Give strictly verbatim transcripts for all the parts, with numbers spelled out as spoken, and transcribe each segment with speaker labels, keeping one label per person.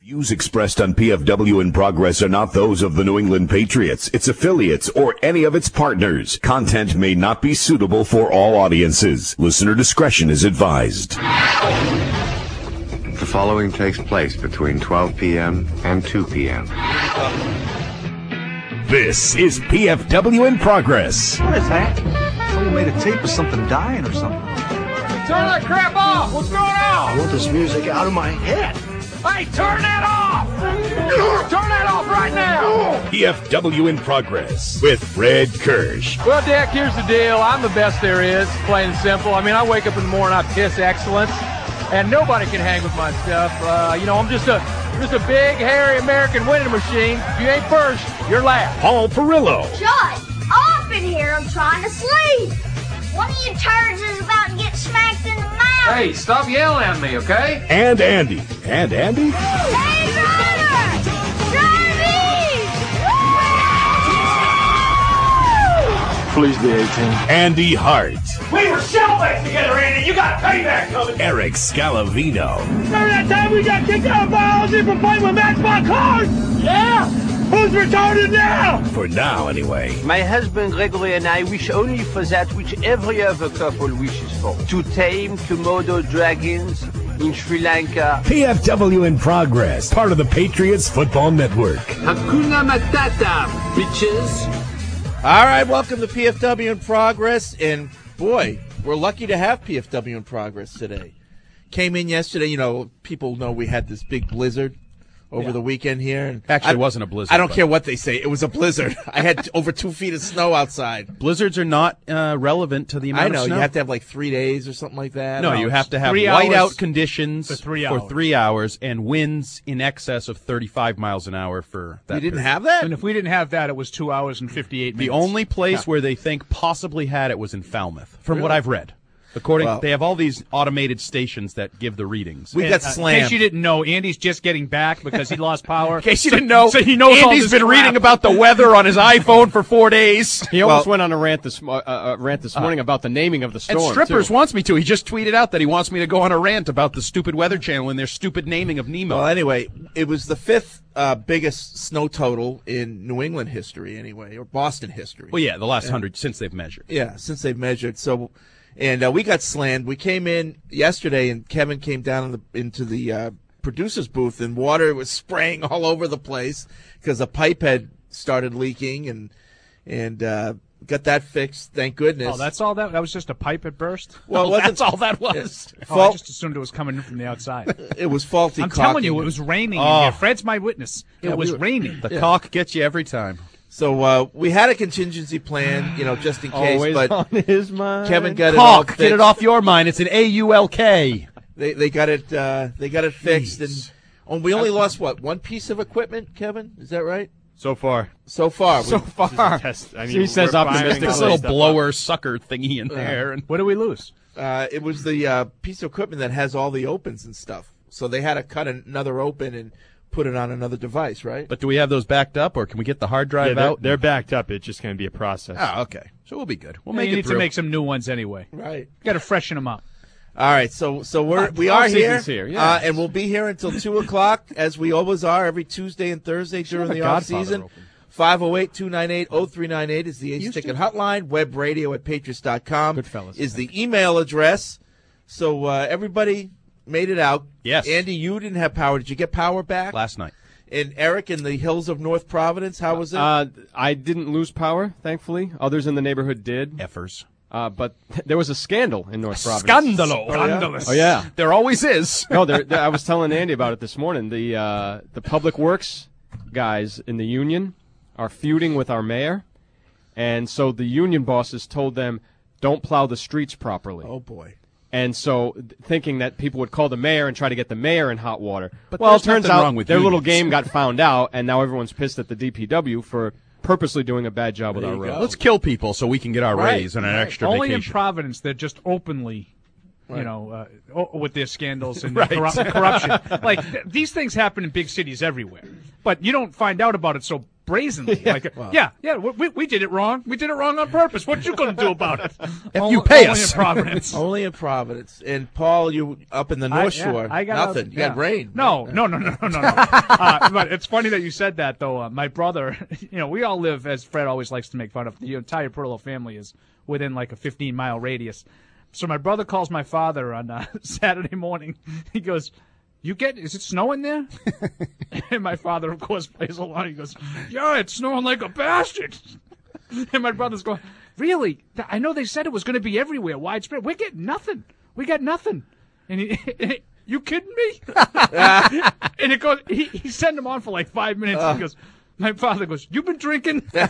Speaker 1: Views expressed on P F W in Progress are not those of the New England Patriots, its affiliates, or any of its partners. Content may not be suitable for all audiences. Listener discretion is advised.
Speaker 2: The following takes place between twelve p.m. and two p.m.
Speaker 1: This is P F W in Progress.
Speaker 3: What is that? Someone made a tape of something dying or something.
Speaker 4: Turn that crap off! What's going on?
Speaker 3: I want this music out of my head.
Speaker 4: Hey, turn that off! Turn that off right now!
Speaker 1: P F W in Progress with Fred Kirsch.
Speaker 5: Well, Dick, here's the deal. I'm the best there is, plain and simple. I mean, I wake up in the morning, I piss excellence, and nobody can hang with my stuff. Uh, you know, I'm just a just a big, hairy American winning machine. If you ain't first, you're last.
Speaker 1: Paul Perillo.
Speaker 6: Shut up in here. I'm trying to sleep. One of you turds is about to get smacked in the mouth.
Speaker 5: Hey, stop yelling at me, okay?
Speaker 1: And Andy. And Andy?
Speaker 6: Hey, driver! Drive
Speaker 5: Please be eighteen.
Speaker 1: Andy Hart.
Speaker 4: We were shellmates together, Andy. You got payback coming.
Speaker 1: Eric Scalavino.
Speaker 4: Remember that time we got kicked out of biology for playing with Matchbox cars? Yeah. Who's retarded now?
Speaker 1: For now, anyway.
Speaker 7: My husband Gregory and I wish only for that which every other couple wishes for. To tame Komodo dragons in Sri Lanka.
Speaker 1: P F W in Progress, part of the Patriots Football Network.
Speaker 7: Hakuna Matata, bitches.
Speaker 8: All right, welcome to P F W in Progress. And, boy, we're lucky to have P F W in Progress today. Came in yesterday, you know, people know we had this big blizzard over yeah. the weekend here. And
Speaker 9: Actually,
Speaker 8: I,
Speaker 9: it wasn't a blizzard.
Speaker 8: I don't care what they say. It was a blizzard. I had over two feet of snow outside.
Speaker 9: Blizzards are not uh, relevant to the amount
Speaker 8: I know.
Speaker 9: of snow.
Speaker 8: You have to have like three days or something like that.
Speaker 9: No, you have to have whiteout conditions for three, for three hours and winds in excess of thirty-five miles an hour for that
Speaker 8: You didn't
Speaker 9: period.
Speaker 8: have that?
Speaker 10: And if we didn't have that, it was two hours and fifty-eight minutes.
Speaker 9: The only place
Speaker 10: yeah.
Speaker 9: where they think possibly had it was in Falmouth, from
Speaker 8: Really?
Speaker 9: what I've read. According,
Speaker 8: well,
Speaker 9: they have all these automated stations that give the readings.
Speaker 8: We
Speaker 10: and,
Speaker 8: got
Speaker 10: uh,
Speaker 8: slammed.
Speaker 10: In case you didn't know, Andy's just getting back because he lost power.
Speaker 9: In case you
Speaker 10: so,
Speaker 9: didn't know,
Speaker 10: so he knows all
Speaker 9: Andy's
Speaker 10: this
Speaker 9: been
Speaker 10: crap.
Speaker 9: reading about the weather on his iPhone for four days.
Speaker 11: He almost
Speaker 8: well,
Speaker 11: went on a rant this uh, uh, rant this morning uh, about the naming of the storm.
Speaker 9: And Strippers
Speaker 11: too.
Speaker 9: wants me to. He just tweeted out that he wants me to go on a rant about the stupid Weather Channel and their stupid naming of Nemo.
Speaker 8: Well, anyway, it was the fifth uh, biggest snow total in New England history, anyway, or Boston history.
Speaker 9: Well, yeah, the last
Speaker 8: yeah.
Speaker 9: hundred since they've measured.
Speaker 8: Yeah, since they've measured. So, and uh, we got slammed. We came in yesterday, and Kevin came down in the, into the uh, producer's booth, and water was spraying all over the place because a pipe had started leaking, and and uh, got that fixed. Thank goodness.
Speaker 10: Oh, that's all that? That was just a pipe that burst?
Speaker 8: Well,
Speaker 9: oh, that's all that was.
Speaker 10: Oh, I just assumed it was coming in from the outside.
Speaker 8: It was faulty.
Speaker 10: I'm
Speaker 8: caulking.
Speaker 10: telling you, it was raining
Speaker 9: oh.
Speaker 10: in here. Fred's my witness. It
Speaker 8: yeah,
Speaker 10: was
Speaker 8: we were,
Speaker 10: raining.
Speaker 9: The
Speaker 8: yeah.
Speaker 9: caulk gets you every time.
Speaker 8: So uh, we had a contingency plan, you know, just in case.
Speaker 11: Always
Speaker 8: but
Speaker 11: on his mind.
Speaker 8: Kevin got it all
Speaker 9: Caulk,
Speaker 8: fixed.
Speaker 9: get it off your mind. It's an A U L K.
Speaker 8: They they got it. Uh, they got it fixed, and oh, we only lost what one piece of equipment. Kevin, is that right?
Speaker 11: So far.
Speaker 8: So far.
Speaker 11: So
Speaker 8: we,
Speaker 11: far.
Speaker 10: Test, I mean,
Speaker 11: He says optimistic.
Speaker 9: This little blower sucker thingy in there. And
Speaker 10: what did we lose?
Speaker 8: Uh, it was the uh, piece of equipment that has all the opens and stuff. So they had to cut another open and put it on another device, right?
Speaker 9: But do we have those backed up, or can we get the hard drive
Speaker 11: Yeah, they're,
Speaker 9: out?
Speaker 11: they're backed up. It's just going to be a process.
Speaker 9: Oh, okay. So we'll be good. We'll
Speaker 10: Yeah,
Speaker 9: make
Speaker 10: you
Speaker 9: it
Speaker 10: need
Speaker 9: through.
Speaker 10: to make some new ones anyway.
Speaker 8: Right.
Speaker 10: Got to freshen them up.
Speaker 8: All right. So so we're
Speaker 11: Uh,
Speaker 8: we are here,
Speaker 11: off-season's here, yeah.
Speaker 8: uh, and we'll be here until two o'clock, as we always are every Tuesday and Thursday during
Speaker 11: have a
Speaker 8: the off
Speaker 11: Godfather
Speaker 8: season.
Speaker 11: open.
Speaker 8: five oh eight, two nine eight, oh three nine eight is the Ace
Speaker 10: Used
Speaker 8: Ticket
Speaker 10: to.
Speaker 8: hotline. Web radio at patriots dot com
Speaker 11: Goodfellas,
Speaker 8: is the email address. So uh, everybody made it out.
Speaker 9: Yes.
Speaker 8: Andy, you didn't have power. Did you get power back?
Speaker 9: Last night.
Speaker 8: And Eric in the hills of North Providence, how was it?
Speaker 11: Uh, I didn't lose power, thankfully. Others in the neighborhood did.
Speaker 9: Effers.
Speaker 11: Uh, but there was a scandal in North Providence.
Speaker 9: Scandalo.
Speaker 8: Oh, yeah?
Speaker 10: Scandalous.
Speaker 11: Oh, yeah.
Speaker 9: There always is.
Speaker 11: No, there, there, I was telling Andy about it this morning. The uh, the public works guys in the union are feuding with our mayor, and so the union bosses told them, don't plow the streets properly.
Speaker 8: Oh, boy.
Speaker 11: And so, th- thinking that people would call the mayor and try to get the mayor in hot water.
Speaker 9: But
Speaker 11: well, it
Speaker 9: there's
Speaker 11: turns
Speaker 9: nothing
Speaker 11: out
Speaker 9: wrong with
Speaker 11: their little
Speaker 9: unions.
Speaker 11: game got found out, and now everyone's pissed at the D P W for purposely doing a bad job with
Speaker 8: There
Speaker 11: our
Speaker 8: you
Speaker 11: roads.
Speaker 8: go.
Speaker 9: Let's kill people so we can get our
Speaker 8: Right,
Speaker 9: raise and an
Speaker 8: right.
Speaker 9: extra
Speaker 10: Only in
Speaker 9: vacation.
Speaker 10: Providence, they're just openly, you
Speaker 8: Right.
Speaker 10: know, uh, o- with their scandals and
Speaker 9: Right.
Speaker 10: their corrup- corruption. Like, th- these things happen in big cities everywhere. But you don't find out about it so brazenly. yeah, like, wow. yeah, yeah, we, we did it wrong. We did it wrong on purpose. What you going to do about it?
Speaker 8: If
Speaker 10: only,
Speaker 8: you pay
Speaker 10: only
Speaker 8: us.
Speaker 10: in Providence.
Speaker 8: Only in Providence. And, Paul, you up in the North
Speaker 10: I, yeah,
Speaker 8: Shore.
Speaker 10: I got
Speaker 8: Nothing.
Speaker 10: Out,
Speaker 8: you
Speaker 10: yeah.
Speaker 8: got rain.
Speaker 10: No, no, no, no, no, no. no. uh, but it's funny that you said that, though. Uh, my brother, you know, we all live, as Fred always likes to make fun of, the entire Perillo family is within like a fifteen-mile radius. So my brother calls my father on uh, Saturday morning. He goes, you get, is it snowing there? And my father, of course, plays along. He goes, yeah, it's snowing like a bastard. And my brother's going, really? I know they said it was going to be everywhere, widespread. We're getting nothing. We got nothing. And he, you kidding me? And it goes, he, he sent him on for like five minutes. Uh. He goes, my father goes, you been drinking? uh,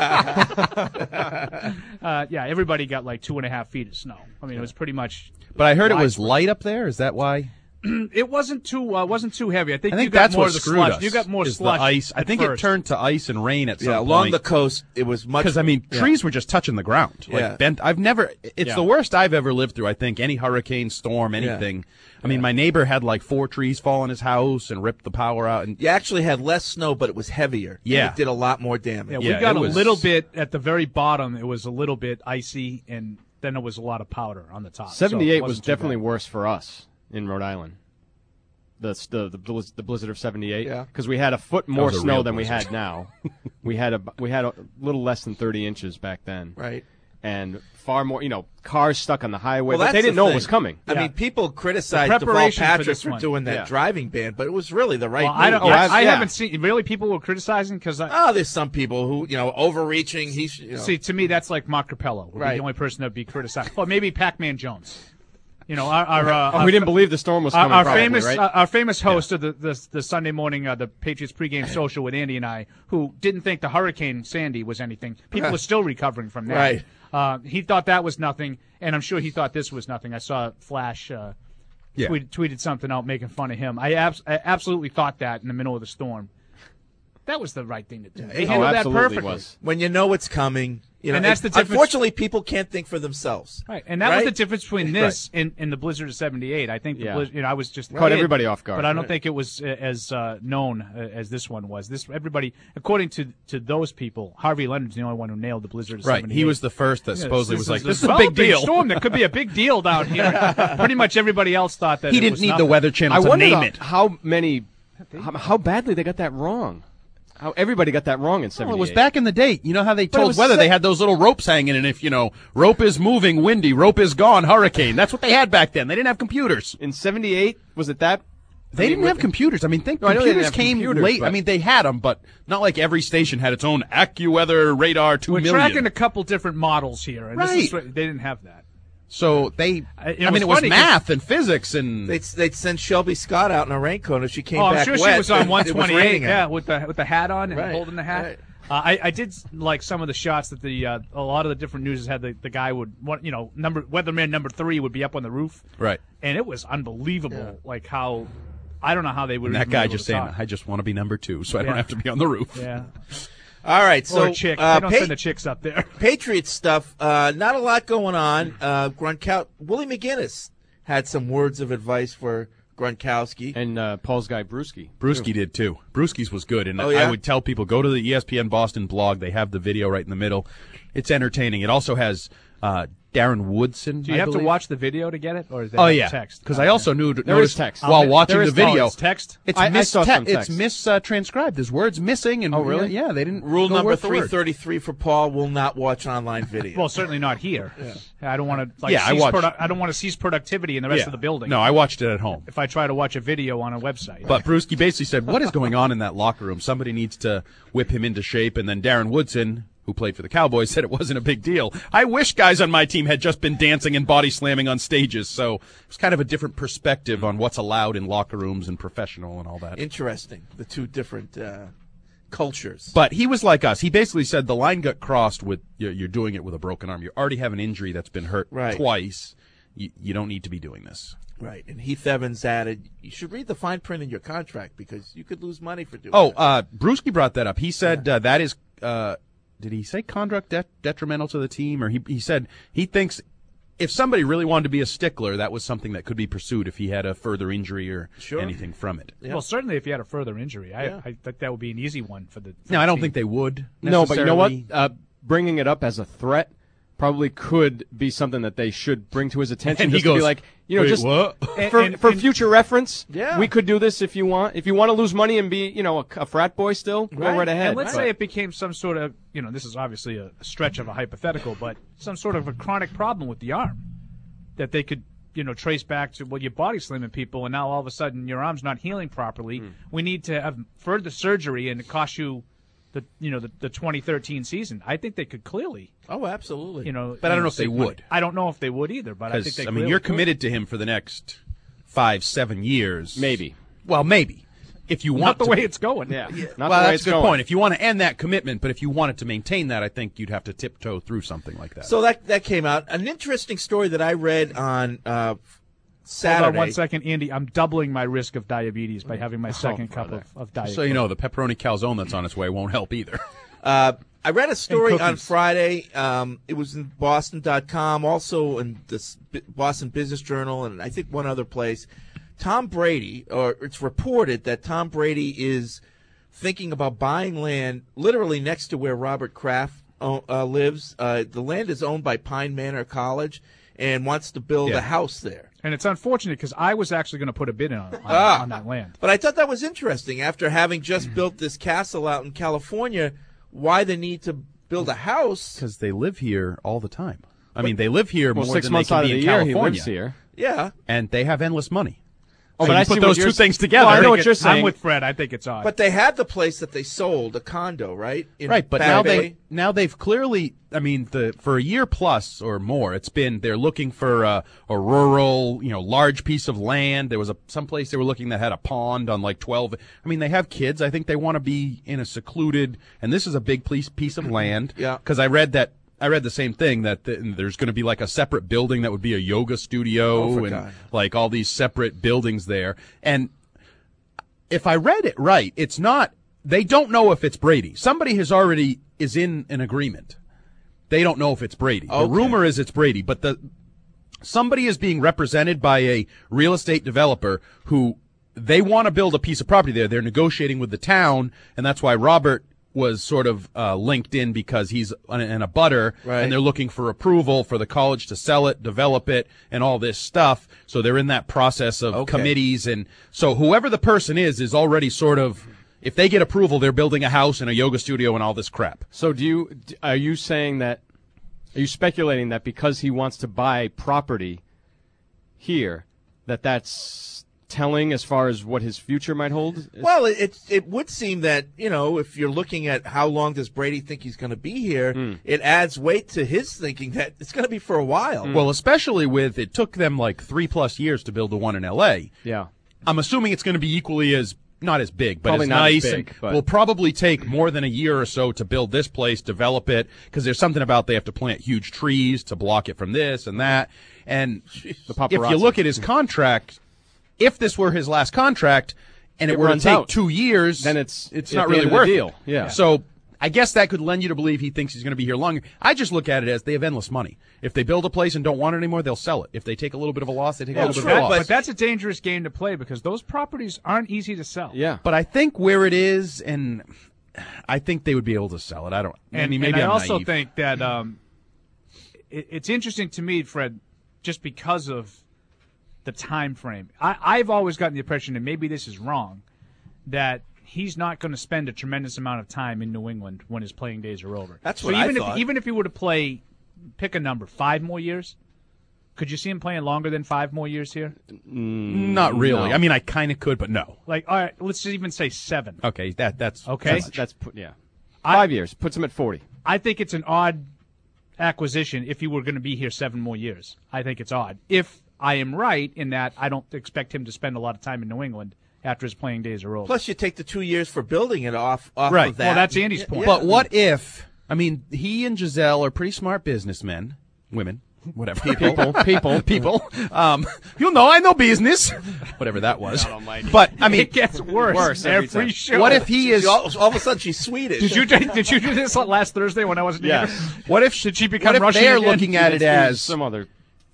Speaker 10: yeah, everybody got like two and a half feet of snow. I mean, it was pretty much.
Speaker 9: But I heard it was light up there. Is that why?
Speaker 10: It wasn't too uh, wasn't too heavy. I think,
Speaker 9: I think
Speaker 10: you got
Speaker 9: that's
Speaker 10: more
Speaker 9: what
Speaker 10: of the
Speaker 9: screwed
Speaker 10: slush.
Speaker 9: us.
Speaker 10: You got more
Speaker 9: is
Speaker 10: slush.
Speaker 9: The ice. I think
Speaker 10: first.
Speaker 9: it turned to ice and rain at some
Speaker 8: yeah,
Speaker 9: point.
Speaker 8: along the coast, it was much.
Speaker 9: Because I mean,
Speaker 8: yeah.
Speaker 9: trees were just touching the ground. Like
Speaker 8: yeah.
Speaker 9: bent. I've never. It's
Speaker 10: yeah.
Speaker 9: the worst I've ever lived through. I think any hurricane, storm, anything. Yeah. I mean, my neighbor had like four trees fall on his house and ripped the power out. And
Speaker 8: you actually had less snow, but it was heavier.
Speaker 9: Yeah,
Speaker 8: it did a lot more damage.
Speaker 10: Yeah, we
Speaker 9: yeah,
Speaker 10: got a
Speaker 9: was...
Speaker 10: little bit at the very bottom. It was a little bit icy, and then there was a lot of powder on the top.
Speaker 11: seventy-eight
Speaker 10: so
Speaker 11: was definitely bad. Worse for us in Rhode Island. The the the, blizz, the blizzard of seventy-eight,
Speaker 8: yeah,
Speaker 11: because we had a foot more
Speaker 9: a
Speaker 11: snow than
Speaker 9: blizzard.
Speaker 11: we had now. we had a we had a little less than thirty inches back then,
Speaker 8: right?
Speaker 11: And far more, you know, cars stuck on the highway,
Speaker 8: well,
Speaker 11: but they didn't
Speaker 8: the
Speaker 11: know
Speaker 8: thing.
Speaker 11: it was coming.
Speaker 8: I
Speaker 10: yeah.
Speaker 8: mean, people criticized Deval Patrick for, for doing that yeah. driving ban, but it was really the right.
Speaker 10: Well, I, don't,
Speaker 8: move.
Speaker 10: I,
Speaker 8: Yes.
Speaker 10: I
Speaker 8: yeah.
Speaker 10: haven't seen really people were criticizing because
Speaker 8: oh, there's some people who you know overreaching. He you know.
Speaker 10: See, to me, that's like Mark Capello, would
Speaker 8: right.
Speaker 10: be the only person that'd be criticized. Or maybe Pac-Man Jones. You know, our, our uh,
Speaker 11: oh,
Speaker 10: our,
Speaker 11: we didn't believe the storm was
Speaker 10: our,
Speaker 11: coming.
Speaker 10: Our
Speaker 11: probably,
Speaker 10: famous,
Speaker 11: right?
Speaker 10: uh, our famous host yeah. of the, the the Sunday morning, uh, the Patriots pregame social with Andy and I, who didn't think the Hurricane Sandy was anything. People are still recovering from that.
Speaker 8: Right.
Speaker 10: Uh, he thought that was nothing, and I'm sure he thought this was nothing. I saw Flash uh,
Speaker 9: yeah.
Speaker 10: tweet, tweeted something out making fun of him. I, abs- I absolutely thought that in the middle of the storm. That was the right thing to do. They
Speaker 11: oh,
Speaker 10: handled that perfectly.
Speaker 11: Was.
Speaker 8: When you know it's coming. You know,
Speaker 10: and that's the difference.
Speaker 8: Unfortunately, people can't think for themselves.
Speaker 10: Right, and that
Speaker 8: right?
Speaker 10: was the difference between this
Speaker 8: right.
Speaker 10: and, and the blizzard of seventy-eight. I think the
Speaker 11: yeah.
Speaker 10: blizzard, you know, I was just
Speaker 11: caught everybody off guard,
Speaker 10: but I don't
Speaker 8: right.
Speaker 10: think it was uh, as uh, known uh, as this one was. This everybody, according to to those people, Harvey Leonard's the only one who nailed the blizzard of
Speaker 9: right.
Speaker 10: seventy-eight.
Speaker 9: He was the first that
Speaker 10: yeah,
Speaker 9: supposedly
Speaker 10: this,
Speaker 9: was like,
Speaker 10: this
Speaker 9: "This is a big deal."
Speaker 10: Storm that could be a big deal down here. Pretty much everybody else thought that
Speaker 9: he
Speaker 10: it
Speaker 9: didn't
Speaker 10: was
Speaker 9: need
Speaker 10: nothing.
Speaker 9: the Weather Channel
Speaker 11: I
Speaker 9: to
Speaker 11: wonder
Speaker 9: name it.
Speaker 11: How many, how, how badly they got that wrong. How everybody got that wrong in seventy-eight.
Speaker 9: Well, it was back in the day. You know how they
Speaker 11: But
Speaker 9: told weather?
Speaker 11: se-
Speaker 9: they had those little ropes hanging, and if, you know, rope is moving, windy, rope is gone, hurricane. That's what they had back then. They didn't have computers.
Speaker 11: In seventy-eight, was it that?
Speaker 9: They
Speaker 11: I mean,
Speaker 9: didn't have computers. I mean, think
Speaker 11: No, I know they didn't
Speaker 9: computers
Speaker 11: have
Speaker 9: came
Speaker 11: computers,
Speaker 9: late.
Speaker 11: but-
Speaker 9: I mean, they had them, but not like every station had its own AccuWeather radar two
Speaker 10: We're
Speaker 9: million.
Speaker 10: tracking a couple different models here, and
Speaker 9: Right.
Speaker 10: this is, what- they didn't have that.
Speaker 9: So they,
Speaker 10: I- you know,
Speaker 9: I mean,
Speaker 10: it's
Speaker 9: it was
Speaker 10: funny 'cause-
Speaker 9: math and physics and.
Speaker 8: They'd, they'd send Shelby Scott out in a raincoat if she came
Speaker 10: Oh, I'm
Speaker 8: back
Speaker 10: sure
Speaker 8: wet.
Speaker 10: she was on
Speaker 8: It
Speaker 10: one twenty-eight,
Speaker 8: raining
Speaker 10: yeah,
Speaker 8: out.
Speaker 10: with the with the hat on and
Speaker 8: Right,
Speaker 10: holding the hat.
Speaker 8: right.
Speaker 10: Uh, I, I did like some of the shots that the uh, a lot of the different news had the, the guy would what you know number weatherman number three would be up on the roof,
Speaker 9: Right.
Speaker 10: and it was unbelievable
Speaker 8: Yeah.
Speaker 10: like how I don't know how they would
Speaker 9: And
Speaker 10: even
Speaker 9: that guy
Speaker 10: be able
Speaker 9: just
Speaker 10: to
Speaker 9: saying,
Speaker 10: talk.
Speaker 9: I just want to be number two, so I
Speaker 10: Yeah.
Speaker 9: don't have to be on the roof.
Speaker 10: Yeah,
Speaker 8: All right, so
Speaker 10: or a chick.
Speaker 8: uh,
Speaker 10: they don't
Speaker 8: Pa-
Speaker 10: send the chicks up there.
Speaker 8: Patriots stuff. Uh, not a lot going on. Uh, Gronkowski, Willie McGinnis had some words of advice for Gronkowski.
Speaker 11: And uh, Paul's guy, Brewski.
Speaker 9: Brewski did too. Brewski's was good, and
Speaker 8: Oh, yeah?
Speaker 9: I would tell people go to the E S P N Boston blog. They have the video right in the middle. It's entertaining. It also has uh, Darren Woodson.
Speaker 10: Do you
Speaker 9: I
Speaker 10: have
Speaker 9: believe.
Speaker 10: to watch the video to get it, or is that
Speaker 9: Oh yeah,
Speaker 10: text?
Speaker 9: because
Speaker 10: Oh,
Speaker 9: I also
Speaker 10: yeah.
Speaker 9: knew
Speaker 11: There
Speaker 9: noticed
Speaker 11: is text.
Speaker 9: while
Speaker 10: Oh,
Speaker 9: watching
Speaker 10: there
Speaker 9: the
Speaker 10: is- oh,
Speaker 9: video.
Speaker 10: it's text.
Speaker 9: It's
Speaker 11: I- I
Speaker 9: mis-
Speaker 11: saw some
Speaker 9: te-
Speaker 11: text.
Speaker 9: It's mis uh, transcribed. There's words missing, and
Speaker 11: Oh, really?
Speaker 9: Yeah, yeah, they didn't.
Speaker 8: Rule
Speaker 9: go
Speaker 8: number
Speaker 9: word for
Speaker 8: three
Speaker 9: word.
Speaker 8: thirty-three for Paul: will not watch online video.
Speaker 10: Well, certainly not here. I don't want to like
Speaker 9: Yeah, I
Speaker 10: cease
Speaker 9: watched-
Speaker 10: produ- I don't want to cease productivity in the rest
Speaker 9: Yeah.
Speaker 10: of the building.
Speaker 9: No, I watched it at home.
Speaker 10: if I try to watch a video on a website.
Speaker 9: But Brewski basically said, "What is going on in that locker room? Somebody needs to whip him into shape." And then Darren Woodson, who played for the Cowboys, said it wasn't a big deal. I wish guys on my team had just been dancing and body slamming on stages. So it's kind of a different perspective on what's allowed in locker rooms and professional and all that.
Speaker 8: Interesting. The two different uh, cultures.
Speaker 9: But he was like us. He basically said the line got crossed with you're, you're doing it with a broken arm. You already have an injury that's been hurt
Speaker 8: Right.
Speaker 9: twice. You, you don't need to be doing this.
Speaker 8: Right. And Heath Evans added, you should read the fine print in your contract because you could lose money for doing
Speaker 9: Oh,
Speaker 8: it.
Speaker 9: uh, Brewski brought that up. He said uh, that is, uh, did he say conduct det- detrimental to the team? Or he, he said he thinks if somebody really wanted to be a stickler, that was something that could be pursued if he had a further injury or
Speaker 8: Sure.
Speaker 9: anything from it.
Speaker 10: Well, certainly if you had a further injury, I,
Speaker 8: Yeah.
Speaker 10: I think that would be an easy one for the. For
Speaker 9: Now,
Speaker 10: the
Speaker 9: I don't
Speaker 10: team.
Speaker 9: think they would.
Speaker 11: No, but you know what?
Speaker 9: necessarily.
Speaker 11: Uh, bringing it up as a threat probably could be something that they should bring to his attention.
Speaker 9: And he
Speaker 11: just to be
Speaker 9: goes,
Speaker 11: like, you know,
Speaker 9: "Wait,
Speaker 11: just
Speaker 9: what?"
Speaker 11: for
Speaker 10: And-
Speaker 11: for
Speaker 10: and-
Speaker 11: future reference.
Speaker 8: Yeah.
Speaker 11: we could do this if you want. If you want to lose money and be, you know, a, a frat boy still, go
Speaker 8: Right.
Speaker 11: right ahead.
Speaker 10: And let's
Speaker 11: But-
Speaker 10: say it became some sort of, you know, this is obviously a stretch of a hypothetical, but some sort of a chronic problem with the arm that they could, you know, trace back to, well, you're body slamming people, and now all of a sudden your arm's not healing properly.
Speaker 11: Hmm.
Speaker 10: We need to have further surgery, and it costs you the, you know, the, the twenty thirteen season. I think they could clearly,
Speaker 8: Oh, absolutely.
Speaker 10: you know.
Speaker 9: But I don't
Speaker 10: you
Speaker 9: know if they
Speaker 10: save money.
Speaker 9: would.
Speaker 10: I don't know if they would either, but I think
Speaker 9: Because,
Speaker 10: they
Speaker 9: I mean,
Speaker 10: clearly
Speaker 9: you're
Speaker 10: could.
Speaker 9: committed to him for the next five, seven years.
Speaker 11: Maybe.
Speaker 9: Well, maybe. If you
Speaker 10: Not
Speaker 9: want
Speaker 10: the
Speaker 9: to
Speaker 10: way
Speaker 9: be-
Speaker 10: it's going.
Speaker 11: Yeah, not
Speaker 9: well,
Speaker 11: the way
Speaker 9: that's
Speaker 11: it's
Speaker 9: a good
Speaker 11: going.
Speaker 9: point. If you want to end that commitment, but if you wanted to maintain that, I think you'd have to tiptoe through something like that.
Speaker 8: So that that came out. An interesting story that I read on uh, Saturday.
Speaker 10: Hold on one second, Andy. I'm doubling my risk of diabetes by having my second cup of, of diet.
Speaker 9: so you know, the pepperoni calzone that's on its way won't help either.
Speaker 8: Uh, I read a story on
Speaker 10: cookies.
Speaker 8: Friday. Um, it was in Boston dot com, also in the S- Boston Business Journal, and I think one other place. Tom Brady, or it's reported that Tom Brady is thinking about buying land literally next to where Robert Kraft o- uh, lives. Uh, the land is owned by Pine Manor College and wants to build
Speaker 9: Yeah.
Speaker 8: a house there.
Speaker 10: And it's unfortunate because I was actually going to put a bid in on, on,
Speaker 8: Ah.
Speaker 10: on that land.
Speaker 8: But I thought that was interesting. After having just built this castle out in California, why the need to build a house?
Speaker 9: Because they live here all the time. I mean, they live here
Speaker 11: well,
Speaker 9: more
Speaker 11: six
Speaker 9: than
Speaker 11: months
Speaker 9: they can
Speaker 11: out of
Speaker 9: be
Speaker 11: the
Speaker 9: in
Speaker 11: year
Speaker 9: California.
Speaker 11: he lives here.
Speaker 8: Yeah.
Speaker 9: And they have endless money.
Speaker 11: Oh,
Speaker 9: So
Speaker 11: but
Speaker 9: you
Speaker 11: I
Speaker 9: put
Speaker 11: see
Speaker 9: those
Speaker 11: what
Speaker 9: two
Speaker 11: you're-
Speaker 9: things together.
Speaker 11: Well, I know what
Speaker 10: Think
Speaker 11: you're
Speaker 10: it- I'm
Speaker 11: saying.
Speaker 10: with Fred. I think it's odd.
Speaker 8: But they had the place that they sold, a condo, right? In
Speaker 9: Right, but
Speaker 8: Back
Speaker 9: now
Speaker 8: Bay.
Speaker 9: they now they've clearly. I mean, the for a year plus or more, it's been they're looking for a, a rural, you know, large piece of land. There was a someplace they were looking that had a pond on like twelve. I mean, they have kids. I think they want to be in a secluded, and this is a big piece piece of land.
Speaker 8: Yeah.
Speaker 9: Because I read that. I read the same thing that the, there's going to be like a separate building that would be a yoga studio
Speaker 8: Oh, for
Speaker 9: and
Speaker 8: God.
Speaker 9: like all these separate buildings there. And if I read it right, it's not, they don't know if it's Brady. Somebody has already is in an agreement. They don't know if it's Brady. The
Speaker 8: Okay.
Speaker 9: rumor is it's Brady, but the somebody is being represented by a real estate developer who they want to build a piece of property there. They're negotiating with the town, and that's why Robert was sort of uh, linked in because he's an, an abutter,
Speaker 8: Right.
Speaker 9: and they're looking for approval for the college to sell it, develop it, and all this stuff. So they're in that process of
Speaker 8: Okay.
Speaker 9: committees, and so whoever the person is is already sort of, if they get approval, they're building a house and a yoga studio and all this crap.
Speaker 11: So do you d- are you saying that are you speculating that because he wants to buy property here that that's telling as far as what his future might hold?
Speaker 8: Well, it, it it would seem that, you know, if you're looking at how long does Brady think he's going to be here,
Speaker 11: Hmm.
Speaker 8: it adds weight to his thinking that it's going to be for a while.
Speaker 9: Well, especially with it took them like three plus years to build the one in L A.
Speaker 11: Yeah.
Speaker 9: I'm assuming it's going to be equally as not as big, but
Speaker 11: Probably
Speaker 9: as
Speaker 11: not as
Speaker 9: nice,
Speaker 11: big,
Speaker 9: and
Speaker 11: but-
Speaker 9: will probably take more than a year or so to build this place, develop it, because there's something about they have to plant huge trees to block it from this and that. And
Speaker 11: The
Speaker 9: if you
Speaker 11: paparazzi.
Speaker 9: look at his contract, if this were his last contract and it,
Speaker 11: It
Speaker 9: were to
Speaker 11: runs
Speaker 9: take
Speaker 11: out.
Speaker 9: two years,
Speaker 11: Then it's-
Speaker 9: it's
Speaker 11: at
Speaker 9: not
Speaker 11: the
Speaker 9: really
Speaker 11: end of the
Speaker 9: worth
Speaker 11: deal.
Speaker 9: it.
Speaker 11: Yeah.
Speaker 9: So I guess that could lend you to believe he thinks he's going to be here longer. I just look at it as they have endless money. If they build a place and don't want it anymore, they'll sell it. If they take a little bit of a loss, they take
Speaker 8: Well,
Speaker 9: a little
Speaker 8: true,
Speaker 9: bit of a loss.
Speaker 10: But that's a dangerous game to play because those properties aren't easy to sell.
Speaker 11: Yeah.
Speaker 9: But I think where it is, and I think they would be able to sell it. I don't.
Speaker 10: And,
Speaker 9: I mean, maybe
Speaker 10: and I
Speaker 9: I'm
Speaker 10: also
Speaker 9: naive.
Speaker 10: think that um, it, it's interesting to me, Fred, just because of the time frame. I, I've always gotten the impression, and maybe this is wrong, that he's not going to spend a tremendous amount of time in New England when his playing days are over.
Speaker 8: That's
Speaker 10: so
Speaker 8: what I
Speaker 10: even
Speaker 8: thought.
Speaker 10: if even if he were to play, pick a number, five more years. Could you see him playing longer than five more years here?
Speaker 9: Not really.
Speaker 11: No.
Speaker 9: I mean, I kind of could, but no.
Speaker 10: Like, all right, let's even say seven.
Speaker 9: Okay, that that's
Speaker 10: Okay.
Speaker 11: That's, that's put, yeah. Five years puts him at forty.
Speaker 10: I think it's an odd acquisition if he were going to be here seven more years. I think it's odd. If I am right in that I don't expect him to spend a lot of time in New England after his playing days are over.
Speaker 8: Plus, you take the two years for building it off, off
Speaker 9: Right.
Speaker 8: of that.
Speaker 10: Well, that's Andy's
Speaker 8: Yeah,
Speaker 10: point.
Speaker 8: yeah.
Speaker 9: But what if? I mean, he and Giselle are pretty smart businessmen, women, whatever,
Speaker 11: People, people.
Speaker 9: people. Um, you'll know I know business, whatever that was. But I mean,
Speaker 10: it gets worse,
Speaker 11: Worse every
Speaker 10: every
Speaker 11: time.
Speaker 10: show.
Speaker 9: what if he is?
Speaker 8: She- all, all of a sudden, she's Swedish.
Speaker 10: Did you did you do this last Thursday when I wasn't
Speaker 11: Yeah.
Speaker 10: here?
Speaker 9: What if
Speaker 10: Did she become
Speaker 9: what if
Speaker 10: Russian
Speaker 9: they're
Speaker 10: again?
Speaker 9: looking at it
Speaker 11: It's-
Speaker 9: as
Speaker 11: some other.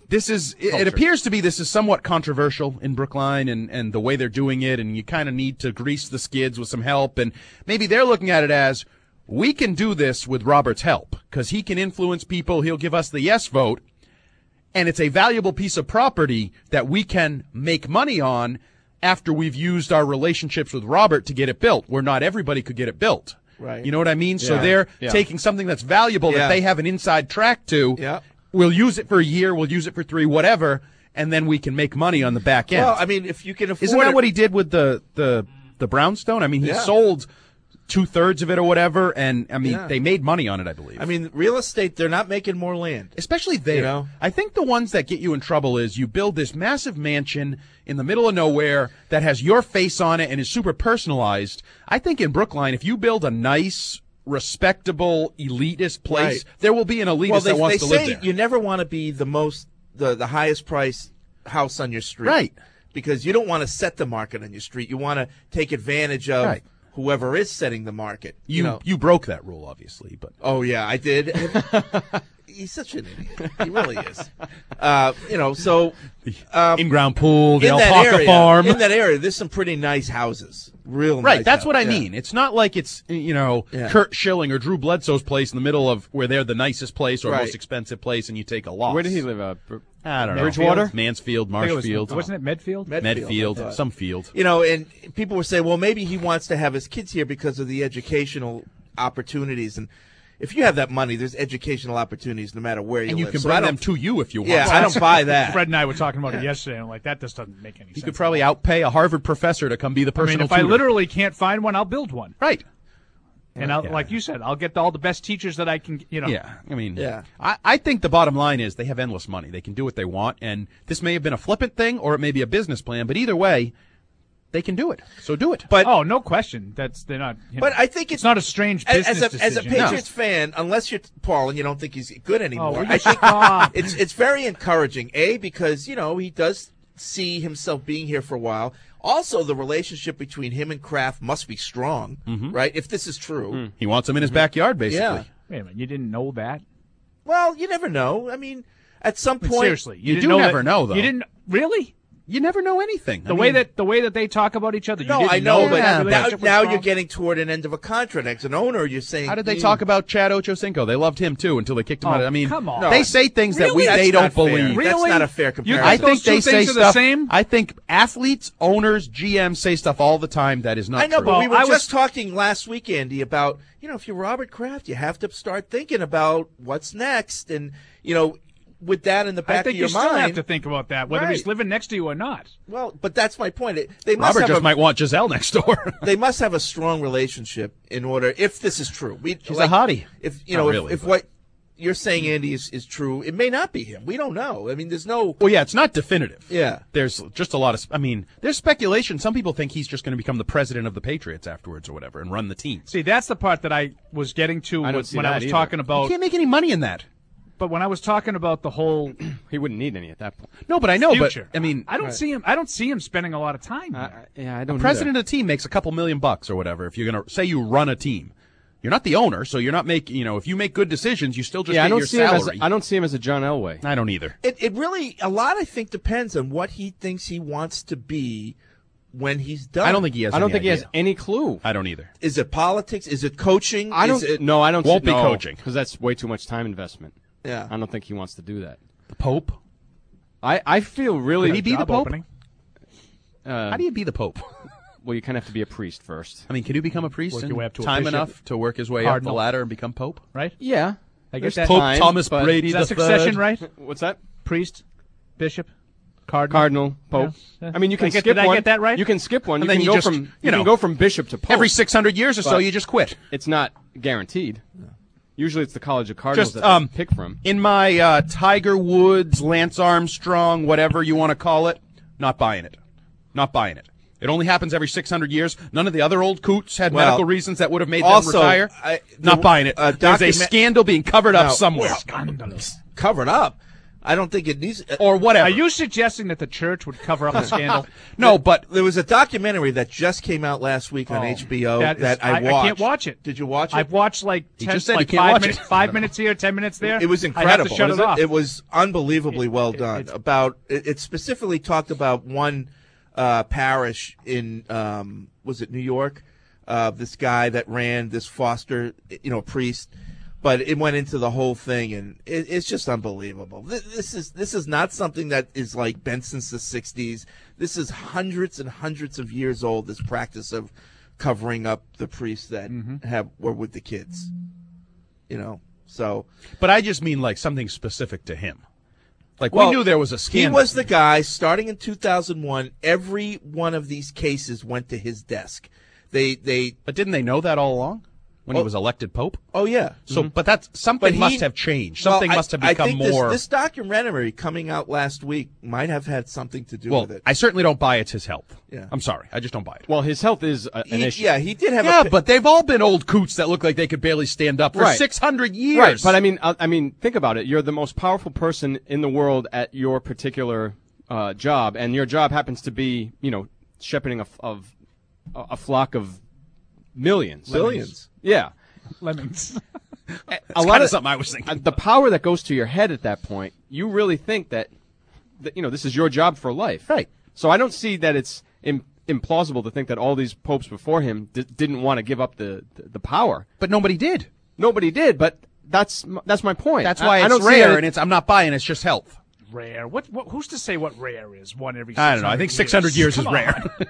Speaker 9: This is, it, it appears to be this is somewhat controversial in Brookline and, and the way they're doing it, and you kind of need to grease the skids with some help, and maybe they're looking at it as, we can do this with Robert's help, because he can influence people, he'll give us the yes vote, and it's a valuable piece of property that we can make money on after we've used our relationships with Robert to get it built, where not everybody could get it built.
Speaker 8: Right.
Speaker 9: You know what I mean?
Speaker 8: Yeah.
Speaker 9: So they're
Speaker 8: Yeah.
Speaker 9: taking something that's valuable
Speaker 8: Yeah.
Speaker 9: that they have an inside track to.
Speaker 8: Yeah.
Speaker 9: We'll use it for a year, we'll use it for three, whatever, and then we can make money on the back end.
Speaker 8: Well, I mean, if you can afford
Speaker 9: Isn't that
Speaker 8: it-
Speaker 9: what he did with the, the, the brownstone? I mean, he
Speaker 8: Yeah.
Speaker 9: sold two-thirds of it or whatever, and, I mean,
Speaker 8: Yeah.
Speaker 9: they made money on it, I believe.
Speaker 8: I mean, real estate, they're not making more land.
Speaker 9: Especially there.
Speaker 8: You know?
Speaker 9: I think the ones that get you in trouble is you build this massive mansion in the middle of nowhere that has your face on it and is super personalized. I think in Brookline, if you build a nice, respectable, elitist place,
Speaker 8: Right.
Speaker 9: there will be an elitist
Speaker 8: Well, they,
Speaker 9: that wants
Speaker 8: they
Speaker 9: to
Speaker 8: say
Speaker 9: live there.
Speaker 8: you never want to be the most, the, the highest price house on your street.
Speaker 9: Right.
Speaker 8: Because you don't want to set the market on your street. You want to take advantage of
Speaker 9: Right.
Speaker 8: whoever is setting the market.
Speaker 9: You,
Speaker 8: You know.
Speaker 9: you broke that rule, obviously, but
Speaker 8: Oh, yeah, I did. He's such an idiot. He really is. Uh, you know, so um,
Speaker 9: in-ground pool, the
Speaker 8: in that
Speaker 9: alpaca
Speaker 8: area,
Speaker 9: farm.
Speaker 8: in that area, there's some pretty nice houses. Real
Speaker 9: Right,
Speaker 8: nice
Speaker 9: that's what I
Speaker 8: houses. Yeah.
Speaker 9: mean. It's not like it's, you know,
Speaker 8: Yeah.
Speaker 9: Kurt Schilling or Drew Bledsoe's place in the middle of where they're the nicest place or
Speaker 8: Right.
Speaker 9: most expensive place and you take a loss.
Speaker 11: Where did he live? Uh, Br-
Speaker 9: I don't know.
Speaker 11: Bridgewater?
Speaker 9: Mansfield,
Speaker 10: I think it was-
Speaker 9: Marshfield.
Speaker 10: wasn't it Medfield?
Speaker 8: Medfield,
Speaker 9: Medfield,
Speaker 8: I thought.
Speaker 9: some field.
Speaker 8: You know, and people were saying, well, maybe he wants to have his kids here because of the educational opportunities. And if you have that money, there's educational opportunities no matter where you
Speaker 9: And you
Speaker 8: live.
Speaker 9: can
Speaker 8: So I
Speaker 9: bring
Speaker 8: don't-
Speaker 9: them to you if you want.
Speaker 8: Yeah, I don't buy that.
Speaker 10: Fred and I were talking about it yesterday, and I'm like, that just doesn't make any
Speaker 9: You
Speaker 10: sense.
Speaker 9: could probably outpay a Harvard professor to come be the
Speaker 10: I mean,
Speaker 9: personal
Speaker 10: if I
Speaker 9: tutor.
Speaker 10: literally can't find one, I'll build one.
Speaker 9: Right.
Speaker 10: And I'll,
Speaker 9: Yeah.
Speaker 10: like you said, I'll get all the best teachers that I can, you know.
Speaker 9: Yeah, I mean,
Speaker 8: Yeah.
Speaker 9: I, I think the bottom line is they have endless money. They can do what they want, and this may have been a flippant thing or it may be a business plan, but either way, they can do it. So do it.
Speaker 8: But
Speaker 10: Oh, no question. That's they're not. You
Speaker 8: But
Speaker 10: know,
Speaker 8: I think it's,
Speaker 10: it's not a strange
Speaker 8: as,
Speaker 10: business
Speaker 8: as a, as a
Speaker 10: decision.
Speaker 8: Patriots fan, unless you're Paul and you don't think he's good anymore.
Speaker 10: will you
Speaker 8: I think
Speaker 10: stop?
Speaker 8: it's it's very encouraging. A, because you know he does see himself being here for a while. Also, the relationship between him and Kraft must be strong, right? If this is true.
Speaker 9: He wants them in his backyard, basically.
Speaker 8: Yeah.
Speaker 10: Wait a minute, you didn't know that?
Speaker 8: Well, you never know. I mean, at some
Speaker 10: I mean,
Speaker 8: point,
Speaker 10: seriously, you,
Speaker 9: you
Speaker 10: didn't
Speaker 9: do
Speaker 10: know
Speaker 9: never
Speaker 10: that-
Speaker 9: know, though.
Speaker 10: You didn't really.
Speaker 9: You never know anything.
Speaker 10: The
Speaker 9: I
Speaker 10: way
Speaker 9: mean,
Speaker 10: that the way that they talk about each other. You
Speaker 8: No,
Speaker 10: didn't
Speaker 8: I know,
Speaker 10: that
Speaker 8: but
Speaker 10: that
Speaker 8: now,
Speaker 10: relationship was
Speaker 8: now
Speaker 10: strong?
Speaker 8: you're getting toward an end of a contract. As an owner, you're saying,
Speaker 9: How did they
Speaker 8: mm,
Speaker 9: talk about Chad Ochocinco? They loved him too until they kicked him
Speaker 10: Oh,
Speaker 9: out. I mean,
Speaker 10: come on.
Speaker 8: No.
Speaker 9: they say things that we
Speaker 8: Really?
Speaker 9: they
Speaker 8: That's
Speaker 9: don't
Speaker 8: not fair.
Speaker 9: believe.
Speaker 8: That's
Speaker 10: Really?
Speaker 8: not a fair
Speaker 10: You
Speaker 8: comparison.
Speaker 9: I
Speaker 10: think those
Speaker 9: think they
Speaker 10: two
Speaker 9: say
Speaker 10: things are the
Speaker 9: stuff.
Speaker 10: same?
Speaker 9: I think athletes, owners, G Ms say stuff all the time that is not
Speaker 8: I know,
Speaker 9: true.
Speaker 8: but we
Speaker 10: Well,
Speaker 8: were
Speaker 10: I was-
Speaker 8: just talking last week, Andy, about, you know, if you're Robert Kraft, you have to start thinking about what's next. And, you know, with that in the back
Speaker 10: I think
Speaker 8: of your
Speaker 10: you
Speaker 8: mind.
Speaker 10: still have to think about that, whether he's
Speaker 8: Right.
Speaker 10: living next to you or not.
Speaker 8: Well, but that's my point. It, they must
Speaker 9: Robert
Speaker 8: have
Speaker 9: just
Speaker 8: a,
Speaker 9: might want Giselle next door.
Speaker 8: they must have a strong relationship in order, if this is true. We,
Speaker 9: She's a hottie.
Speaker 8: If, you
Speaker 9: Not
Speaker 8: know,
Speaker 9: really,
Speaker 8: if, if
Speaker 9: but-
Speaker 8: what you're saying, Andy, is, is true, it may not be him. We don't know. I mean, there's no.
Speaker 9: Well, yeah, it's not definitive.
Speaker 8: Yeah.
Speaker 9: There's just a lot of, I mean, there's speculation. Some people think he's just going to become the president of the Patriots afterwards or whatever and run the team.
Speaker 10: See, that's the part that I was getting to
Speaker 11: I don't
Speaker 10: with-
Speaker 11: see
Speaker 10: when I
Speaker 11: that
Speaker 10: was
Speaker 11: either.
Speaker 10: talking
Speaker 9: You
Speaker 10: about.
Speaker 9: can't make any money in that.
Speaker 10: But when I was talking about the whole
Speaker 11: He wouldn't need any at that point.
Speaker 9: No, but I know,
Speaker 10: future,
Speaker 9: but I mean,
Speaker 10: I don't see him. I don't see him spending a lot of time.
Speaker 11: I,
Speaker 10: here.
Speaker 11: I- yeah, I don't.
Speaker 9: president of the team makes a couple million bucks or whatever. If you're going to say you run a team, you're not the owner, so you're not making, you know, if you make good decisions, you still just
Speaker 11: Yeah,
Speaker 9: get
Speaker 11: I don't
Speaker 9: your
Speaker 11: see him as
Speaker 9: salary.
Speaker 11: a, I don't see him as a John Elway.
Speaker 9: I don't either.
Speaker 8: It, it really, a lot, I think, depends on what he thinks he wants to be when he's done.
Speaker 9: I don't think he has
Speaker 11: I don't
Speaker 9: any
Speaker 11: think he has
Speaker 9: idea.
Speaker 11: any clue.
Speaker 9: I don't either.
Speaker 8: Is it politics? Is it coaching?
Speaker 11: I don't.
Speaker 8: Is it,
Speaker 11: no, I don't.
Speaker 9: Won't
Speaker 11: see,
Speaker 9: be
Speaker 11: no,
Speaker 9: coaching.
Speaker 11: because that's way too much time investment.
Speaker 8: Yeah.
Speaker 11: I don't think he wants to do that.
Speaker 9: The Pope?
Speaker 11: I, I feel really.
Speaker 9: Could he be the
Speaker 10: Job
Speaker 9: Pope?
Speaker 10: opening.
Speaker 11: Uh,
Speaker 9: How do you be the Pope?
Speaker 11: well, you kind of have to be a priest first.
Speaker 9: I mean, can you become a priest
Speaker 10: Work
Speaker 9: in
Speaker 10: your way up to a
Speaker 9: time
Speaker 10: bishop,
Speaker 9: enough to work his way
Speaker 10: cardinal.
Speaker 9: up the ladder and become Pope?
Speaker 10: Right?
Speaker 11: Yeah,
Speaker 10: I get
Speaker 11: There's
Speaker 10: that.
Speaker 9: Pope
Speaker 11: time,
Speaker 9: Thomas
Speaker 11: but-
Speaker 9: Brady
Speaker 10: Is that
Speaker 9: the
Speaker 10: succession,
Speaker 9: third.
Speaker 10: right?
Speaker 11: What's that?
Speaker 10: Priest, bishop, cardinal.
Speaker 11: Cardinal, Pope.
Speaker 10: Yeah.
Speaker 11: I mean, you
Speaker 10: Did
Speaker 11: can
Speaker 10: I get-
Speaker 11: skip
Speaker 10: did I
Speaker 11: one.
Speaker 10: get that right?
Speaker 11: You can skip one.
Speaker 9: And
Speaker 11: you
Speaker 9: then
Speaker 11: can
Speaker 9: you
Speaker 11: go
Speaker 9: just,
Speaker 11: from
Speaker 9: you
Speaker 11: you
Speaker 9: know,
Speaker 11: can go from bishop to Pope.
Speaker 9: Every six hundred years or so,
Speaker 11: But-
Speaker 9: you just quit.
Speaker 11: It's not guaranteed. Usually, it's the College of Cardinals
Speaker 9: Just
Speaker 11: that
Speaker 9: um,
Speaker 11: they pick from.
Speaker 9: in my uh, Tiger Woods, Lance Armstrong, whatever you want to call it, not buying it. Not buying it. It only happens every six hundred years. None of the other old coots had
Speaker 8: Well,
Speaker 9: medical reasons that would have made
Speaker 8: also,
Speaker 9: them retire.
Speaker 8: I-
Speaker 9: not
Speaker 8: the-
Speaker 9: buying it.
Speaker 8: uh,
Speaker 9: There's a
Speaker 8: document-
Speaker 9: scandal being covered up
Speaker 8: No,
Speaker 9: somewhere.
Speaker 8: well, covered up. I don't think it needs
Speaker 9: or whatever.
Speaker 10: Are you suggesting that the church would cover up the scandal?
Speaker 9: No, but
Speaker 8: there was a documentary that just came out last week on
Speaker 10: Oh,
Speaker 8: H B O
Speaker 10: that
Speaker 8: that,
Speaker 10: is-
Speaker 8: I
Speaker 10: I- I
Speaker 8: watched.
Speaker 10: can't watch it.
Speaker 8: Did you watch it?
Speaker 10: I've watched like
Speaker 9: He
Speaker 10: ten,
Speaker 9: just said he
Speaker 10: like
Speaker 9: can't
Speaker 10: five
Speaker 9: watch
Speaker 10: minutes,
Speaker 9: it.
Speaker 10: five minutes here, ten minutes there.
Speaker 8: It was
Speaker 10: I
Speaker 8: incredible.
Speaker 10: have to shut
Speaker 8: Was
Speaker 10: it off.
Speaker 8: It was unbelievably well done.
Speaker 10: it's-
Speaker 8: About it, it specifically talked about one uh, parish in um, was it New York? Uh, this guy that ran this foster, you know, priest. But it went into the whole thing, and it, it's just unbelievable. This, this is this is not something that is like been since the sixties. This is hundreds and hundreds of years old. This practice of covering up the priests that
Speaker 10: Mm-hmm.
Speaker 8: have were with the kids. You know, so.
Speaker 9: But I just mean like something specific to him. Like
Speaker 8: Well,
Speaker 9: we knew there was a scandal.
Speaker 8: He was the guy. Starting in two thousand one, every one of these cases went to his desk. They they.
Speaker 9: But didn't they know that all along when
Speaker 8: Oh.
Speaker 9: he was elected pope?
Speaker 8: Oh yeah.
Speaker 9: So, but that's something
Speaker 8: But he-
Speaker 9: must have changed.
Speaker 8: Well,
Speaker 9: Something
Speaker 8: I-
Speaker 9: must have
Speaker 8: I
Speaker 9: become
Speaker 8: think this-
Speaker 9: more.
Speaker 8: This, documentary coming out last week might have had something to do
Speaker 9: well,
Speaker 8: with it.
Speaker 9: I certainly don't buy it's his health.
Speaker 8: Yeah.
Speaker 9: I'm sorry, I just don't buy it.
Speaker 11: Well, his health is uh, an
Speaker 8: He-
Speaker 11: issue.
Speaker 8: yeah, he did have.
Speaker 9: Yeah,
Speaker 8: a,
Speaker 9: but they've all been old coots that look like they could barely stand up for
Speaker 11: Right.
Speaker 9: six hundred years.
Speaker 11: Right, but I mean, I, I mean, think about it. You're the most powerful person in the world at your particular uh, job, and your job happens to be, you know, shepherding a, f- of a, a flock of millions,
Speaker 8: Billions.
Speaker 11: Yeah,
Speaker 10: Lemmings.
Speaker 11: a
Speaker 9: kinda something I was thinking
Speaker 11: uh, The power that goes to your head at that point, you really think that, that you know, this is your job for life.
Speaker 9: Right.
Speaker 11: So I don't see that it's Im- implausible to think that all these popes before him d- didn't want to give up the, the the power.
Speaker 9: but nobody did.
Speaker 11: Nobody did, but that's m- that's my point.
Speaker 9: That's
Speaker 11: I-
Speaker 9: why
Speaker 11: I
Speaker 9: it's
Speaker 11: don't see that
Speaker 9: rare,
Speaker 11: it-
Speaker 9: and it's I'm not buying. It's just health.
Speaker 10: Rare. What, what? Who's to say what rare is? One every.
Speaker 9: I don't know. I think six hundred years is
Speaker 10: Come
Speaker 9: rare.
Speaker 10: on.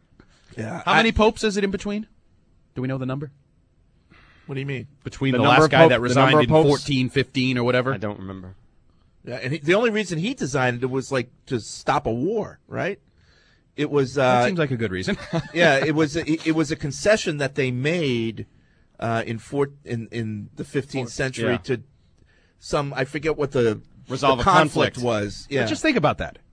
Speaker 8: yeah.
Speaker 9: How
Speaker 8: I-
Speaker 9: many popes is it in between? Do we know the number?
Speaker 8: What do you mean?
Speaker 9: Between
Speaker 11: The
Speaker 9: the,
Speaker 11: number
Speaker 9: last
Speaker 11: of
Speaker 9: guy
Speaker 11: pope-
Speaker 9: that
Speaker 11: the
Speaker 9: resigned
Speaker 11: number of
Speaker 9: in
Speaker 11: popes?
Speaker 9: fourteen, fifteen, or whatever.
Speaker 11: I don't remember.
Speaker 8: Yeah, and he, the only reason he designed it was like to stop a war, right? It was. Uh,
Speaker 9: That seems like a good reason.
Speaker 8: yeah, it was. A, it was a concession that they made uh, in four in in the fifteenth century
Speaker 11: yeah.
Speaker 8: to some. I forget what the,
Speaker 11: Resolve
Speaker 8: the
Speaker 11: a
Speaker 8: conflict,
Speaker 11: conflict.
Speaker 8: was. Yeah,
Speaker 9: But just think about that.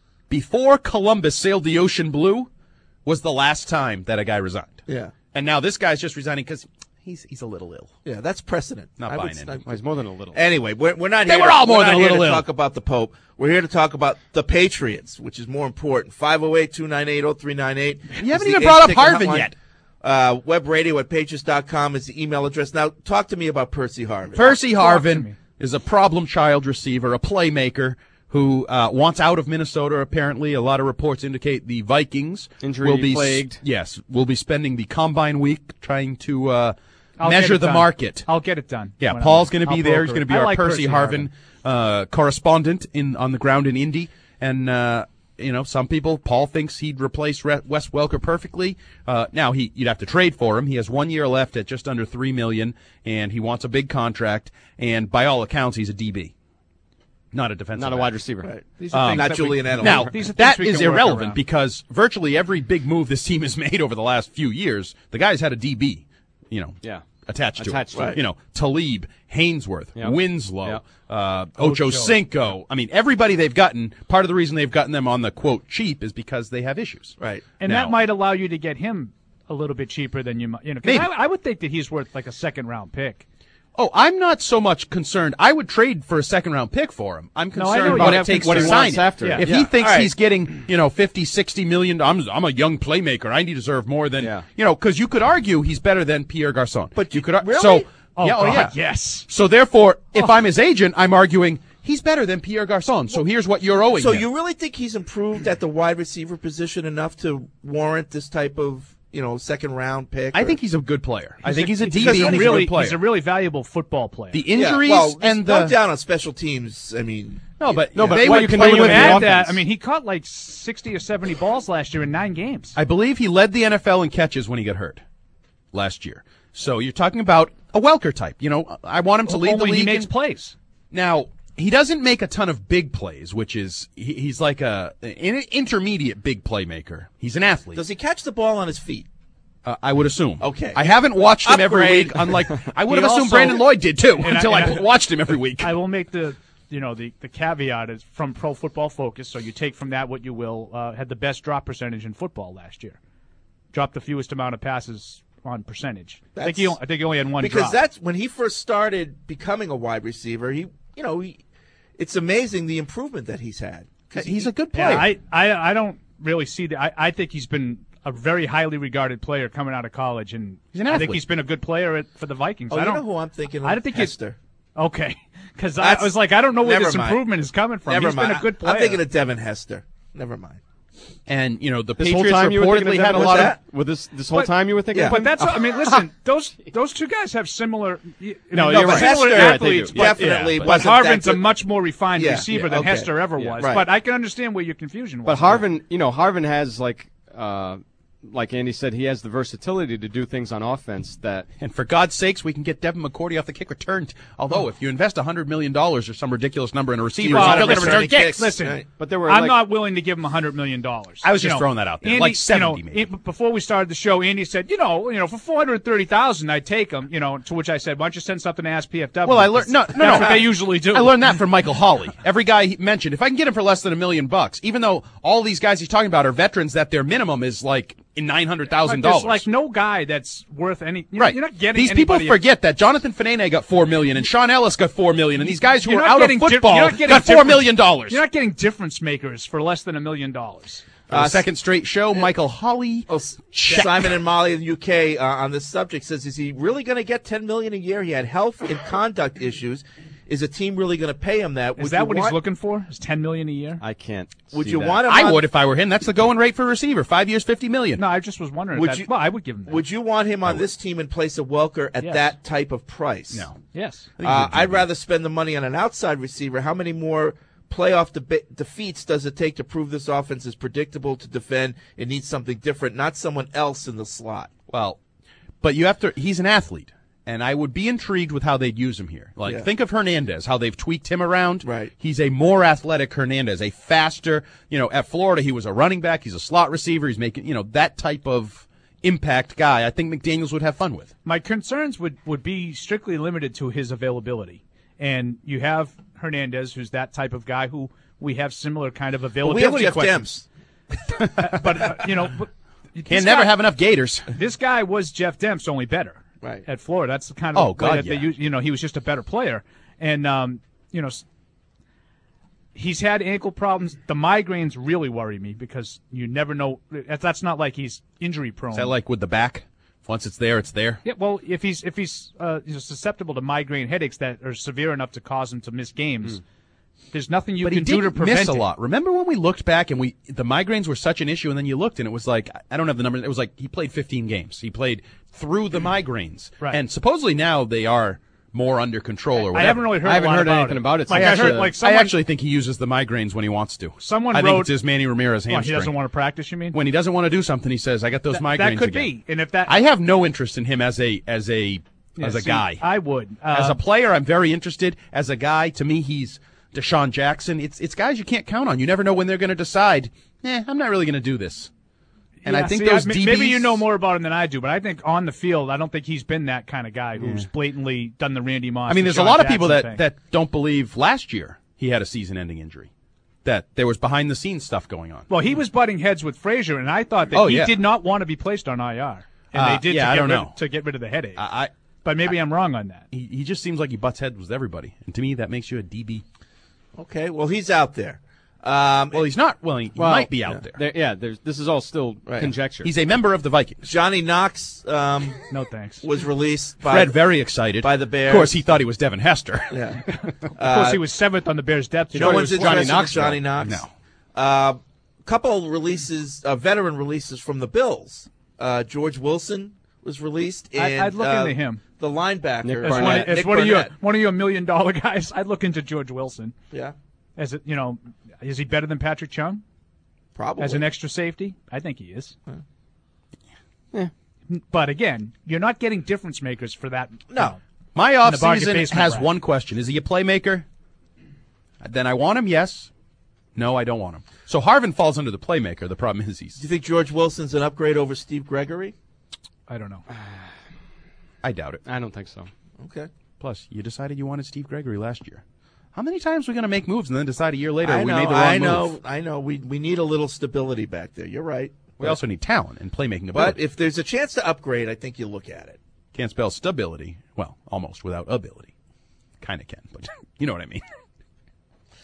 Speaker 9: Before Columbus sailed the ocean blue was the last time that a guy resigned.
Speaker 8: yeah,
Speaker 9: And now this guy's just resigning because he's he's a little ill.
Speaker 8: yeah. That's precedent.
Speaker 9: Not
Speaker 8: I would
Speaker 9: buying
Speaker 8: s-
Speaker 9: it.
Speaker 11: Well, he's more than a little.
Speaker 8: Anyway, we're, we're not
Speaker 9: They
Speaker 8: here.
Speaker 9: were
Speaker 8: to,
Speaker 9: all more
Speaker 8: we're
Speaker 9: than
Speaker 8: not
Speaker 9: a
Speaker 8: here
Speaker 9: little
Speaker 8: to
Speaker 9: ill.
Speaker 8: talk about the Pope. We're here to talk about the Patriots, which is more important. five oh eight, two nine eight, oh three nine eight.
Speaker 9: You haven't even brought up Harvin yet.
Speaker 8: Uh, web radio at patriots dot com is the email address. Now, talk to me about Percy Harvin.
Speaker 9: Percy
Speaker 10: Talk to
Speaker 9: Harvin
Speaker 10: me.
Speaker 9: is a problem child receiver, a playmaker who uh, wants out of Minnesota. Apparently, a lot of reports indicate the Vikings
Speaker 11: Injury
Speaker 9: will be
Speaker 11: plagued.
Speaker 9: Yes, will be spending the combine week trying to uh,
Speaker 10: I'll
Speaker 9: measure
Speaker 10: get it
Speaker 9: the
Speaker 10: done.
Speaker 9: market.
Speaker 10: I'll get it done.
Speaker 9: Yeah,
Speaker 10: when
Speaker 9: Paul's
Speaker 10: I'm-
Speaker 9: going to be
Speaker 10: I'll
Speaker 9: there. He's
Speaker 10: broker
Speaker 9: going to be
Speaker 10: it. I
Speaker 9: our
Speaker 10: like
Speaker 9: Percy, Harvin, Uh, correspondent in on the ground in Indy, and uh, you know, some people. Paul thinks he'd replace Re- Wes Welker perfectly. Uh, now he you'd have to trade for him. He has one year left at just under three million, and he wants a big contract. And by all accounts, he's a D B, not a defensive,
Speaker 11: Not a
Speaker 9: back.
Speaker 11: wide receiver.
Speaker 8: Right.
Speaker 10: These are things
Speaker 8: Not
Speaker 10: that we-
Speaker 8: Julian Edelman.
Speaker 9: Now,
Speaker 10: These are things
Speaker 9: that
Speaker 10: we
Speaker 9: is
Speaker 10: can work
Speaker 9: irrelevant
Speaker 10: around.
Speaker 9: because virtually every big move this team has made over the last few years, the guy's had a D B, you know,
Speaker 11: Yeah.
Speaker 9: attached to
Speaker 11: Attached
Speaker 9: it.
Speaker 11: to it.
Speaker 9: You know, Talib, Hainsworth,
Speaker 11: Yep.
Speaker 9: Winslow,
Speaker 11: Yep.
Speaker 9: uh, Ocho Cinco. I mean, everybody they've gotten, part of the reason they've gotten them on the, quote, cheap is because they have issues.
Speaker 8: Right.
Speaker 10: And
Speaker 9: Now-
Speaker 10: that might allow you to get him a little bit cheaper than you might. You know, 'cause
Speaker 9: Maybe.
Speaker 10: I, I would think that he's worth like a second round pick.
Speaker 9: Oh, I'm not so much concerned. I would trade for a second round pick for him. I'm
Speaker 10: No, I
Speaker 9: concerned
Speaker 10: know
Speaker 9: about
Speaker 10: you
Speaker 9: what it
Speaker 10: have
Speaker 9: takes
Speaker 11: what
Speaker 9: to
Speaker 11: he
Speaker 9: sign
Speaker 11: wants
Speaker 9: it.
Speaker 11: after.
Speaker 10: Yeah.
Speaker 9: If
Speaker 8: Yeah.
Speaker 9: he thinks
Speaker 8: All right.
Speaker 9: he's getting, you know, fifty, sixty million, I'm, I'm a young playmaker. I deserve more than,
Speaker 11: Yeah.
Speaker 9: you know, because you could argue he's better than Pierre Garçon.
Speaker 8: But
Speaker 9: you could, ar-
Speaker 8: really?
Speaker 9: so,
Speaker 10: Oh,
Speaker 9: yeah, oh,
Speaker 10: God,
Speaker 9: yeah.
Speaker 10: yes.
Speaker 9: So therefore, if I'm his agent, I'm arguing he's better than Pierre Garçon. So here's what you're owing
Speaker 8: So
Speaker 9: him.
Speaker 8: you really think he's improved at the wide receiver position enough to warrant this type of, you know, second round pick?
Speaker 9: I
Speaker 8: or-
Speaker 9: think he's a good player. I think he's a D B
Speaker 10: Because
Speaker 9: and
Speaker 10: he's
Speaker 9: he's a
Speaker 10: really,
Speaker 9: good player.
Speaker 10: he's a really valuable football player.
Speaker 9: The
Speaker 8: Yeah,
Speaker 9: injuries
Speaker 8: well,
Speaker 9: and
Speaker 8: slow
Speaker 9: the
Speaker 8: down on special teams. I mean,
Speaker 9: no, but
Speaker 11: No, but
Speaker 9: they
Speaker 11: what
Speaker 9: would
Speaker 11: you can
Speaker 9: play
Speaker 11: do
Speaker 10: when
Speaker 9: with
Speaker 10: you
Speaker 11: the
Speaker 10: add
Speaker 11: offense.
Speaker 10: that, I mean, he caught like sixty or seventy balls last year in nine games.
Speaker 9: I believe he led the N F L in catches when he got hurt last year. So you're talking about a Welker type. You know, I want him to lead the
Speaker 10: Only
Speaker 9: league.
Speaker 10: he makes
Speaker 9: in-
Speaker 10: plays.
Speaker 9: Now, he doesn't make a ton of big plays, which is he, he's like a an intermediate big playmaker. He's an athlete.
Speaker 8: does he catch the ball on his feet?
Speaker 9: Uh, I would assume.
Speaker 8: Okay.
Speaker 9: I haven't watched him every
Speaker 8: Upgrade.
Speaker 9: week. Unlike I would
Speaker 10: He
Speaker 9: have assumed
Speaker 10: also-
Speaker 9: Brandon Lloyd did too
Speaker 10: And I-
Speaker 9: until I,
Speaker 10: and I-
Speaker 9: watched him every week.
Speaker 10: I will make the you know the, the caveat is from Pro Football Focus, so you take from that what you will. Uh, had the best drop percentage in football last year. Dropped the fewest amount of passes on percentage. I think he
Speaker 8: That's-
Speaker 10: o- I think he only had one
Speaker 8: Because
Speaker 10: drop.
Speaker 8: that's when he first started becoming a wide receiver. He, you know, he it's amazing the improvement that he's had.
Speaker 9: He's
Speaker 8: he,
Speaker 9: a good player.
Speaker 10: Yeah, I, I I don't really see that. I, I think he's been a very highly regarded player coming out of college, and
Speaker 9: he's an
Speaker 10: I
Speaker 9: athlete.
Speaker 10: think he's been a good player at, for the Vikings.
Speaker 8: Oh,
Speaker 10: I
Speaker 8: you
Speaker 10: don't
Speaker 8: know who I'm thinking of?
Speaker 10: I don't think
Speaker 8: Hester.
Speaker 10: He's, okay, because I was like, I don't know where
Speaker 8: Never
Speaker 10: this
Speaker 8: mind.
Speaker 10: improvement is coming from.
Speaker 8: Never
Speaker 10: He's
Speaker 8: mind.
Speaker 10: been a good player.
Speaker 8: I'm thinking of Devin Hester. Never mind.
Speaker 9: And, you know, the
Speaker 11: This whole
Speaker 9: Patriots
Speaker 11: time you were thinking
Speaker 9: reportedly
Speaker 11: of
Speaker 9: had a
Speaker 11: Devin
Speaker 9: lot
Speaker 11: Hester?
Speaker 9: of...
Speaker 11: With this, this whole
Speaker 10: But-
Speaker 11: time you were thinking
Speaker 8: yeah.
Speaker 11: of
Speaker 10: But
Speaker 11: him?
Speaker 10: that's, I mean, listen, those those two guys have similar, you
Speaker 11: No,
Speaker 10: know,
Speaker 11: you're right.
Speaker 10: similar
Speaker 8: Hester,
Speaker 10: athletes,
Speaker 11: they do.
Speaker 10: but,
Speaker 8: Definitely
Speaker 10: yeah, but
Speaker 8: wasn't that
Speaker 10: Harvin's a
Speaker 8: good.
Speaker 10: much more refined
Speaker 8: Yeah,
Speaker 10: receiver
Speaker 8: yeah,
Speaker 10: than
Speaker 8: okay.
Speaker 10: Hester ever
Speaker 11: Yeah.
Speaker 10: was.
Speaker 8: Right.
Speaker 10: But I can understand where your confusion was.
Speaker 11: But Harvin, you know, Harvin has like, uh, like Andy said, he has the versatility to do things on offense that.
Speaker 9: And for God's sakes, we can get Devin McCourty off the kick return. Although, if you invest one hundred million dollars or some ridiculous number in a receiver,
Speaker 10: Well,
Speaker 9: he's still going to
Speaker 10: listen,
Speaker 9: return kicks.
Speaker 10: Listen,
Speaker 8: Right.
Speaker 11: But there were.
Speaker 10: I'm
Speaker 11: like,
Speaker 10: not willing to give him one hundred million dollars.
Speaker 9: I was
Speaker 10: You
Speaker 9: just
Speaker 10: know,
Speaker 9: throwing that out there.
Speaker 10: Andy,
Speaker 9: Like seventy,
Speaker 10: you know,
Speaker 9: maybe.
Speaker 10: it- before we started the show, Andy said, you know, you know, for four hundred thirty thousand dollars, I'd take him, you know, to which I said, why don't you send something to S P F W?
Speaker 9: Well, I learned no, no,
Speaker 10: That's
Speaker 9: no.
Speaker 10: what they usually do.
Speaker 9: I learned that from Michael Hawley. Every guy he mentioned, if I can get him for less than a million bucks, even though all these guys he's talking about are veterans, that their minimum is like in nine hundred thousand
Speaker 10: There's
Speaker 9: dollars.
Speaker 10: like no guy that's worth any. You're,
Speaker 9: Right.
Speaker 10: You're not getting
Speaker 9: these people
Speaker 10: anybody-
Speaker 9: forget that Jonathan Fanene got four million and Sean Ellis got four million, and these guys who
Speaker 10: You're
Speaker 9: are
Speaker 10: not
Speaker 9: out of
Speaker 10: getting di-
Speaker 9: football
Speaker 10: you're not getting
Speaker 9: got four
Speaker 10: difference-
Speaker 9: million dollars.
Speaker 10: You're not getting difference makers for less than a million dollars.
Speaker 9: For the second straight show, Michael Hawley.
Speaker 8: Oh,
Speaker 9: Check.
Speaker 8: Simon and Molly in the U K uh, on this subject says, is he really going to get ten million dollars a year? He had health and conduct issues. Is a team really going to pay him that?
Speaker 10: Is
Speaker 8: Would
Speaker 10: that
Speaker 8: you
Speaker 10: what
Speaker 8: want,
Speaker 10: he's looking for? Is ten million a year?
Speaker 11: I can't.
Speaker 8: Would
Speaker 11: see
Speaker 8: you
Speaker 11: that.
Speaker 8: want him?
Speaker 9: I
Speaker 8: on,
Speaker 9: would if I were him. That's the going rate for a receiver. Five years, fifty million.
Speaker 10: No, I just was wondering.
Speaker 8: Would
Speaker 10: if that,
Speaker 8: you-
Speaker 10: well, I would give him that.
Speaker 8: Would you want him on this team in place of Welker at
Speaker 10: Yes.
Speaker 8: that type of price?
Speaker 9: No.
Speaker 10: Yes.
Speaker 8: Uh, I'd rather spend the money on an outside receiver. How many more playoff deba- defeats does it take to prove this offense is predictable to defend? It needs something different, not someone else in the slot.
Speaker 9: Well, but you have to. He's an athlete, and I would be intrigued with how they'd use him here. Like,
Speaker 8: Yeah.
Speaker 9: think of Hernandez, how they've tweaked him around.
Speaker 8: Right.
Speaker 9: He's a more athletic Hernandez, a faster. You know, at Florida, he was a running back. He's a slot receiver. He's making, you know, that type of impact guy. I think McDaniels would have fun with.
Speaker 10: My concerns would, would be strictly limited to his availability. And you have Hernandez, who's that type of guy who we have similar kind of
Speaker 8: But we
Speaker 10: availability
Speaker 8: have Jeff
Speaker 10: questions.
Speaker 8: Demps.
Speaker 10: But, uh, you know, but
Speaker 9: Can't
Speaker 10: this
Speaker 9: never
Speaker 10: guy-
Speaker 9: have enough Gators.
Speaker 10: This guy was Jeff Demps, only better.
Speaker 8: Right.
Speaker 10: At Florida. That's the kind of
Speaker 9: Oh,
Speaker 10: way
Speaker 9: God,
Speaker 10: that they
Speaker 9: yeah.
Speaker 10: use, you know, he was just a better player. And, um, you know, s- he's had ankle problems. The migraines really worry me because you never know. That's that's not like he's injury prone.
Speaker 9: Is that like with the back? Once it's there, it's there.
Speaker 10: Yeah, well, if he's if he's uh, you know, susceptible to migraine headaches that are severe enough to cause him to miss games, there's nothing you
Speaker 9: But
Speaker 10: can
Speaker 9: he
Speaker 10: do to
Speaker 9: did
Speaker 10: prevent
Speaker 9: miss a
Speaker 10: it.
Speaker 9: lot. Remember when we looked back and we the migraines were such an issue, and then you looked and it was like, I don't have the numbers. It was like he played fifteen games. He played through the migraines,
Speaker 10: Right.
Speaker 9: and supposedly now they are more under control or whatever.
Speaker 10: I haven't really heard.
Speaker 11: I haven't
Speaker 10: a lot
Speaker 11: heard
Speaker 10: about
Speaker 11: anything
Speaker 10: it.
Speaker 11: about it
Speaker 10: Like
Speaker 11: since
Speaker 10: I heard,
Speaker 11: the-
Speaker 10: like someone,
Speaker 9: I actually think he uses the migraines when he wants to.
Speaker 10: Someone
Speaker 9: I think
Speaker 10: wrote-
Speaker 9: it's his Manny Ramirez
Speaker 10: Well,
Speaker 9: hamstring.
Speaker 10: he doesn't want to practice. You mean?
Speaker 9: When he doesn't want to do something, he says, "I got those
Speaker 10: That-
Speaker 9: migraines."
Speaker 10: that could
Speaker 9: again."
Speaker 10: be, and if that,
Speaker 9: I have no interest in him as a as a
Speaker 10: Yeah,
Speaker 9: as a
Speaker 10: see,
Speaker 9: guy.
Speaker 10: I would. Uh,
Speaker 9: As a player, I'm very interested. As a guy, to me, he's Deshaun Jackson. It's it's guys you can't count on. You never know when they're going to decide, eh, I'm not really going to do this. And
Speaker 10: yeah,
Speaker 9: I think
Speaker 10: see,
Speaker 9: those
Speaker 10: I-
Speaker 9: D Bs...
Speaker 10: maybe you know more about him than I do, but I think on the field, I don't think he's been that kind of guy who's blatantly done the Randy Moss.
Speaker 9: I mean, there's a
Speaker 10: Deshaun
Speaker 9: lot of people that,
Speaker 10: Jackson thing.
Speaker 9: that don't believe last year he had a season-ending injury, that there was behind-the-scenes stuff going on.
Speaker 10: Well, he was butting heads with Frazier, and I thought that
Speaker 9: Oh,
Speaker 10: he
Speaker 9: yeah.
Speaker 10: did not want to be placed on I R, and
Speaker 9: Uh,
Speaker 10: they did
Speaker 9: yeah,
Speaker 10: to,
Speaker 9: I
Speaker 10: get
Speaker 9: don't
Speaker 10: rid,
Speaker 9: know.
Speaker 10: to get rid of the headache.
Speaker 9: I, I
Speaker 10: but maybe I'm wrong on that.
Speaker 9: he, he just seems like he butts heads with everybody, and to me, that makes you a D B.
Speaker 8: Okay, well, he's out there. Um,
Speaker 9: Well, he's not. Well, he, he
Speaker 11: Well,
Speaker 9: might be out there.
Speaker 11: There, yeah, there's, this is all still
Speaker 8: Right.
Speaker 11: conjecture.
Speaker 9: He's a member of the Vikings.
Speaker 8: Johnny Knox um,
Speaker 10: No thanks.
Speaker 8: was released by
Speaker 9: Fred very excited
Speaker 8: by the Bears.
Speaker 9: Of course, he thought he was Devin Hester.
Speaker 8: Yeah.
Speaker 10: Of course, he was seventh on the Bears' depth chart.
Speaker 8: No one's
Speaker 9: was Johnny
Speaker 8: interested in
Speaker 9: Knoxville.
Speaker 8: Johnny Knox.
Speaker 9: No.
Speaker 8: Uh, couple releases, uh, veteran releases from the Bills. Uh, George Wilson was released.
Speaker 10: I-
Speaker 8: And,
Speaker 10: I'd look
Speaker 8: uh,
Speaker 10: into him.
Speaker 8: The linebacker.
Speaker 11: Nick
Speaker 10: As
Speaker 11: Barnett.
Speaker 10: one,
Speaker 8: uh,
Speaker 10: as
Speaker 8: Nick
Speaker 10: one of you,
Speaker 8: Barnett.
Speaker 10: one of you million dollar guys, I'd look into George Wilson.
Speaker 8: Yeah,
Speaker 10: As a, you know, is he better than Patrick Chung
Speaker 8: probably.
Speaker 10: as an extra safety? I think he is. But again, you're not getting difference makers for that. you
Speaker 8: No.
Speaker 10: know.
Speaker 9: My
Speaker 10: the bargain
Speaker 9: offseason
Speaker 10: basement
Speaker 9: has
Speaker 10: rack.
Speaker 9: one question. Is he a playmaker? Then I want him, yes. No, I don't want him. So Harvin falls under the playmaker. The problem is
Speaker 8: Do
Speaker 9: he's...
Speaker 8: you think George Wilson's an upgrade over Steve Gregory?
Speaker 10: I don't know.
Speaker 9: I doubt it.
Speaker 11: I don't think so.
Speaker 8: Okay.
Speaker 9: Plus, you decided you wanted Steve Gregory last year. How many times are we going to make moves and then decide a year later
Speaker 8: I
Speaker 9: we
Speaker 8: know,
Speaker 9: made the wrong
Speaker 8: I know,
Speaker 9: move?
Speaker 8: I know. We we need a little stability back there. You're right.
Speaker 9: We also need talent and playmaking ability.
Speaker 8: But if there's a chance to upgrade, I think you look at it.
Speaker 9: Can't spell stability. Well, almost without ability. Kind of can, but you know what I mean.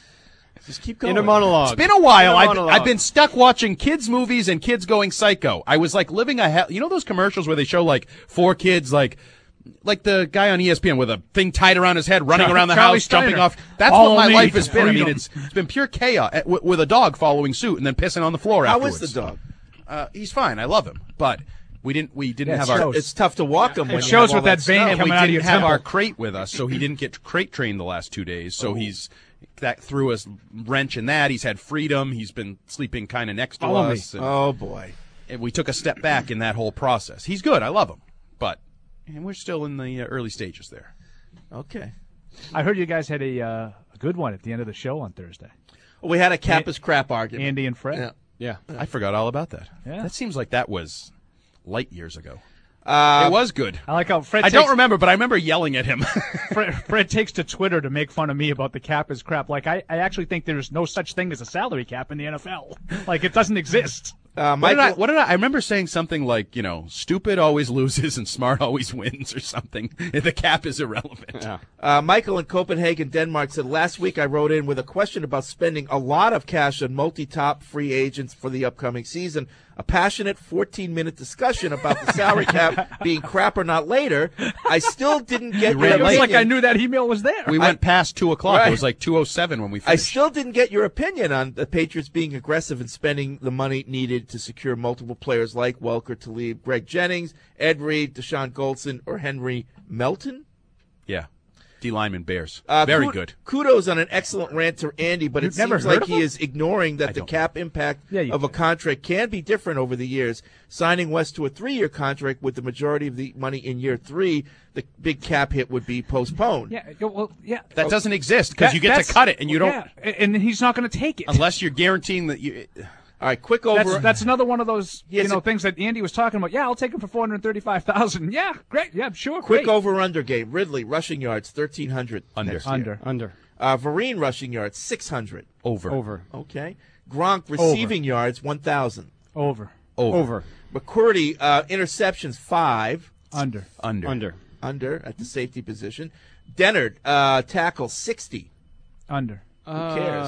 Speaker 8: Just keep going.
Speaker 11: Inner monologue.
Speaker 9: It's been a while.
Speaker 11: Inner
Speaker 9: I've,
Speaker 11: monologue.
Speaker 9: I've been stuck watching kids' movies and kids going psycho. I was like living a hell. You know those commercials where they show like four kids, like like the guy on E S P N with a thing tied around his head, running
Speaker 10: Charlie,
Speaker 9: around the
Speaker 10: Charlie
Speaker 9: house,
Speaker 10: Steiner.
Speaker 9: jumping off. That's
Speaker 10: All
Speaker 9: what my
Speaker 10: me,
Speaker 9: life has been. I mean,
Speaker 10: freedom.
Speaker 9: it's it's been pure chaos uh, with, with a dog following suit and then pissing on the floor
Speaker 8: How
Speaker 9: afterwards.
Speaker 8: is the dog?
Speaker 9: Uh, he's fine. I love him, but we didn't we didn't
Speaker 10: Yeah,
Speaker 9: have
Speaker 10: it
Speaker 9: our
Speaker 10: shows.
Speaker 8: It's tough to walk him.
Speaker 10: It
Speaker 8: when you
Speaker 10: shows
Speaker 8: have all
Speaker 10: with that vein
Speaker 8: snow.
Speaker 9: and we
Speaker 10: coming out of your
Speaker 9: didn't have
Speaker 10: temple.
Speaker 9: our crate with us, so he didn't get crate trained the last two days. So he's that threw a wrench in that. He's had freedom. He's been sleeping kind of next to
Speaker 10: Follow me.
Speaker 9: us. And,
Speaker 8: Oh boy.
Speaker 9: and we took a step back in that whole process. He's good. I love him, but and we're still in the uh, early stages there.
Speaker 8: Okay.
Speaker 10: I heard you guys had a, uh, a good one at the end of the show on Thursday.
Speaker 8: We had a Kappa's crap argument.
Speaker 10: Andy and Fred.
Speaker 8: Yeah.
Speaker 11: Yeah.
Speaker 9: I forgot all about that.
Speaker 10: Yeah.
Speaker 9: That seems like that was light years ago.
Speaker 8: Uh,
Speaker 9: it was good.
Speaker 10: I like how Fred
Speaker 9: I
Speaker 10: takes,
Speaker 9: don't remember, but I remember yelling at him.
Speaker 10: Fred, Fred takes to Twitter to make fun of me about the cap is crap. Like, I, I actually think there's no such thing as a salary cap in the N F L. Like, it doesn't exist.
Speaker 8: Uh,
Speaker 9: What did, I,
Speaker 8: Michael,
Speaker 9: what did I? I remember saying something like, you know, stupid always loses and smart always wins, or something. The cap is irrelevant.
Speaker 11: Yeah.
Speaker 8: uh, Michael in Copenhagen, Denmark said, last week I wrote in with a question about spending a lot of cash on multi-top free agents for the upcoming season. A passionate fourteen-minute discussion about the salary cap being crap or not later. I still didn't get your
Speaker 9: ran
Speaker 10: It was
Speaker 9: late.
Speaker 10: like
Speaker 8: opinion.
Speaker 10: I knew that email was there.
Speaker 9: We went past two o'clock.
Speaker 8: Right.
Speaker 9: It was like two oh seven when we
Speaker 8: I
Speaker 9: finished.
Speaker 8: still didn't get your opinion on the Patriots being aggressive in spending the money needed to secure multiple players like Welker, Talib, Greg Jennings, Ed Reed, Deshaun Goldson, or Henry Melton.
Speaker 9: Yeah. D lineman Bears.
Speaker 8: Uh,
Speaker 9: Very
Speaker 8: kud-
Speaker 9: good.
Speaker 8: Kudos on an excellent rant to Andy, but
Speaker 10: You've
Speaker 8: it
Speaker 10: never
Speaker 8: seems
Speaker 10: heard
Speaker 8: like
Speaker 10: of
Speaker 8: he
Speaker 10: him?
Speaker 8: is ignoring that
Speaker 9: I
Speaker 8: the
Speaker 9: don't
Speaker 8: cap impact
Speaker 10: Yeah, you
Speaker 8: of a
Speaker 10: can.
Speaker 8: contract can be different over the years. Signing West to a three-year contract with the majority of the money in year three, the big cap hit would be postponed.
Speaker 10: Yeah, go- well, yeah.
Speaker 9: That doesn't exist because
Speaker 10: That-
Speaker 9: you get
Speaker 10: that's-
Speaker 9: to cut it and you don't,
Speaker 10: Yeah, and then he's not going to take it.
Speaker 9: unless you're guaranteeing that you.
Speaker 8: All right, quick over.
Speaker 10: That's, that's another one of those
Speaker 8: Yes,
Speaker 10: you know
Speaker 8: it-
Speaker 10: things that Andy was talking about. Yeah, I'll take him for four hundred thirty-five thousand. Yeah, great. Yeah, sure.
Speaker 8: quick
Speaker 10: great.
Speaker 8: over-under game. Ridley, rushing yards, thirteen hundred.
Speaker 9: Under.
Speaker 8: next year.
Speaker 10: Under.
Speaker 11: Under.
Speaker 8: Uh, Vereen, rushing yards, six hundred.
Speaker 9: Over.
Speaker 11: Over.
Speaker 8: Okay. Gronk, receiving yards, one thousand.
Speaker 10: Over.
Speaker 9: Over.
Speaker 11: Over.
Speaker 8: McCourty, uh, interceptions, five.
Speaker 10: Under.
Speaker 9: Under.
Speaker 11: Under.
Speaker 8: Under at the safety position. Dennard, uh, tackle, sixty.
Speaker 10: Under.
Speaker 8: Who cares?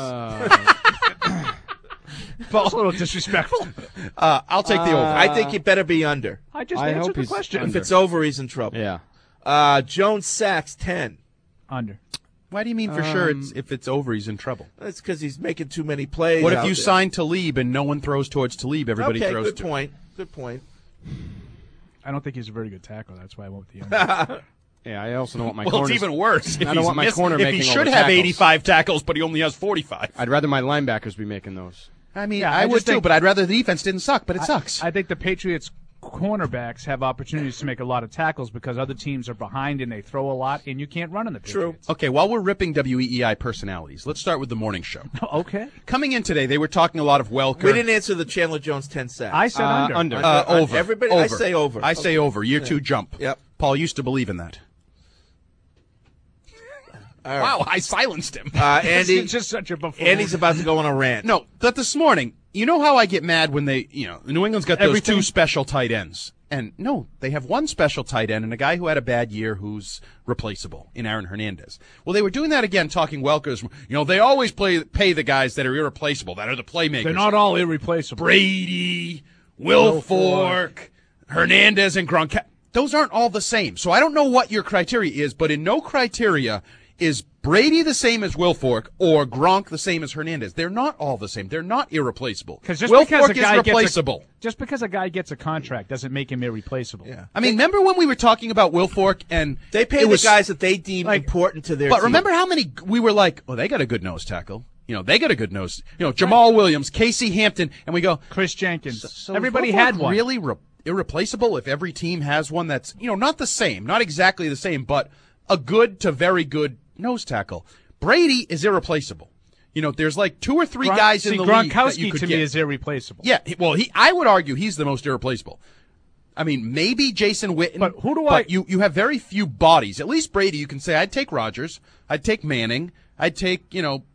Speaker 11: Uh,
Speaker 10: That's a little disrespectful.
Speaker 9: Uh, I'll take the over.
Speaker 8: I think it better be under.
Speaker 10: I just
Speaker 11: I
Speaker 10: answered
Speaker 11: hope
Speaker 10: the
Speaker 11: he's
Speaker 10: question.
Speaker 11: under.
Speaker 8: If it's over, he's in trouble.
Speaker 11: yeah.
Speaker 8: Uh, Jones sacks, ten.
Speaker 10: Under.
Speaker 9: Why do you mean for sure it's, if it's over, he's in trouble?
Speaker 8: That's because he's making too many plays.
Speaker 9: What if
Speaker 8: out
Speaker 9: you
Speaker 8: there.
Speaker 9: sign Talib and no one throws towards Talib? Everybody
Speaker 8: Okay,
Speaker 9: throws
Speaker 8: good
Speaker 9: to
Speaker 8: point. Good point.
Speaker 10: I don't think he's a very good tackle. That's why I went with the under.
Speaker 11: Yeah, I also don't want my
Speaker 9: Well,
Speaker 11: corners.
Speaker 9: it's even worse. If
Speaker 11: I don't
Speaker 9: he's
Speaker 11: want my
Speaker 9: missed-
Speaker 11: corner
Speaker 9: if he
Speaker 11: making all
Speaker 9: should
Speaker 11: the
Speaker 9: have
Speaker 11: tackles.
Speaker 9: eighty-five tackles, but he only has forty-five.
Speaker 11: I'd rather my linebackers be making those.
Speaker 9: I mean,
Speaker 10: Yeah,
Speaker 9: I,
Speaker 10: I
Speaker 9: would
Speaker 10: just
Speaker 9: too,
Speaker 10: think-
Speaker 9: but I'd rather the defense didn't suck, but it sucks.
Speaker 10: I think the Patriots cornerbacks have opportunities to make a lot of tackles because other teams are behind and they throw a lot, and you can't run in the Patriots.
Speaker 9: Okay, while we're ripping W E E I personalities, let's start with the morning show.
Speaker 10: Okay.
Speaker 9: Coming in today, they were talking a lot of Welker.
Speaker 8: We didn't answer the Chandler Jones ten sacks.
Speaker 10: I said
Speaker 11: Uh,
Speaker 10: under.
Speaker 11: under.
Speaker 9: Uh, over.
Speaker 8: Everybody,
Speaker 9: over.
Speaker 8: I say over.
Speaker 9: I say over. Year two jump.
Speaker 8: Yep.
Speaker 9: Paul used to believe in that.
Speaker 8: All right.
Speaker 9: Wow, I silenced him.
Speaker 8: Uh, Andy,
Speaker 10: He's just such a buffoon.
Speaker 8: Andy's about to go on a rant.
Speaker 9: No, but this morning, you know how I get mad when they, you know, New England's got those
Speaker 10: Everything-
Speaker 9: two special tight ends. And no, they have one special tight end and a guy who had a bad year who's replaceable in Aaron Hernandez. Well, they were doing that again, talking Welker's. You know, they always play, pay the guys that are irreplaceable, that are the playmakers.
Speaker 10: They're not all irreplaceable.
Speaker 9: Brady, Will Fork, Hernandez, and Gronk. Those aren't all the same. So I don't know what your criteria is, but in no criteria is Brady the same as Will Fork or Gronk the same as Hernandez. They're not all the same. They're not irreplaceable.
Speaker 10: Because just
Speaker 9: Will
Speaker 10: because
Speaker 9: Fork
Speaker 10: a guy
Speaker 9: is
Speaker 10: gets a,
Speaker 9: replaceable.
Speaker 10: just because a guy gets a contract doesn't make him irreplaceable.
Speaker 8: Yeah.
Speaker 9: I mean, remember when we were talking about Will Fork and
Speaker 8: They pay
Speaker 9: it
Speaker 8: the
Speaker 9: was,
Speaker 8: guys that they deem
Speaker 10: like-
Speaker 8: important to their
Speaker 9: But
Speaker 8: team.
Speaker 9: remember how many we were like, oh, they got a good nose tackle. You know, they got a good nose. You know, Jamal Williams, Casey Hampton, and we go,
Speaker 10: Chris Jenkins.
Speaker 9: so is
Speaker 10: Everybody
Speaker 9: Will Fork
Speaker 10: had one.
Speaker 9: Really re- irreplaceable if every team has one that's, you know, not the same, not exactly the same, but a good to very good nose tackle. Brady is irreplaceable. You know, there's like two or three
Speaker 10: Gron-
Speaker 9: guys
Speaker 10: See,
Speaker 9: in the league that you
Speaker 10: Gronkowski
Speaker 9: could
Speaker 10: to
Speaker 9: get.
Speaker 10: me is irreplaceable.
Speaker 9: Yeah, he- well, he I would argue he's the most irreplaceable. I mean, maybe Jason Witten.
Speaker 10: But who do
Speaker 9: but
Speaker 10: I-
Speaker 9: You you have very few bodies. At least Brady, you can say I'd take Rodgers, I'd take Manning, I'd take you know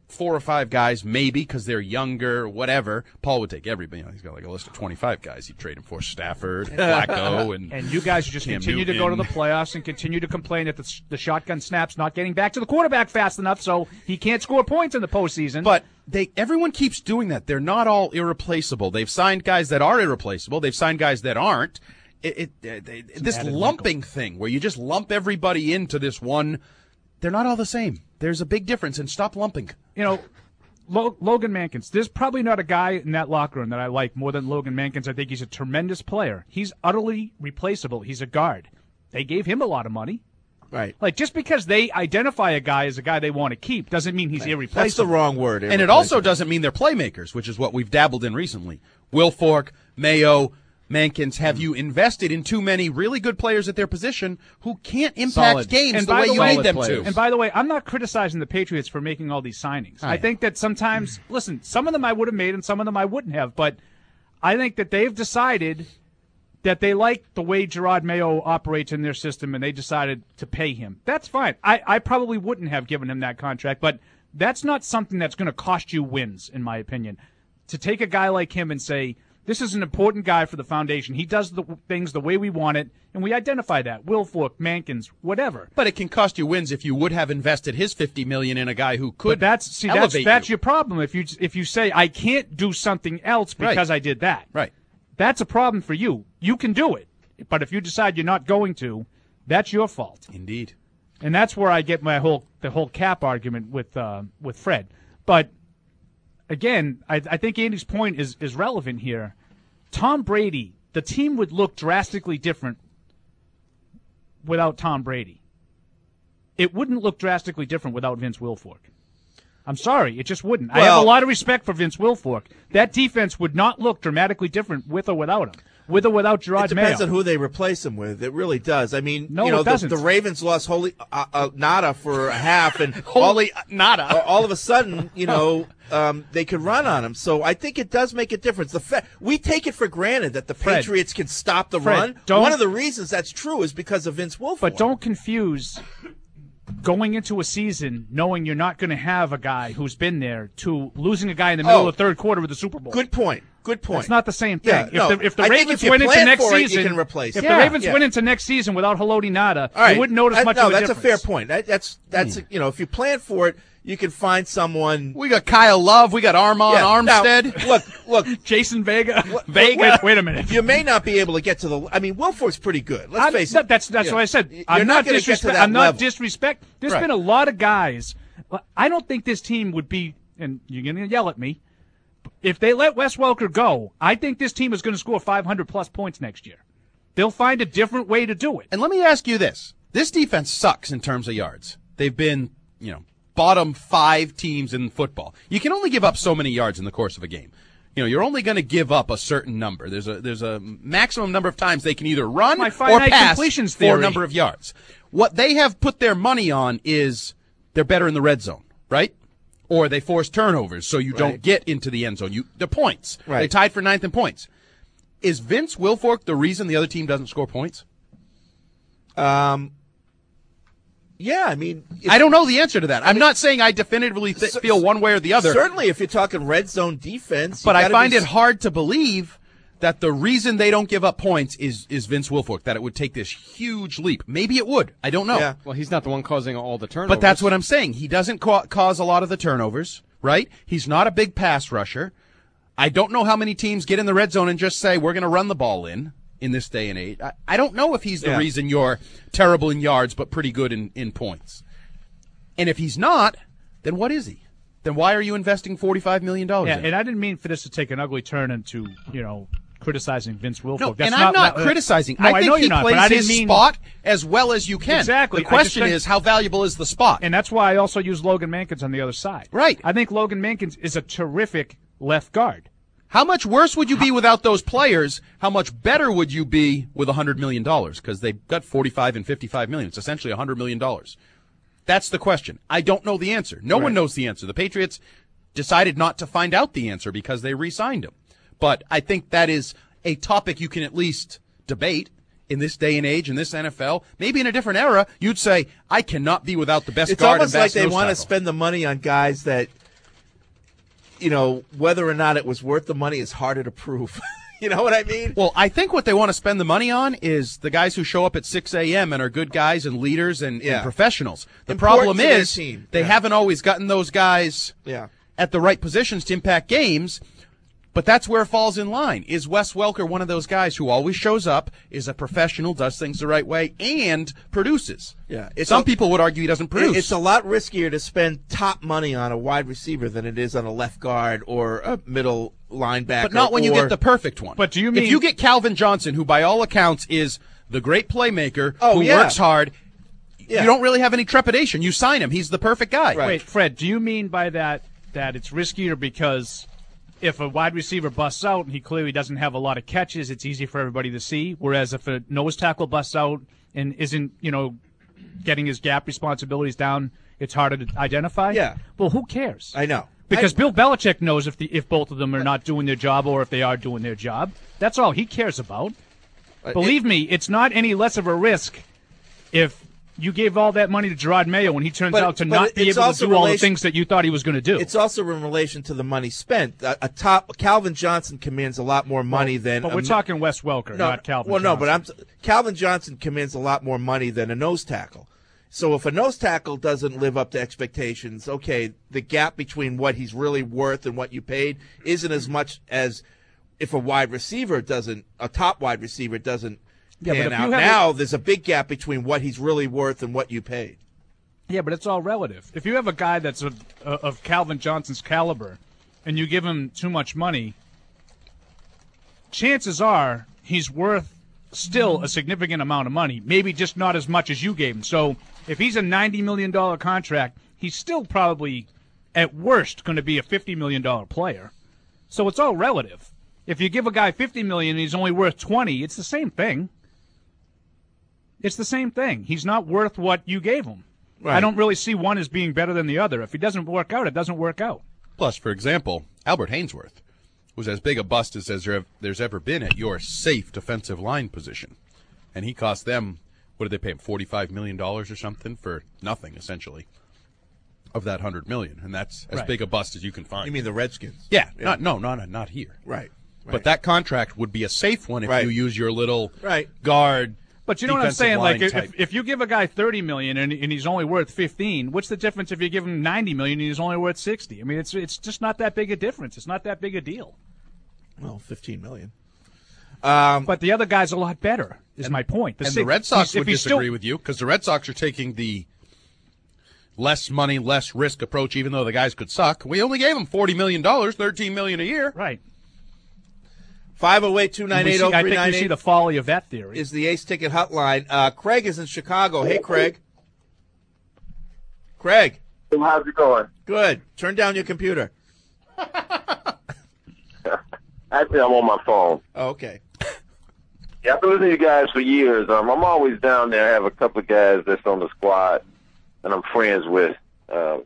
Speaker 9: four or five guys, maybe because they're younger, whatever. Paul would take everybody. You know, he's got like a list of twenty-five guys. He'd trade him for Stafford, and Flacco, and
Speaker 10: and you guys just
Speaker 9: Cam
Speaker 10: continue
Speaker 9: Newton.
Speaker 10: to go to the playoffs and continue to complain that the, the shotgun snap's not getting back to the quarterback fast enough, so he can't score points in the postseason.
Speaker 9: But they everyone keeps doing that. They're not all irreplaceable. They've signed guys that are irreplaceable. They've signed guys that aren't. It, it, it this lumping thing where you just lump everybody into this one. They're not all the same. There's a big difference, and stop lumping.
Speaker 10: You know, Lo- Logan Mankins, there's probably not a guy in that locker room that I like more than Logan Mankins. I think he's a tremendous player. He's utterly replaceable. He's a guard. They gave him a lot of money.
Speaker 8: Right.
Speaker 10: Like, just because they identify a guy as a guy they want to keep doesn't mean he's irreplaceable.
Speaker 8: That's the wrong word.
Speaker 9: And it also doesn't mean they're playmakers, which is what we've dabbled in recently. Wilfork, Mayo, Mankins, have you invested in too many really good players at their position who can't impact
Speaker 11: Solid.
Speaker 9: games
Speaker 10: And
Speaker 9: the
Speaker 10: by
Speaker 9: way
Speaker 10: the
Speaker 9: you
Speaker 10: way-
Speaker 9: need them
Speaker 11: players.
Speaker 9: to?
Speaker 10: And by the way, I'm not criticizing the Patriots for making all these signings. I think that sometimes, listen, some of them I would have made and some of them I wouldn't have, but I think that they've decided that they like the way Gerard Mayo operates in their system and they decided to pay him. That's fine. I, I probably wouldn't have given him that contract, but that's not something that's going to cost you wins, in my opinion. To take a guy like him and say, this is an important guy for the foundation. He does the things the way we want it, and we identify that. Wilfork, Mankins, whatever.
Speaker 9: But it can cost you wins if you would have invested his fifty million dollars in a guy who could
Speaker 10: But that's see
Speaker 9: elevate
Speaker 10: that's that's
Speaker 9: you.
Speaker 10: your problem. If you if you say I can't do something else because
Speaker 9: Right.
Speaker 10: I did that,
Speaker 9: Right.
Speaker 10: that's a problem for you. You can do it, but if you decide you're not going to, that's your fault.
Speaker 9: Indeed.
Speaker 10: And that's where I get my whole the whole cap argument with uh, with Fred. But again, I, I think Andy's point is is relevant here. Tom Brady, the team would look drastically different without Tom Brady. It wouldn't look drastically different without Vince Wilfork. I'm sorry, it just wouldn't. I have
Speaker 8: Well-
Speaker 10: a lot of respect for Vince Wilfork. That defense would not look dramatically different with or without him. With or without Gerard
Speaker 8: It depends
Speaker 10: Mayo.
Speaker 8: on who they replace him with. It really does. I mean,
Speaker 10: No,
Speaker 8: you know,
Speaker 10: it doesn't.
Speaker 8: The, the Ravens lost Holy uh, uh, Nada for a half, and
Speaker 9: Holy
Speaker 8: all,
Speaker 9: nada.
Speaker 8: all of a sudden, you know, um, they could run on him. So I think it does make a difference. The fa- we take it for granted that the
Speaker 10: Fred.
Speaker 8: Patriots can stop the
Speaker 10: Fred,
Speaker 8: run.
Speaker 10: don't-
Speaker 8: One of the reasons that's true is because of Vince Wilfork.
Speaker 10: But don't confuse going into a season knowing you're not going to have a guy who's been there to losing a guy in the middle
Speaker 8: Oh.
Speaker 10: of the third quarter with the Super Bowl.
Speaker 8: Good point. Good point.
Speaker 10: It's not the same thing.
Speaker 8: Yeah,
Speaker 10: if,
Speaker 8: no,
Speaker 10: the, if the
Speaker 8: I think
Speaker 10: Ravens
Speaker 8: if you
Speaker 10: went into
Speaker 8: plan
Speaker 10: next
Speaker 8: for it, you
Speaker 10: season,
Speaker 8: can replace
Speaker 10: if
Speaker 8: it.
Speaker 10: the
Speaker 8: Yeah,
Speaker 10: Ravens
Speaker 8: yeah.
Speaker 10: went into next season without Haloti Nada,
Speaker 8: All right.
Speaker 10: you wouldn't notice
Speaker 8: I-
Speaker 10: much
Speaker 8: no,
Speaker 10: of a
Speaker 8: that's
Speaker 10: difference.
Speaker 8: a fair point. That, that's that's you know, if you plan for it, you can find someone.
Speaker 9: We got Kyle Love. We got Armand
Speaker 8: Yeah, now,
Speaker 9: Armstead.
Speaker 8: look, look,
Speaker 10: Jason Vega.
Speaker 9: Vega.
Speaker 10: Wait, wait a minute.
Speaker 8: you may not be able to get to the. I mean, Wilfork's pretty good. Let's
Speaker 10: I'm,
Speaker 8: face
Speaker 10: that-
Speaker 8: it.
Speaker 10: That's that's
Speaker 8: Yeah.
Speaker 10: what I said.
Speaker 8: You're
Speaker 10: I'm
Speaker 8: not
Speaker 10: not,
Speaker 8: gonna get to
Speaker 10: disrespect.
Speaker 8: that
Speaker 10: I'm not
Speaker 8: level.
Speaker 10: disrespect. There's
Speaker 9: Right.
Speaker 10: been a lot of guys. I don't think this team would be, and you're going to yell at me. If they let Wes Welker go, I think this team is going to score five hundred plus points next year. They'll find a different way to do it.
Speaker 9: And let me ask you this. This defense sucks in terms of yards. They've been, you know, bottom five teams in football. You can only give up so many yards in the course of a game. You know, you're only going to give up a certain number. There's a there's a maximum number of times they can either run
Speaker 10: My
Speaker 9: or
Speaker 10: finite
Speaker 9: pass
Speaker 10: completions
Speaker 9: for a
Speaker 10: theory.
Speaker 9: number of yards. What they have put their money on is they're better in the red zone, right? Or they force turnovers so you don't
Speaker 8: Right.
Speaker 9: get into the end zone. You the points.
Speaker 8: Right.
Speaker 9: They tied for ninth in points. Is Vince Wilfork the reason the other team doesn't score points?
Speaker 8: Um. Yeah, I mean, if-
Speaker 9: I don't know the answer to that. I'm not saying I definitively th-
Speaker 8: cer-
Speaker 9: feel one way or the other.
Speaker 8: Certainly, if you're talking red zone defense, you
Speaker 9: But I
Speaker 8: gotta
Speaker 9: find
Speaker 8: be
Speaker 9: it
Speaker 8: s-
Speaker 9: hard to believe that the reason they don't give up points is is Vince Wilfork, that it would take this huge leap. Maybe it would. I don't know.
Speaker 8: Yeah.
Speaker 11: Well, he's not the one causing all the turnovers.
Speaker 9: But that's what I'm saying. He doesn't ca- cause a lot of the turnovers, right? He's not a big pass rusher. I don't know how many teams get in the red zone and just say, we're going to run the ball in in this day and age. I, I don't know if he's the
Speaker 8: Yeah.
Speaker 9: reason you're terrible in yards but pretty good in, in points. And if he's not, then what is he? Then why are you investing forty-five million dollars
Speaker 10: Yeah,
Speaker 9: in
Speaker 10: and
Speaker 9: him?
Speaker 10: I didn't mean for this to take an ugly turn into, you know, criticizing Vince Wilfork.
Speaker 9: No,
Speaker 10: That's
Speaker 9: and I'm not
Speaker 10: uh,
Speaker 9: criticizing.
Speaker 10: No,
Speaker 9: I
Speaker 10: I
Speaker 9: think
Speaker 10: know
Speaker 9: he
Speaker 10: you're not,
Speaker 9: plays
Speaker 10: but I didn't
Speaker 9: his
Speaker 10: mean
Speaker 9: spot as well as you can.
Speaker 10: Exactly.
Speaker 9: The
Speaker 10: I just
Speaker 9: question
Speaker 10: think-
Speaker 9: is, how valuable is the spot?
Speaker 10: And that's why I also use Logan Mankins on the other side.
Speaker 9: Right.
Speaker 10: I think Logan Mankins is a terrific left guard.
Speaker 9: How much worse would you be without those players? How much better would you be with one hundred million dollars? Because they've got forty-five and fifty-five million dollars. It's essentially one hundred million dollars. That's the question. I don't know the answer. No one knows the answer. The Patriots decided not to find out the answer because they re-signed him. But I think that is a topic you can at least debate in this day and age, in this N F L. Maybe in a different era, you'd say, I cannot be without the best
Speaker 8: It's
Speaker 9: guard
Speaker 8: almost
Speaker 9: and
Speaker 8: like
Speaker 9: best
Speaker 8: they
Speaker 9: nose
Speaker 8: want to
Speaker 9: tackle.
Speaker 8: spend the money on guys that you know, whether or not it was worth the money is harder to prove. You know what I mean?
Speaker 9: Well, I think what they want to spend the money on is the guys who show up at six a.m. and are good guys and leaders and,
Speaker 8: Yeah.
Speaker 9: and professionals. The
Speaker 8: Important
Speaker 9: problem
Speaker 8: to their
Speaker 9: is
Speaker 8: team.
Speaker 9: they
Speaker 8: Yeah.
Speaker 9: haven't always gotten those guys
Speaker 8: Yeah.
Speaker 9: at the right positions to impact games. But that's where it falls in line. Is Wes Welker one of those guys who always shows up, is a professional, does things the right way, and produces?
Speaker 8: Yeah. It's
Speaker 9: Some
Speaker 8: a-
Speaker 9: people would argue he doesn't produce.
Speaker 8: It's a lot riskier to spend top money on a wide receiver than it is on a left guard or a middle linebacker.
Speaker 9: But not when you
Speaker 8: or-
Speaker 9: get the perfect one.
Speaker 10: But do you mean-
Speaker 9: if you get Calvin Johnson, who by all accounts is the great playmaker,
Speaker 8: Oh,
Speaker 9: who
Speaker 8: yeah.
Speaker 9: works hard,
Speaker 8: Yeah.
Speaker 9: you don't really have any trepidation. You sign him. He's the perfect guy.
Speaker 8: Right.
Speaker 10: Wait, Fred, do you mean by that that it's riskier because if a wide receiver busts out and he clearly doesn't have a lot of catches, it's easy for everybody to see, whereas if a nose tackle busts out and isn't, you know, getting his gap responsibilities down, it's harder to identify?
Speaker 8: Yeah.
Speaker 10: Well, who cares?
Speaker 8: I know.
Speaker 10: Because
Speaker 8: I-
Speaker 10: Bill Belichick knows if the if both of them are not doing their job or if they are doing their job. That's all he cares about.
Speaker 8: Uh,
Speaker 10: Believe me, it's not any less of a risk if you gave all that money to Gerard Mayo when he turns
Speaker 8: But-
Speaker 10: out to
Speaker 8: but
Speaker 10: not be
Speaker 8: it's
Speaker 10: able to
Speaker 8: also
Speaker 10: do all the
Speaker 8: relation-
Speaker 10: things that you thought he was going to do.
Speaker 8: It's also in relation to the money spent. A, a top Calvin Johnson commands a lot more money than.
Speaker 10: But
Speaker 8: a
Speaker 10: we're
Speaker 8: mi-
Speaker 10: talking Wes Welker,
Speaker 8: no,
Speaker 10: not Calvin
Speaker 8: Well, no,
Speaker 10: Johnson.
Speaker 8: but I'm Calvin Johnson commands a lot more money than a nose tackle. So if a nose tackle doesn't live up to expectations, okay, the gap between what he's really worth and what you paid isn't as much as if a wide receiver doesn't, a top wide receiver doesn't
Speaker 10: Yeah, but
Speaker 8: pan
Speaker 10: if you
Speaker 8: out.
Speaker 10: have a-
Speaker 8: Now there's a big gap between what he's really worth and what you paid.
Speaker 10: Yeah, but it's all relative. If you have a guy that's of, uh, of Calvin Johnson's caliber and you give him too much money, chances are he's worth still a significant amount of money, maybe just not as much as you gave him. So if he's a ninety million dollars contract, he's still probably, at worst, going to be a fifty million dollars player. So it's all relative. If you give a guy fifty million dollars and he's only worth twenty, it's the same thing. It's the same thing. He's not worth what you gave him.
Speaker 8: Right.
Speaker 10: I don't really see one as being better than the other. If it doesn't work out, it doesn't work out.
Speaker 9: Plus, for example, Albert Hainsworth was as big a bust as there's there's ever been at your safe defensive line position. And he cost them, what did they pay him, forty-five million dollars or something for nothing, essentially, of that one hundred million dollars. And that's as
Speaker 10: Right.
Speaker 9: big a bust as you can find.
Speaker 8: You mean the Redskins?
Speaker 9: Yeah, Not, no, no, no, not here.
Speaker 8: Right.
Speaker 9: But
Speaker 8: right.
Speaker 9: that contract would be a safe one if
Speaker 8: Right.
Speaker 9: you use your little
Speaker 8: Right.
Speaker 9: guard.
Speaker 10: But you know what I'm
Speaker 9: defensive
Speaker 10: saying? Like,
Speaker 9: line
Speaker 10: if,
Speaker 9: type.
Speaker 10: if you give a guy thirty million dollars and, and he's only worth fifteen, what's the difference if you give him ninety million dollars and he's only worth sixty? I mean, it's it's just not that big a difference. It's not that big a deal.
Speaker 8: Well, fifteen million. Um,
Speaker 10: But the other guy's a lot better. Is my point.
Speaker 9: And
Speaker 10: si-
Speaker 9: the Red Sox
Speaker 10: he's- if
Speaker 9: would
Speaker 10: he's
Speaker 9: disagree
Speaker 10: still,
Speaker 9: with you because the Red Sox are taking the less money, less risk approach, even though the guys could suck. We only gave them forty million dollars, thirteen million dollars a year.
Speaker 10: Right.
Speaker 8: five oh eight, two nine eight, oh
Speaker 10: I
Speaker 8: three
Speaker 10: think
Speaker 8: nine
Speaker 10: we see
Speaker 8: eight
Speaker 10: the folly of that theory.
Speaker 8: is the Ace Ticket hotline. Uh, Craig is in Chicago. Hey, Craig. Craig.
Speaker 12: How's it going?
Speaker 8: Good. Turn down your computer.
Speaker 12: Actually, I'm on my phone.
Speaker 8: Oh, okay.
Speaker 12: Yeah, I've been listening to you guys for years. Um, I'm always down there. I have a couple of guys that's on the squad that I'm friends with. Um,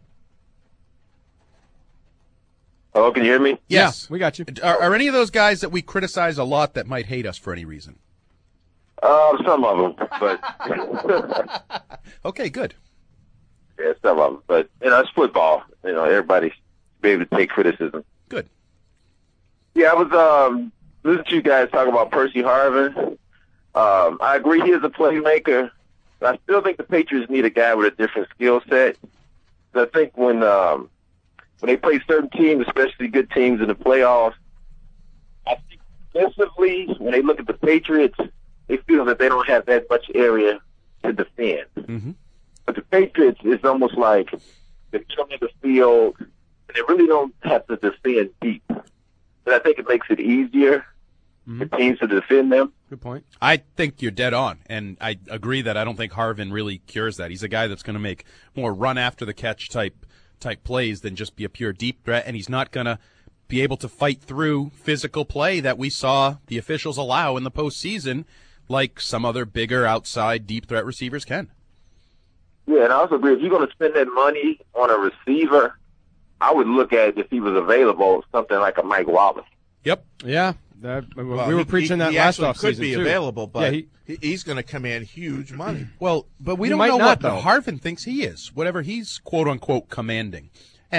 Speaker 12: hello, can you hear me?
Speaker 9: Yes,
Speaker 11: we got you.
Speaker 9: Are, are any of those guys that we criticize a lot that might hate us for any reason?
Speaker 12: Uh, some of them, but
Speaker 9: Okay, good.
Speaker 12: yeah, some of them. But you know, it's football. You know, everybody should be able to take criticism.
Speaker 9: Good.
Speaker 12: Yeah, I was um, listening to you guys talk about Percy Harvin. Um, I agree he is a playmaker, but I still think the Patriots need a guy with a different skill set. I think when um, when they play certain teams, especially good teams in the playoffs, I think defensively, when they look at the Patriots, they feel that they don't have that much area to defend.
Speaker 9: Mm-hmm.
Speaker 12: But the Patriots, it's almost like they come in the field and they really don't have to defend deep. But I think it makes it easier
Speaker 9: Mm-hmm.
Speaker 12: for teams to defend them.
Speaker 11: Good point.
Speaker 9: I think you're dead on, and I agree that I don't think Harvin really cures that. He's a guy that's going to make more run after the catch type type plays than just be a pure deep threat, and he's not going to be able to fight through physical play that we saw the officials allow in the postseason, like some other bigger outside deep threat receivers can.
Speaker 12: Yeah, and I also agree, if you're going to spend that money on a receiver, I would look at, if he was available, something like a Mike Wallace.
Speaker 9: Yep.
Speaker 11: Yeah. That,
Speaker 8: Well,
Speaker 11: we were
Speaker 8: he-
Speaker 11: preaching
Speaker 8: he,
Speaker 11: that
Speaker 8: he
Speaker 11: last
Speaker 8: actually
Speaker 11: offseason,
Speaker 8: could be
Speaker 11: too.
Speaker 8: available, but
Speaker 11: yeah, he,
Speaker 8: he, he's going to command huge money.
Speaker 9: Well, but we
Speaker 11: He
Speaker 9: don't
Speaker 11: might
Speaker 9: know
Speaker 11: not,
Speaker 9: what
Speaker 11: though.
Speaker 9: Harvin thinks he is, whatever he's quote unquote commanding. And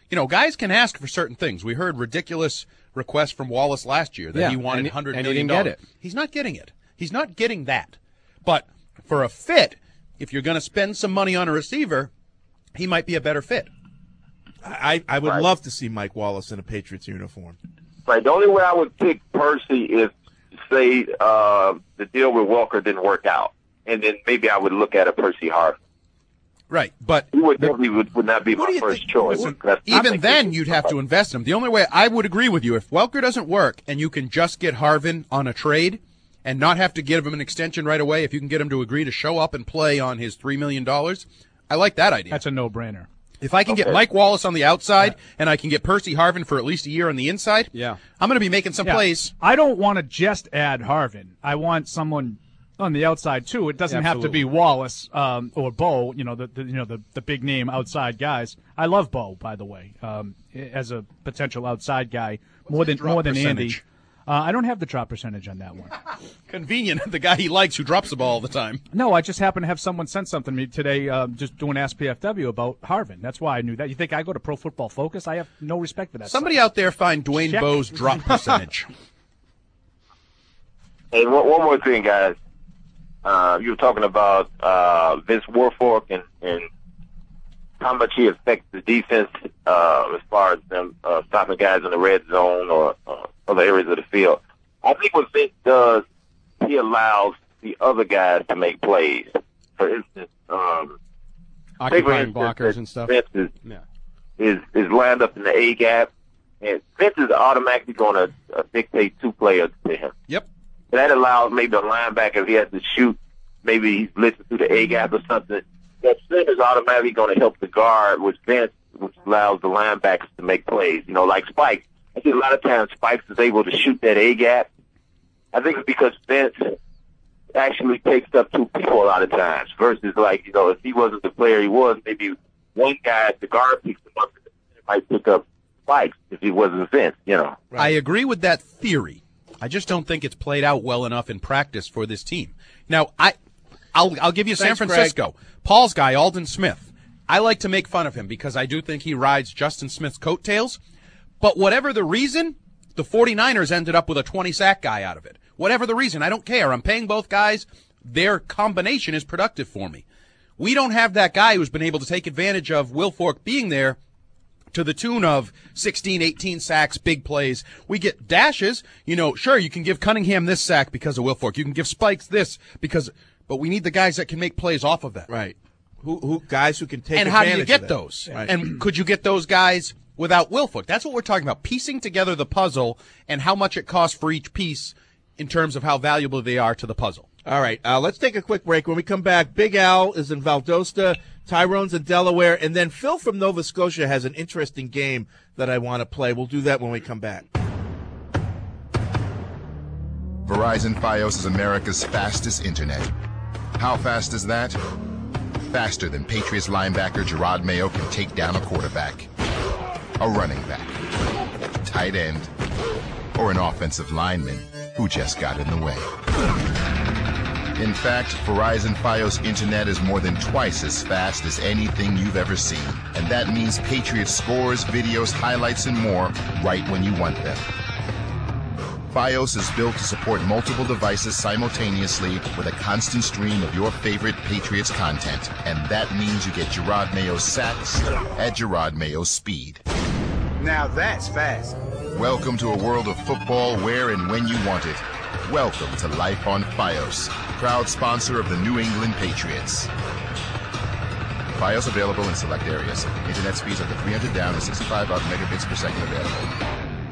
Speaker 9: you know, guys can ask for certain things. We heard ridiculous requests from Wallace last year that
Speaker 11: Yeah,
Speaker 9: he wanted
Speaker 11: and-
Speaker 9: one hundred
Speaker 11: and he
Speaker 9: million
Speaker 11: didn't
Speaker 9: dollars.
Speaker 11: get it.
Speaker 9: He's not getting it. He's not getting that. But for a fit, if you're going to spend some money on a receiver, he might be a better fit.
Speaker 8: I, I would
Speaker 12: Right.
Speaker 8: love to see Mike Wallace in a Patriots uniform.
Speaker 12: Right. The only way I would pick Percy is, say, uh, the deal with Welker didn't work out, and then maybe I would look at a Percy Harvin.
Speaker 9: Right, but
Speaker 12: he would definitely would, would not be
Speaker 9: What do
Speaker 12: my
Speaker 9: you
Speaker 12: first
Speaker 9: think-
Speaker 12: choice.
Speaker 9: listen,
Speaker 12: That's- I
Speaker 9: even
Speaker 12: think
Speaker 9: then,
Speaker 12: it's-
Speaker 9: you'd have to invest in him. The only way I would agree with you, if Welker doesn't work and you can just get Harvin on a trade and not have to give him an extension right away, if you can get him to agree to show up and play on his three million dollars, I like that idea.
Speaker 10: That's a no-brainer.
Speaker 9: If I can
Speaker 10: Okay.
Speaker 9: get Mike Wallace on the outside and I can get Percy Harvin for at least a year on the inside,
Speaker 11: yeah.
Speaker 9: I'm going to be making some
Speaker 10: Yeah.
Speaker 9: plays.
Speaker 10: I don't want to just add Harvin. I want someone on the outside too. It doesn't have to be Wallace um, or Bo. You know the, the you know the the big name outside guys. I love Bo, by the way, um, as a potential outside guy more than
Speaker 9: drop
Speaker 10: more than Andy.
Speaker 9: percentage?
Speaker 10: Uh, I don't have the drop percentage on that one.
Speaker 9: Convenient, the guy he likes who drops the ball all the time.
Speaker 10: No, I just happened to have someone send something to me today, uh, just doing Ask P F W about Harvin. That's why I knew that. You think I go to Pro Football Focus? I have no respect for that.
Speaker 9: Somebody out there find Dwayne
Speaker 10: Check.
Speaker 9: Bowe's drop percentage.
Speaker 12: Hey, one, one more thing, guys. Uh, you were talking about uh, Vince Wilfork and, and how much he affects the defense uh, as far as them uh, stopping guys in the red zone or uh, other areas of the field. I think what Vince does, he allows the other guys to make plays. For instance, um, say for
Speaker 11: Occupying
Speaker 12: instance
Speaker 11: blockers
Speaker 12: that
Speaker 11: and stuff.
Speaker 12: Vince is,
Speaker 11: Yeah.
Speaker 12: is, is lined up in the A gap, and Vince is automatically going to uh, dictate two players to him.
Speaker 9: Yep.
Speaker 12: That allows maybe a linebacker, if he has to shoot, maybe he's blitzing through the A gap or something. That center is automatically going to help the guard, which Vince, which allows the linebackers to make plays. You know, like Spike. I think a lot of times Spike is able to shoot that A gap. I think it's because Vince actually takes up two people a lot of times versus like, you know, if he wasn't the player he was, maybe one guy at the guard picks him up and the center might pick up Spike if he wasn't Vince, you know.
Speaker 9: I agree with that theory. I just don't think it's played out well enough in practice for this team. Now, I, I'll, I'll give you San
Speaker 8: Thanks,
Speaker 9: Francisco. Paul's guy, Alden Smith. I like to make fun of him because I do think he rides Justin Smith's coattails. But whatever the reason, the 49ers ended up with a twenty-sack guy out of it. Whatever the reason, I don't care. I'm paying both guys. Their combination is productive for me. We don't have that guy who's been able to take advantage of Wilfork being there to the tune of sixteen, eighteen sacks, big plays. We get dashes. You know, sure, you can give Cunningham this sack because of Wilfork. You can give Spikes this because, but we need the guys that can make plays off of that.
Speaker 8: Right. Who, who guys who can take
Speaker 9: And how do you
Speaker 8: advantage
Speaker 9: get
Speaker 8: of that.
Speaker 9: those?
Speaker 8: Right.
Speaker 9: And could you get those guys without Wilfork? That's what we're talking about, piecing together the puzzle and how much it costs for each piece in terms of how valuable they are to the puzzle.
Speaker 8: All right, uh, let's take a quick break. When we come back, Big Al is in Valdosta, Tyrone's in Delaware, and then Phil from Nova Scotia has an interesting game that I want to play. We'll do that when we come back.
Speaker 13: Verizon Fios is America's fastest internet. How fast is that? Faster than Patriots linebacker Gerard Mayo can take down a quarterback, a running back, tight end, or an offensive lineman who just got in the way. In fact, Verizon Fios Internet is more than twice as fast as anything you've ever seen. And that means Patriots scores, videos, highlights, and more right when you want them. Fios is built to support multiple devices simultaneously with a constant stream of your favorite Patriots content. And that means you get Gerard Mayo's sacks at Gerard Mayo's speed.
Speaker 3: Now that's fast.
Speaker 13: Welcome to a world of football where and when you want it. Welcome to Life on Fios, proud sponsor of the New England Patriots. Fios available in select areas. Internet speeds up to three hundred down and sixty-five up megabits per second available.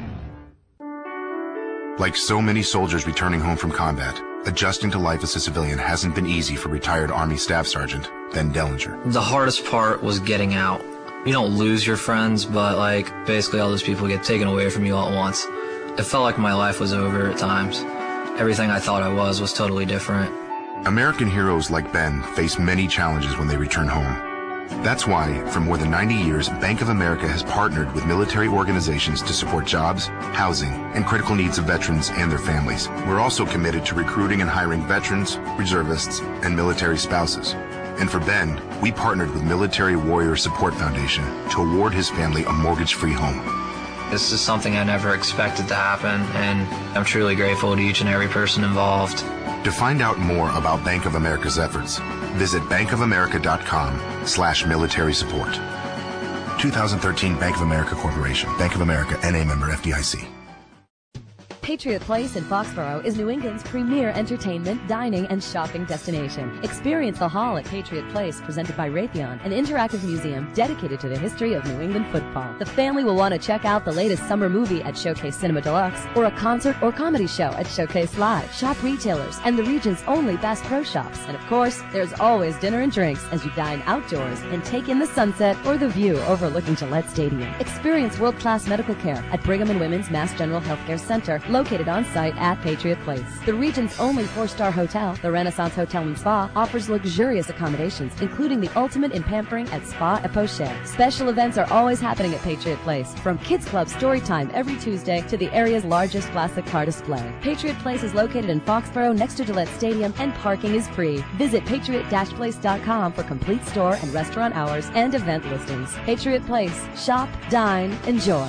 Speaker 14: Like so many soldiers returning home from combat, adjusting to life as a civilian hasn't been easy for retired Army Staff Sergeant Ben Dellinger.
Speaker 15: The hardest part was getting out. You don't lose your friends, but like basically all those people get taken away from you all at once. It felt like my life was over at times. Everything I thought I was was totally different.
Speaker 14: American heroes like Ben face many challenges when they return home. That's why, for more than ninety years, Bank of America has partnered with military organizations to support jobs, housing, and critical needs of veterans and their families. We're also committed to recruiting and hiring veterans, reservists, and military spouses. And for Ben, we partnered with Military Warrior Support Foundation to award his family a mortgage-free home.
Speaker 15: This is something I never expected to happen, and I'm truly grateful to each and every person involved.
Speaker 14: To find out more about Bank of America's efforts, visit bankofamerica.com slash military support. twenty thirteen Bank of America Corporation. Bank of America, N A member F D I C.
Speaker 16: Patriot Place in Foxborough is New England's premier entertainment, dining, and shopping destination. Experience the Hall at Patriot Place, presented by Raytheon, an interactive museum dedicated to the history of New England football. The family will want to check out the latest summer movie at Showcase Cinema Deluxe, or a concert or comedy show at Showcase Live. Shop retailers and the region's only Bass Pro Shops. And of course, there's always dinner and drinks as you dine outdoors and take in the sunset or the view overlooking Gillette Stadium. Experience world-class medical care at Brigham and Women's Mass General Healthcare Center, located on site at Patriot Place. The region's only four-star hotel, the Renaissance Hotel and Spa, offers luxurious accommodations, including the ultimate in pampering at Spa et Poche. Special events are always happening at Patriot Place, from Kids Club story time every Tuesday to the area's largest classic car display. Patriot Place is located in Foxborough next to Gillette Stadium, and parking is free. Visit patriot dash place dot com for complete store and restaurant hours and event listings. Patriot Place. Shop, dine, enjoy.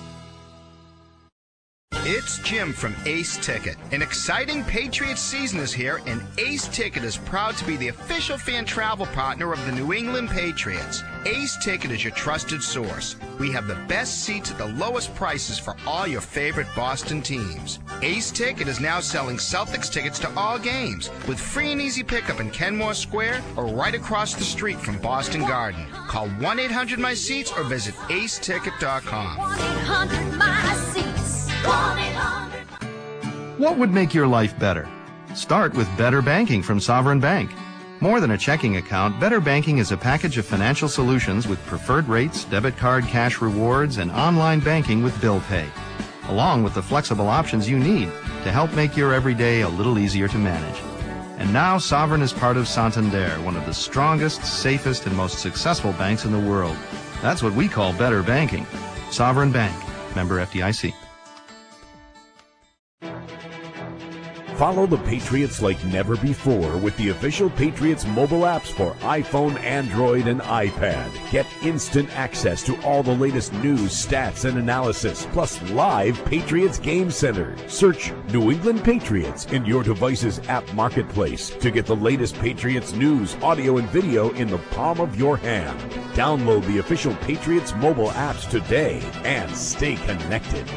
Speaker 17: It's Jim from Ace Ticket. An exciting Patriots season is here, and Ace Ticket is proud to be the official fan travel partner of the New England Patriots. Ace Ticket is your trusted source. We have the best seats at the lowest prices for all your favorite Boston teams. Ace Ticket is now selling Celtics tickets to all games with free and easy pickup in Kenmore Square or right across the street from Boston Garden. Call one eight hundred my seats or visit ace ticket dot com.
Speaker 6: one eight hundred my seats. one eight hundred
Speaker 18: What would make your life better? Start with Better Banking from Sovereign Bank. More than a checking account, Better Banking is a package of financial solutions with preferred rates, debit card cash rewards, and online banking with bill pay, along with the flexible options you need to help make your everyday a little easier to manage. And now Sovereign is part of Santander, one of the strongest, safest, and most successful banks in the world. That's what we call Better Banking. Sovereign Bank, member F D I C.
Speaker 1: Follow the Patriots like never before with the official Patriots mobile apps for iPhone, Android, and iPad. Get instant access to all the latest news, stats, and analysis, plus live Patriots Game Center. Search New England Patriots in your device's app marketplace to get the latest Patriots news, audio, and video in the palm of your hand. Download the official Patriots mobile apps today and stay connected.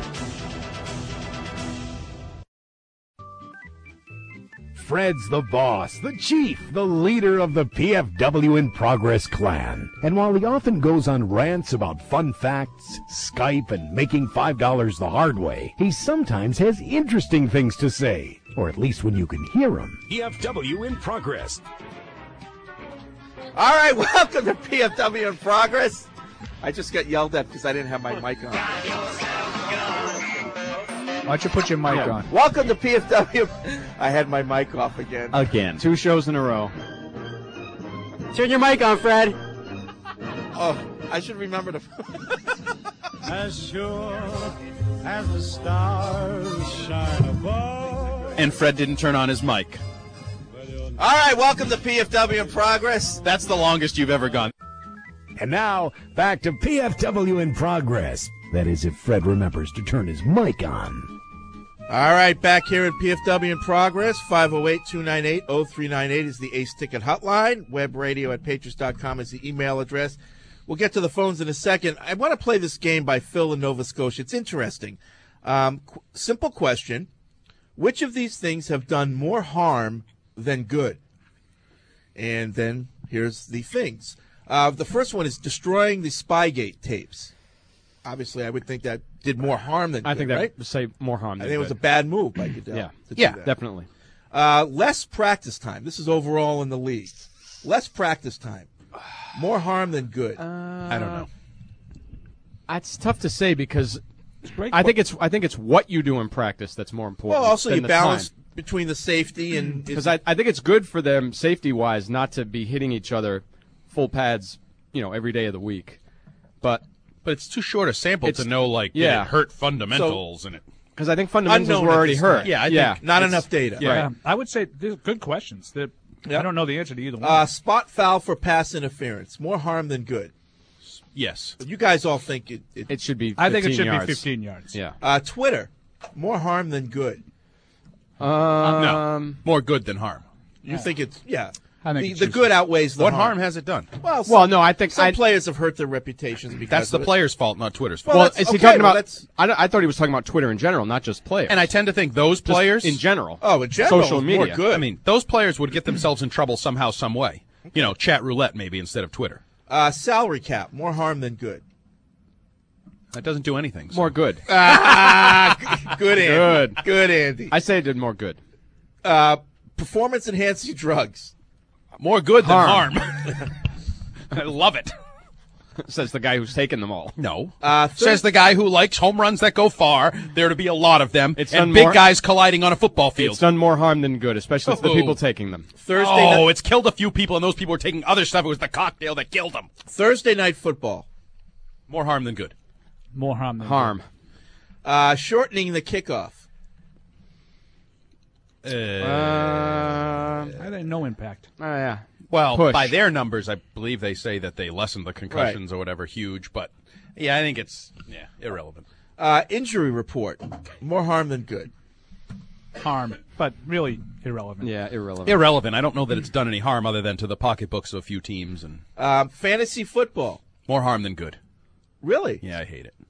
Speaker 19: Fred's the boss, the chief, the leader of the P F W in Progress clan. And while he often goes on rants about fun facts, Skype, and making five dollars the hard way, he sometimes has interesting things to say, or at least when you can hear him.
Speaker 1: P F W in Progress.
Speaker 8: All right, welcome to P F W in Progress. I just got yelled at because I didn't have my mic on.
Speaker 10: Why don't you put your mic
Speaker 8: Yeah.
Speaker 10: on?
Speaker 8: Welcome to P F W. I had my mic off again.
Speaker 11: Again. Two shows in a row. Turn your mic on, Fred.
Speaker 8: Oh, I should remember to.
Speaker 4: As sure as the stars shine above.
Speaker 9: And Fred didn't turn on his mic.
Speaker 8: All right, welcome to P F W in Progress.
Speaker 9: That's the longest you've ever gone.
Speaker 19: And now, back to P F W in Progress. That is, if Fred remembers to turn his mic on.
Speaker 8: All right, back here at P F W in Progress. five oh eight, two nine eight, oh three nine eight is the Ace Ticket hotline. Web radio at patriots dot com is the email address. We'll get to the phones in a second. I want to play this game by Phil in Nova Scotia. It's interesting. Um, qu- simple question. Which of these things have done more harm than good? And then here's the things. Uh, the first one is destroying the Spygate tapes. Obviously, I would think that did more harm than
Speaker 11: I
Speaker 8: good,
Speaker 11: think that
Speaker 8: right?
Speaker 11: would say more harm
Speaker 8: I
Speaker 11: than
Speaker 8: think it was a
Speaker 11: good.
Speaker 8: bad move by Goodell.
Speaker 11: Yeah,
Speaker 8: to do
Speaker 11: yeah,
Speaker 8: that.
Speaker 11: definitely.
Speaker 8: Uh, less practice time. This is overall in the league. Less practice time. More harm than good.
Speaker 11: Uh,
Speaker 8: I don't know.
Speaker 11: It's tough to say because I think it's I think it's what you do in practice that's more important.
Speaker 8: Well, also
Speaker 11: than
Speaker 8: you
Speaker 11: the
Speaker 8: balance
Speaker 11: time.
Speaker 8: between the safety and
Speaker 11: Because I, I think it's good for them safety-wise not to be hitting each other full pads, you know, every day of the week. But
Speaker 9: but it's too short a sample
Speaker 11: it's-
Speaker 9: to know, like, did
Speaker 11: yeah.
Speaker 9: it hurt fundamentals and it.
Speaker 11: Because I think fundamentals
Speaker 8: Unknown
Speaker 11: were
Speaker 8: at
Speaker 11: already
Speaker 8: this
Speaker 11: hurt.
Speaker 8: time.
Speaker 9: Yeah, I
Speaker 11: yeah.
Speaker 9: think
Speaker 8: not
Speaker 11: It's-
Speaker 8: enough data.
Speaker 11: Yeah.
Speaker 10: Yeah, I would say these are good questions. They're I don't know the answer to either one.
Speaker 8: Uh, spot foul for pass interference. More harm than good.
Speaker 9: Yes.
Speaker 8: You guys all think it. It,
Speaker 11: It should be.
Speaker 10: I think it should
Speaker 11: yards.
Speaker 10: be fifteen yards.
Speaker 11: Yeah.
Speaker 8: uh, Twitter. More harm than good.
Speaker 11: Um,
Speaker 9: no. More good than harm.
Speaker 8: You think it's yeah.
Speaker 10: I think
Speaker 8: the,
Speaker 10: it's
Speaker 8: the
Speaker 10: just-
Speaker 8: good outweighs the
Speaker 9: What
Speaker 8: harm.
Speaker 9: harm has it done?
Speaker 8: Well,
Speaker 11: Well, no, I think
Speaker 8: some
Speaker 11: I-
Speaker 8: players have hurt their reputations because
Speaker 9: That's the
Speaker 8: of it.
Speaker 9: player's fault, not Twitter's
Speaker 8: Well,
Speaker 9: fault.
Speaker 11: Well,
Speaker 8: that's-
Speaker 11: is he
Speaker 8: okay,
Speaker 11: talking
Speaker 8: well,
Speaker 11: about?
Speaker 8: that's-
Speaker 11: I, don't- I thought he was talking about Twitter in general, not just players.
Speaker 9: And I tend to think those players,
Speaker 11: in general.
Speaker 8: Oh, in general,
Speaker 11: social
Speaker 8: it's
Speaker 11: media.
Speaker 8: more good.
Speaker 9: I mean, those players would get themselves in trouble somehow, some way. You know, chat roulette maybe instead of Twitter.
Speaker 8: Uh, salary cap. More harm than good.
Speaker 9: That doesn't do anything. so-
Speaker 11: More good.
Speaker 8: Ah, good, Andy.
Speaker 11: Good.
Speaker 8: Good, Andy.
Speaker 11: I say it did more good.
Speaker 8: Uh, performance enhancing drugs.
Speaker 9: More good than
Speaker 11: Harm.
Speaker 9: harm. I love it.
Speaker 11: Says the guy who's taken them all.
Speaker 9: No.
Speaker 8: Uh, third-
Speaker 9: Says the guy who likes home runs that go far. There to be a lot of them.
Speaker 11: It's
Speaker 9: and
Speaker 11: done
Speaker 9: big
Speaker 11: more-
Speaker 9: guys colliding on a football field.
Speaker 11: It's done more harm than good, especially to the
Speaker 9: Oh.
Speaker 11: people taking them.
Speaker 8: Thursday.
Speaker 9: oh,
Speaker 8: night,
Speaker 9: it's killed a few people, and those people were taking other stuff. It was the cocktail that killed them.
Speaker 8: Thursday night football.
Speaker 9: More harm than good.
Speaker 10: More harm than
Speaker 11: Harm.
Speaker 8: Uh, shortening the kickoff.
Speaker 9: Uh,
Speaker 11: Uh,
Speaker 10: good. I think no impact.
Speaker 11: oh, yeah.
Speaker 9: well,
Speaker 11: push.
Speaker 9: by their numbers, I believe they say that they lessened the concussions or whatever huge. But, yeah, I think it's yeah irrelevant.
Speaker 8: Uh, injury report. More harm than good.
Speaker 10: Harm, but really irrelevant.
Speaker 11: Yeah, irrelevant.
Speaker 9: Irrelevant. I don't know that it's done any harm other than to the pocketbooks of a few teams, and
Speaker 8: Um, fantasy football.
Speaker 9: more harm than good.
Speaker 8: Really?
Speaker 9: Yeah, I hate it.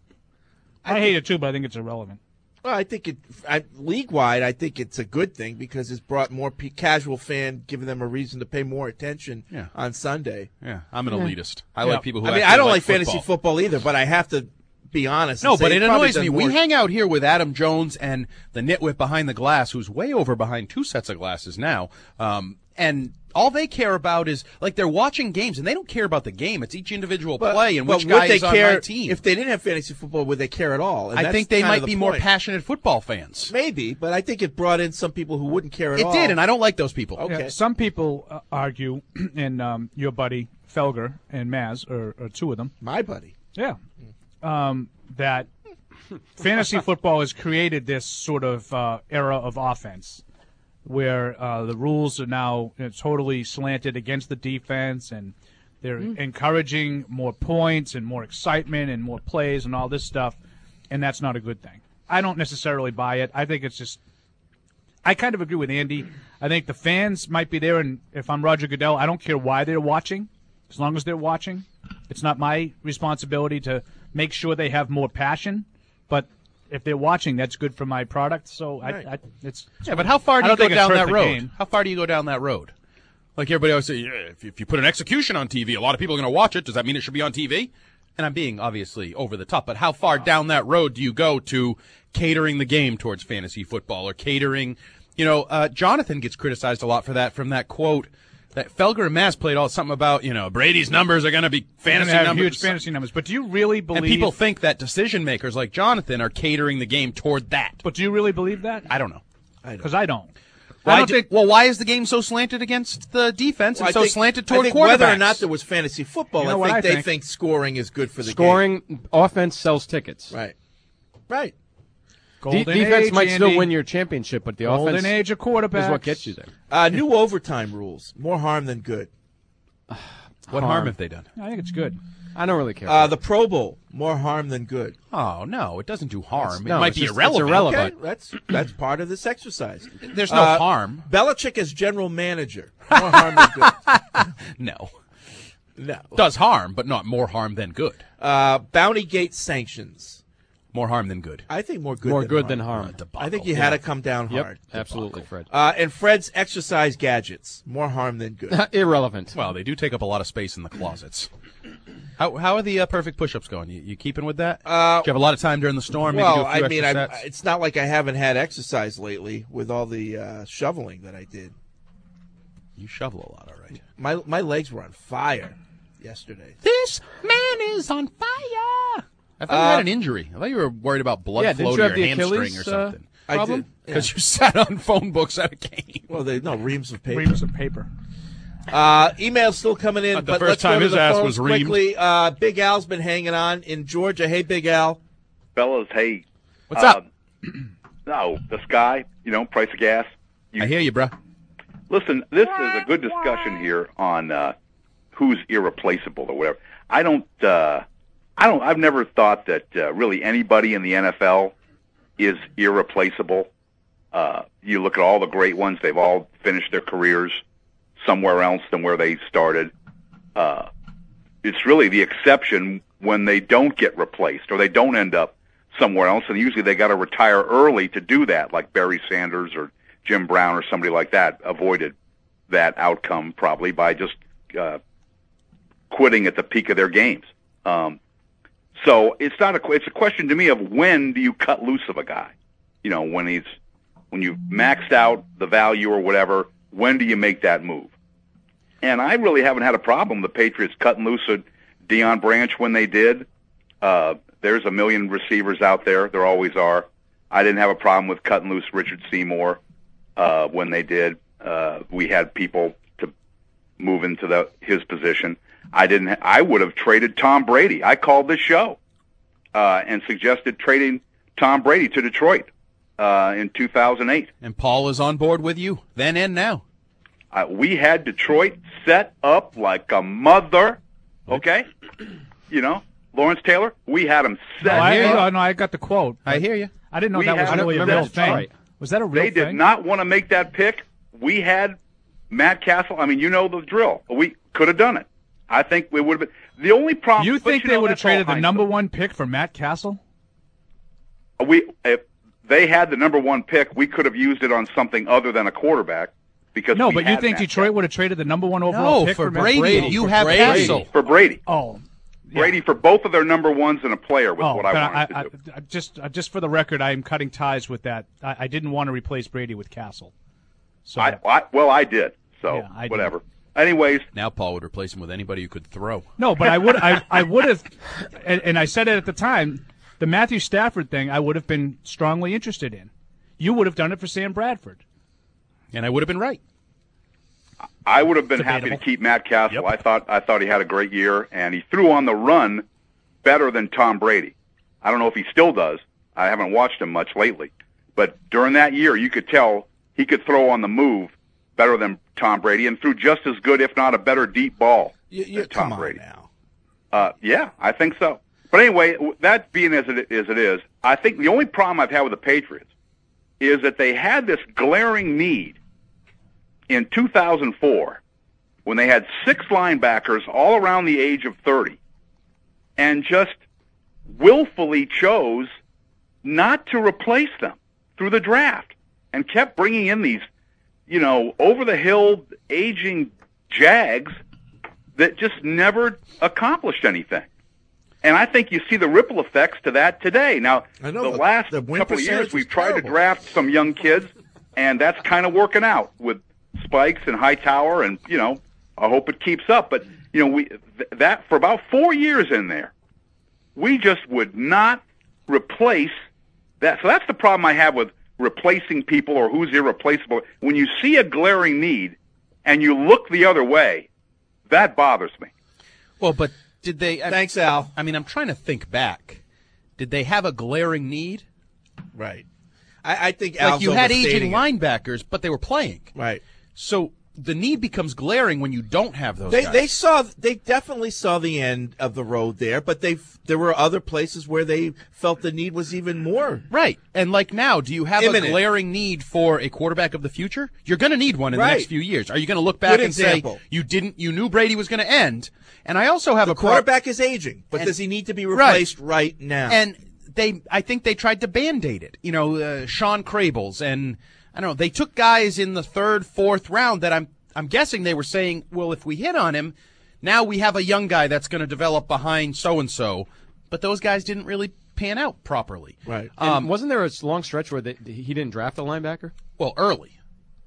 Speaker 10: I hate it too, but I think it's irrelevant.
Speaker 8: Well, I think it I, league-wide. I think it's a good thing because it's brought more p- casual fan, giving them a reason to pay more attention
Speaker 9: Yeah.
Speaker 8: on Sunday.
Speaker 9: Yeah, I'm an
Speaker 8: Yeah.
Speaker 9: elitist. I
Speaker 8: Yeah.
Speaker 9: like people who.
Speaker 8: I mean,
Speaker 9: actually
Speaker 8: I don't
Speaker 9: like
Speaker 8: like fantasy
Speaker 9: football.
Speaker 8: football either, but I have to be honest. and
Speaker 9: No,
Speaker 8: say
Speaker 9: but it
Speaker 8: probably
Speaker 9: annoys
Speaker 8: does
Speaker 9: me.
Speaker 8: more-
Speaker 9: We hang out here with Adam Jones and the nitwit behind the glass, who's way over behind two sets of glasses now. Um, and all they care about is, like, they're watching games, and they don't care about the game. It's each individual
Speaker 8: But-
Speaker 9: play and
Speaker 8: but
Speaker 9: which
Speaker 8: would
Speaker 9: guy
Speaker 8: they
Speaker 9: is on
Speaker 8: care
Speaker 9: my team.
Speaker 8: If they didn't have fantasy football, would they care at all? And
Speaker 9: I
Speaker 8: that's
Speaker 9: think they
Speaker 8: kind of
Speaker 9: might
Speaker 8: the
Speaker 9: be more
Speaker 8: point.
Speaker 9: passionate football fans.
Speaker 8: Maybe, but I think it brought in some people who wouldn't care at
Speaker 9: It
Speaker 8: all.
Speaker 9: did, and I don't like those people.
Speaker 8: Okay.
Speaker 10: Yeah, some people uh, argue, and um, your buddy Felger and Maz are, are two of them.
Speaker 8: My buddy.
Speaker 10: Yeah. Um, that fantasy football has created this sort of uh, era of offense where uh, the rules are now you know, totally slanted against the defense, and they're encouraging more points and more excitement and more plays and all this stuff, and that's not a good thing. I don't necessarily buy it. I think it's just – I kind of agree with Andy. I think the fans might be there, and if I'm Roger Goodell, I don't care why they're watching, as long as they're watching. It's not my responsibility to make sure they have more passion, but if they're watching, that's good for my product. So I,
Speaker 9: Right.
Speaker 10: I, it's
Speaker 9: Yeah, but how far
Speaker 10: I
Speaker 9: do you
Speaker 10: don't
Speaker 9: go
Speaker 10: think it's
Speaker 9: down
Speaker 10: hurt
Speaker 9: that
Speaker 10: the
Speaker 9: road?
Speaker 10: game.
Speaker 9: How far do you go down that road? Like everybody always say, yeah, if, you, if you put an execution on T V, a lot of people are going to watch it. Does that mean it should be on T V? And I'm being obviously over the top, but how far down that road do you go to catering the game towards fantasy football or catering? You know, uh, Jonathan gets criticized a lot for that from that quote that Felger and Mass played all something about, you know, Brady's numbers are going to be
Speaker 10: They're gonna
Speaker 9: fantasy
Speaker 10: have
Speaker 9: numbers.
Speaker 10: huge fantasy numbers. But do you really believe?
Speaker 9: And people think that decision makers like Jonathan are catering the game toward that.
Speaker 10: But do you really believe that?
Speaker 9: I don't know.
Speaker 10: Because I don't.
Speaker 9: Why
Speaker 10: I don't
Speaker 9: do-
Speaker 10: think.
Speaker 9: well, why is the game so slanted against the defense
Speaker 8: Well,
Speaker 9: and
Speaker 8: I
Speaker 9: so
Speaker 8: think-
Speaker 9: slanted
Speaker 8: I
Speaker 9: toward
Speaker 8: think
Speaker 9: quarterbacks?
Speaker 8: whether or not there was fantasy football,
Speaker 10: You know
Speaker 8: I
Speaker 10: what
Speaker 8: think
Speaker 10: I
Speaker 8: they
Speaker 10: think?
Speaker 8: think scoring is good for the
Speaker 11: Scoring, offense sells tickets.
Speaker 8: game. Right. Right.
Speaker 10: Golden
Speaker 11: De- defense
Speaker 10: age,
Speaker 11: might still
Speaker 10: Andy.
Speaker 11: win your championship, but the
Speaker 10: Golden
Speaker 11: offense
Speaker 10: age of quarterbacks
Speaker 11: is what gets you there.
Speaker 8: Uh, new overtime rules. More harm than good.
Speaker 9: What harm have they done?
Speaker 10: I think it's good.
Speaker 11: I don't really care.
Speaker 8: Uh, the Pro Bowl. More harm than good.
Speaker 9: Oh, no, it doesn't do harm.
Speaker 11: no,
Speaker 9: it might
Speaker 11: it's
Speaker 9: be
Speaker 11: just- it's
Speaker 9: irrelevant.
Speaker 11: irrelevant.
Speaker 8: Okay, that's that's part of this exercise.
Speaker 9: There's no
Speaker 8: Uh,
Speaker 9: harm.
Speaker 8: Belichick as general manager. More harm than good.
Speaker 9: No.
Speaker 8: No.
Speaker 9: Does harm, but not more harm than good.
Speaker 8: Uh, Bounty Gate sanctions.
Speaker 9: More harm than good.
Speaker 8: I think more good
Speaker 11: More
Speaker 8: than
Speaker 11: good
Speaker 8: harm.
Speaker 11: than harm.
Speaker 8: I think you had to come down
Speaker 11: Yep,
Speaker 8: hard.
Speaker 11: absolutely, Fred.
Speaker 8: Uh, and Fred's exercise gadgets. More harm than good.
Speaker 11: Irrelevant.
Speaker 9: Well, they do take up a lot of space in the closets. How how are the uh, perfect push-ups going? You, you keeping with that?
Speaker 8: Uh,
Speaker 9: do you have a lot of time during the storm? Maybe
Speaker 8: well,
Speaker 9: do a few
Speaker 8: I mean,
Speaker 9: extra
Speaker 8: I,
Speaker 9: sets?
Speaker 8: it's not like I haven't had exercise lately with all the uh, shoveling that I did.
Speaker 9: You shovel a lot, all right.
Speaker 8: My my legs were on fire yesterday.
Speaker 9: This man is on fire. I thought you
Speaker 8: Uh,
Speaker 9: had an injury. I thought you were worried about blood
Speaker 11: Yeah,
Speaker 9: flow
Speaker 11: didn't
Speaker 9: to
Speaker 11: you
Speaker 9: your
Speaker 11: have the
Speaker 9: hamstring
Speaker 11: Achilles,
Speaker 9: or
Speaker 11: uh,
Speaker 9: something.
Speaker 8: I
Speaker 11: Problem?
Speaker 8: did
Speaker 9: Because you sat on phone books at a game.
Speaker 8: Well, they no reams of paper.
Speaker 10: Reams of paper.
Speaker 8: Uh, emails still coming in,
Speaker 9: Not the
Speaker 8: but
Speaker 9: first
Speaker 8: let's
Speaker 9: time
Speaker 8: go to
Speaker 9: his
Speaker 8: the
Speaker 9: ass
Speaker 8: phones
Speaker 9: was reamed.
Speaker 8: quickly. Uh, Big Al's been hanging on in Georgia. Hey, Big Al.
Speaker 20: Fellas, hey.
Speaker 9: What's up?
Speaker 20: No, this guy, you know, price of gas. You,
Speaker 9: I hear you, bro.
Speaker 20: Listen, this is a good discussion here on uh, who's irreplaceable or whatever. I don't, uh, I don't, I've never thought that uh, really anybody in the N F L is irreplaceable. Uh, you look at all the great ones; they've all finished their careers somewhere else than where they started. Uh, it's really the exception when they don't get replaced or they don't end up somewhere else, and usually they got to retire early to do that, like Barry Sanders or Jim Brown or somebody like that avoided that outcome probably by just uh, quitting at the peak of their games. Um, so it's not a it's a question to me of when do you cut loose of a guy? You know, when he's when you've maxed out the value or whatever, when do you make that move? And I really haven't had a problem with the Patriots cutting loose of Deion Branch when they did. Uh, there's a million receivers out there. There always are. I didn't have a problem with cutting loose Richard Seymour uh, when they did. Uh, we had people to move into the his position. I didn't. Ha- I would have traded Tom Brady. I called this show uh, and suggested trading Tom Brady to Detroit uh, in two thousand eight.
Speaker 9: And Paul is on board with you then and now.
Speaker 20: Uh, we had Detroit set up like a mother. Okay, you know. Lawrence Taylor, we had him set.
Speaker 10: No, I,
Speaker 20: up.
Speaker 10: I, no, I got the quote.
Speaker 9: I hear you.
Speaker 10: I didn't know
Speaker 20: We
Speaker 10: that was
Speaker 20: had
Speaker 10: really a
Speaker 20: him
Speaker 10: real
Speaker 20: set
Speaker 10: thing.
Speaker 20: up.
Speaker 10: Was that a real
Speaker 20: They
Speaker 10: thing?
Speaker 20: did not want to make that pick. We had Matt Castle. I mean, you know the drill. We could have done it. I think we would have been. The only problem.
Speaker 10: You think
Speaker 20: but,
Speaker 10: they
Speaker 20: know,
Speaker 10: would have
Speaker 20: that's all
Speaker 10: traded the
Speaker 20: hindsight.
Speaker 10: number one pick for Matt Castle?
Speaker 20: We if they had the number one pick, we could have used it on something other than a quarterback. Because
Speaker 10: No,
Speaker 20: we
Speaker 10: but you
Speaker 20: had
Speaker 10: think
Speaker 20: Matt
Speaker 10: Detroit would have traded the number one overall
Speaker 9: No,
Speaker 10: pick
Speaker 9: for
Speaker 10: for Matt
Speaker 9: Brady.
Speaker 10: Brady?
Speaker 9: You
Speaker 10: For
Speaker 9: have
Speaker 10: Brady.
Speaker 9: Castle.
Speaker 20: for Brady.
Speaker 10: Oh,
Speaker 20: Brady for both of their number ones and a player was
Speaker 10: oh,
Speaker 20: what I
Speaker 10: but
Speaker 20: wanted
Speaker 10: I,
Speaker 20: to do.
Speaker 10: I, I, just uh, just for the record, I am cutting ties with that. I, I didn't want to replace Brady with Castle. So
Speaker 20: I, I, well, I did. So
Speaker 10: Yeah, I did.
Speaker 20: whatever. Anyways,
Speaker 9: Now Paul would replace him with anybody who could throw.
Speaker 10: no, but I would I, I would have, and, and I said it at the time. The Matthew Stafford thing, I would have been strongly interested in. You would have done it for Sam Bradford.
Speaker 9: And I would have been right.
Speaker 20: I would have been happy to
Speaker 10: Debatable.
Speaker 20: keep Matt Castle. I thought I thought he had a great year, and he threw on the run better than Tom Brady. I don't know if he still does. I haven't watched him much lately, but during that year, you could tell he could throw on the move better than Tom Brady, and threw just as good, if not a better, deep ball
Speaker 8: You, you,
Speaker 20: than Tom
Speaker 8: come on
Speaker 20: Brady.
Speaker 8: now.
Speaker 20: Uh, yeah, I think so. But anyway, w- that being as it, as it is, I think the only problem I've had with the Patriots is that they had this glaring need in two thousand four when they had six linebackers all around the age of thirty and just willfully chose not to replace them through the draft and kept bringing in these, you know, over-the-hill aging Jags that just never accomplished anything. And I think you see the ripple effects to that today. Now,
Speaker 8: I know,
Speaker 20: the
Speaker 8: but
Speaker 20: last
Speaker 8: the win
Speaker 20: couple of
Speaker 8: percentage
Speaker 20: years, we've
Speaker 8: was
Speaker 20: tried to
Speaker 8: terrible.
Speaker 20: draft some young kids, and that's kind of working out with Spikes and Hightower, and, you know, I hope it keeps up. But, you know, we th- that for about four years in there, we just would not replace that. So that's the problem I have with replacing people or who's irreplaceable. When you see a glaring need and you look the other way, that bothers me.
Speaker 9: Well, but did they? I,
Speaker 8: Thanks, Al.
Speaker 9: I mean, I'm trying to think back. Did they have a glaring need?
Speaker 8: Right. I, I think
Speaker 9: Like
Speaker 8: Al's
Speaker 9: you had
Speaker 8: overstating
Speaker 9: aging
Speaker 8: it.
Speaker 9: linebackers, but they were playing.
Speaker 8: Right.
Speaker 9: So the need becomes glaring when you don't have those
Speaker 8: They
Speaker 9: guys.
Speaker 8: they saw they definitely saw the end of the road there, but they there were other places where they felt the need was even more.
Speaker 9: Right. And like now, do you have
Speaker 8: Imminent.
Speaker 9: a glaring need for a quarterback of the future? You're going to need one in
Speaker 8: Right.
Speaker 9: the next few years. Are you going to look back
Speaker 8: Good
Speaker 9: and
Speaker 8: example.
Speaker 9: say you didn't you knew Brady was going to end? And I also have
Speaker 8: The
Speaker 9: a pro-
Speaker 8: quarterback is aging, but
Speaker 9: And-
Speaker 8: does he need to be
Speaker 9: Right.
Speaker 8: replaced right, now?
Speaker 9: And they, I think they tried to band-aid it. You know, uh, Sean Krables and I don't know. They took guys in the third, fourth round that I'm, I'm guessing they were saying, well, if we hit on him, now we have a young guy that's going to develop behind so and so. But those guys didn't really pan out properly.
Speaker 8: Right.
Speaker 11: And
Speaker 9: Um,
Speaker 11: wasn't there a long stretch where they, he didn't draft a linebacker?
Speaker 9: Well, early.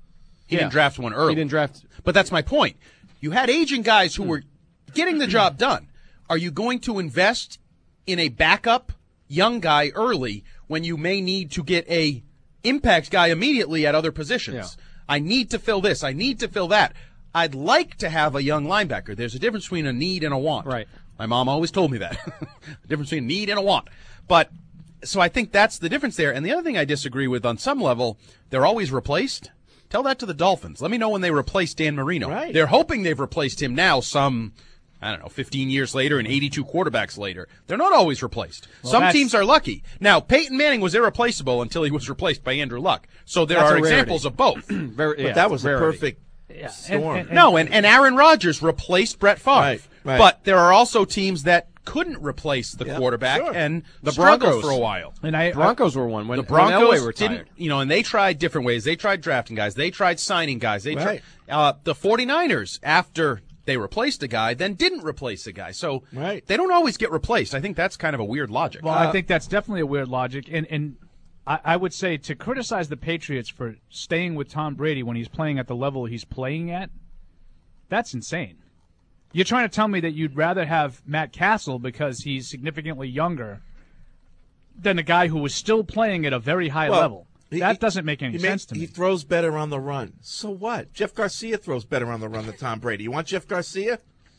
Speaker 9: He
Speaker 11: Yeah.
Speaker 9: didn't draft one early.
Speaker 11: He didn't draft.
Speaker 9: But that's my point. You had aging guys who were getting the job done. Are you going to invest in a backup young guy early when you may need to get a impact guy immediately at other positions?
Speaker 11: Yeah.
Speaker 9: I need to fill this. I need to fill that. I'd like to have a young linebacker. There's a difference between a need and a want.
Speaker 11: Right.
Speaker 9: My mom always told me that. The difference between a need and a want. But so I think that's the difference there. And the other thing I disagree with on some level, they're always replaced. Tell that to the Dolphins. Let me know when they replace Dan Marino.
Speaker 8: Right.
Speaker 9: They're hoping they've replaced him now some, I don't know, fifteen years later and eighty-two quarterbacks later. They're not always replaced.
Speaker 10: Well,
Speaker 9: some
Speaker 10: that's-
Speaker 9: teams are lucky. Now, Peyton Manning was irreplaceable until he was replaced by Andrew Luck. So there
Speaker 11: That's
Speaker 9: are
Speaker 11: a rarity.
Speaker 9: examples of both.
Speaker 11: Very,
Speaker 8: But
Speaker 11: yeah,
Speaker 8: that was a
Speaker 11: rarity.
Speaker 8: perfect
Speaker 10: Yeah,
Speaker 8: storm.
Speaker 10: and- and-
Speaker 9: No, and, and Aaron Rodgers replaced Brett Favre.
Speaker 8: Right, right.
Speaker 9: But there are also teams that couldn't replace the
Speaker 8: Yep,
Speaker 9: quarterback
Speaker 8: sure.
Speaker 9: and
Speaker 11: The
Speaker 9: struggled
Speaker 11: Broncos.
Speaker 9: for a while.
Speaker 10: And I,
Speaker 11: Broncos were one when
Speaker 9: The
Speaker 11: when Elway
Speaker 9: Broncos
Speaker 11: retired.
Speaker 9: didn't, you know, and they tried different ways. They tried drafting guys. They tried signing guys. They
Speaker 8: Right.
Speaker 9: tried, uh, the 49ers, after they replaced a guy, then didn't replace a guy. So
Speaker 8: Right.
Speaker 9: they don't always get replaced. I think that's kind of a weird logic.
Speaker 10: Well,
Speaker 8: Uh,
Speaker 10: I think that's definitely a weird logic, and and I, I would say to criticize the Patriots for staying with Tom Brady when he's playing at the level he's playing at, that's insane. You're trying to tell me that you'd rather have Matt Castle because he's significantly younger than a guy who was still playing at a very high
Speaker 8: Well,
Speaker 10: level.
Speaker 8: he-
Speaker 10: That
Speaker 8: he-
Speaker 10: doesn't make any
Speaker 8: he
Speaker 10: sense to
Speaker 8: He
Speaker 10: me.
Speaker 8: throws better on the run. So what? Jeff Garcia throws better on the run than Tom Brady. You want Jeff Garcia?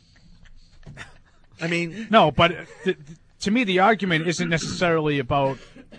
Speaker 8: I mean,
Speaker 10: No, but uh, th- th- to me, the argument isn't necessarily about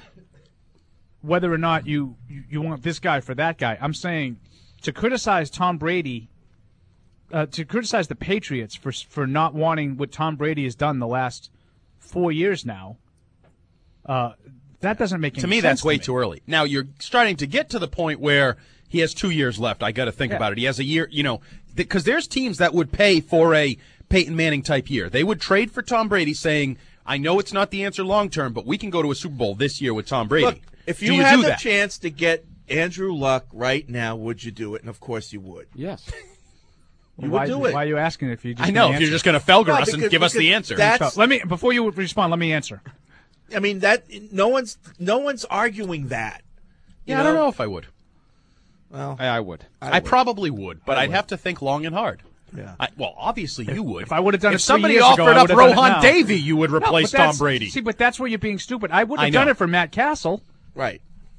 Speaker 10: whether or not you, you, you want this guy for that guy. I'm saying to criticize Tom Brady, uh, to criticize the Patriots for for not wanting what Tom Brady has done the last four years now, uh, that doesn't make any
Speaker 9: to me,
Speaker 10: sense
Speaker 9: that's way
Speaker 10: to me.
Speaker 9: too early. Now you're starting to get to the point where he has two years left. I got to think
Speaker 10: Yeah.
Speaker 9: about it. He has a year, you know, because there's teams that would pay for a Peyton Manning type year. They would trade for Tom Brady, saying, "I know it's not the answer long term, but we can go to a Super Bowl this year with Tom Brady."
Speaker 8: look, if
Speaker 9: Do
Speaker 8: you,
Speaker 9: you
Speaker 8: had
Speaker 9: do
Speaker 8: the
Speaker 9: that?
Speaker 8: chance to get Andrew Luck right now, would you do it? And of course you would.
Speaker 11: Yes.
Speaker 8: You
Speaker 10: why,
Speaker 8: would do it.
Speaker 10: Why are you asking if you? Just
Speaker 9: I know
Speaker 10: gonna
Speaker 9: if you're
Speaker 10: answer?
Speaker 9: just going to Felger
Speaker 8: No,
Speaker 9: us and
Speaker 8: because-
Speaker 9: give us the
Speaker 8: because
Speaker 9: answer.
Speaker 8: that's-
Speaker 10: So, let me before you respond. Let me answer.
Speaker 8: I mean that no one's no one's arguing that. You
Speaker 9: yeah, I don't know if I would.
Speaker 8: Well,
Speaker 11: I, I would.
Speaker 9: I,
Speaker 8: I would.
Speaker 9: probably would, but
Speaker 8: I
Speaker 9: I'd
Speaker 8: would.
Speaker 9: have to think long and hard.
Speaker 8: Yeah.
Speaker 9: I, well, obviously you would.
Speaker 10: If I would have done
Speaker 9: if
Speaker 10: it three
Speaker 9: somebody
Speaker 10: years ago,
Speaker 9: offered
Speaker 10: I
Speaker 9: up
Speaker 10: would have done it
Speaker 9: Rohan
Speaker 10: now.
Speaker 9: Davey, you would
Speaker 10: No, but
Speaker 9: replace Tom
Speaker 10: that's-
Speaker 9: Brady.
Speaker 10: See, but that's where you're being stupid. I would
Speaker 9: I
Speaker 10: have done
Speaker 9: know.
Speaker 10: it for Matt Castle.
Speaker 8: Right.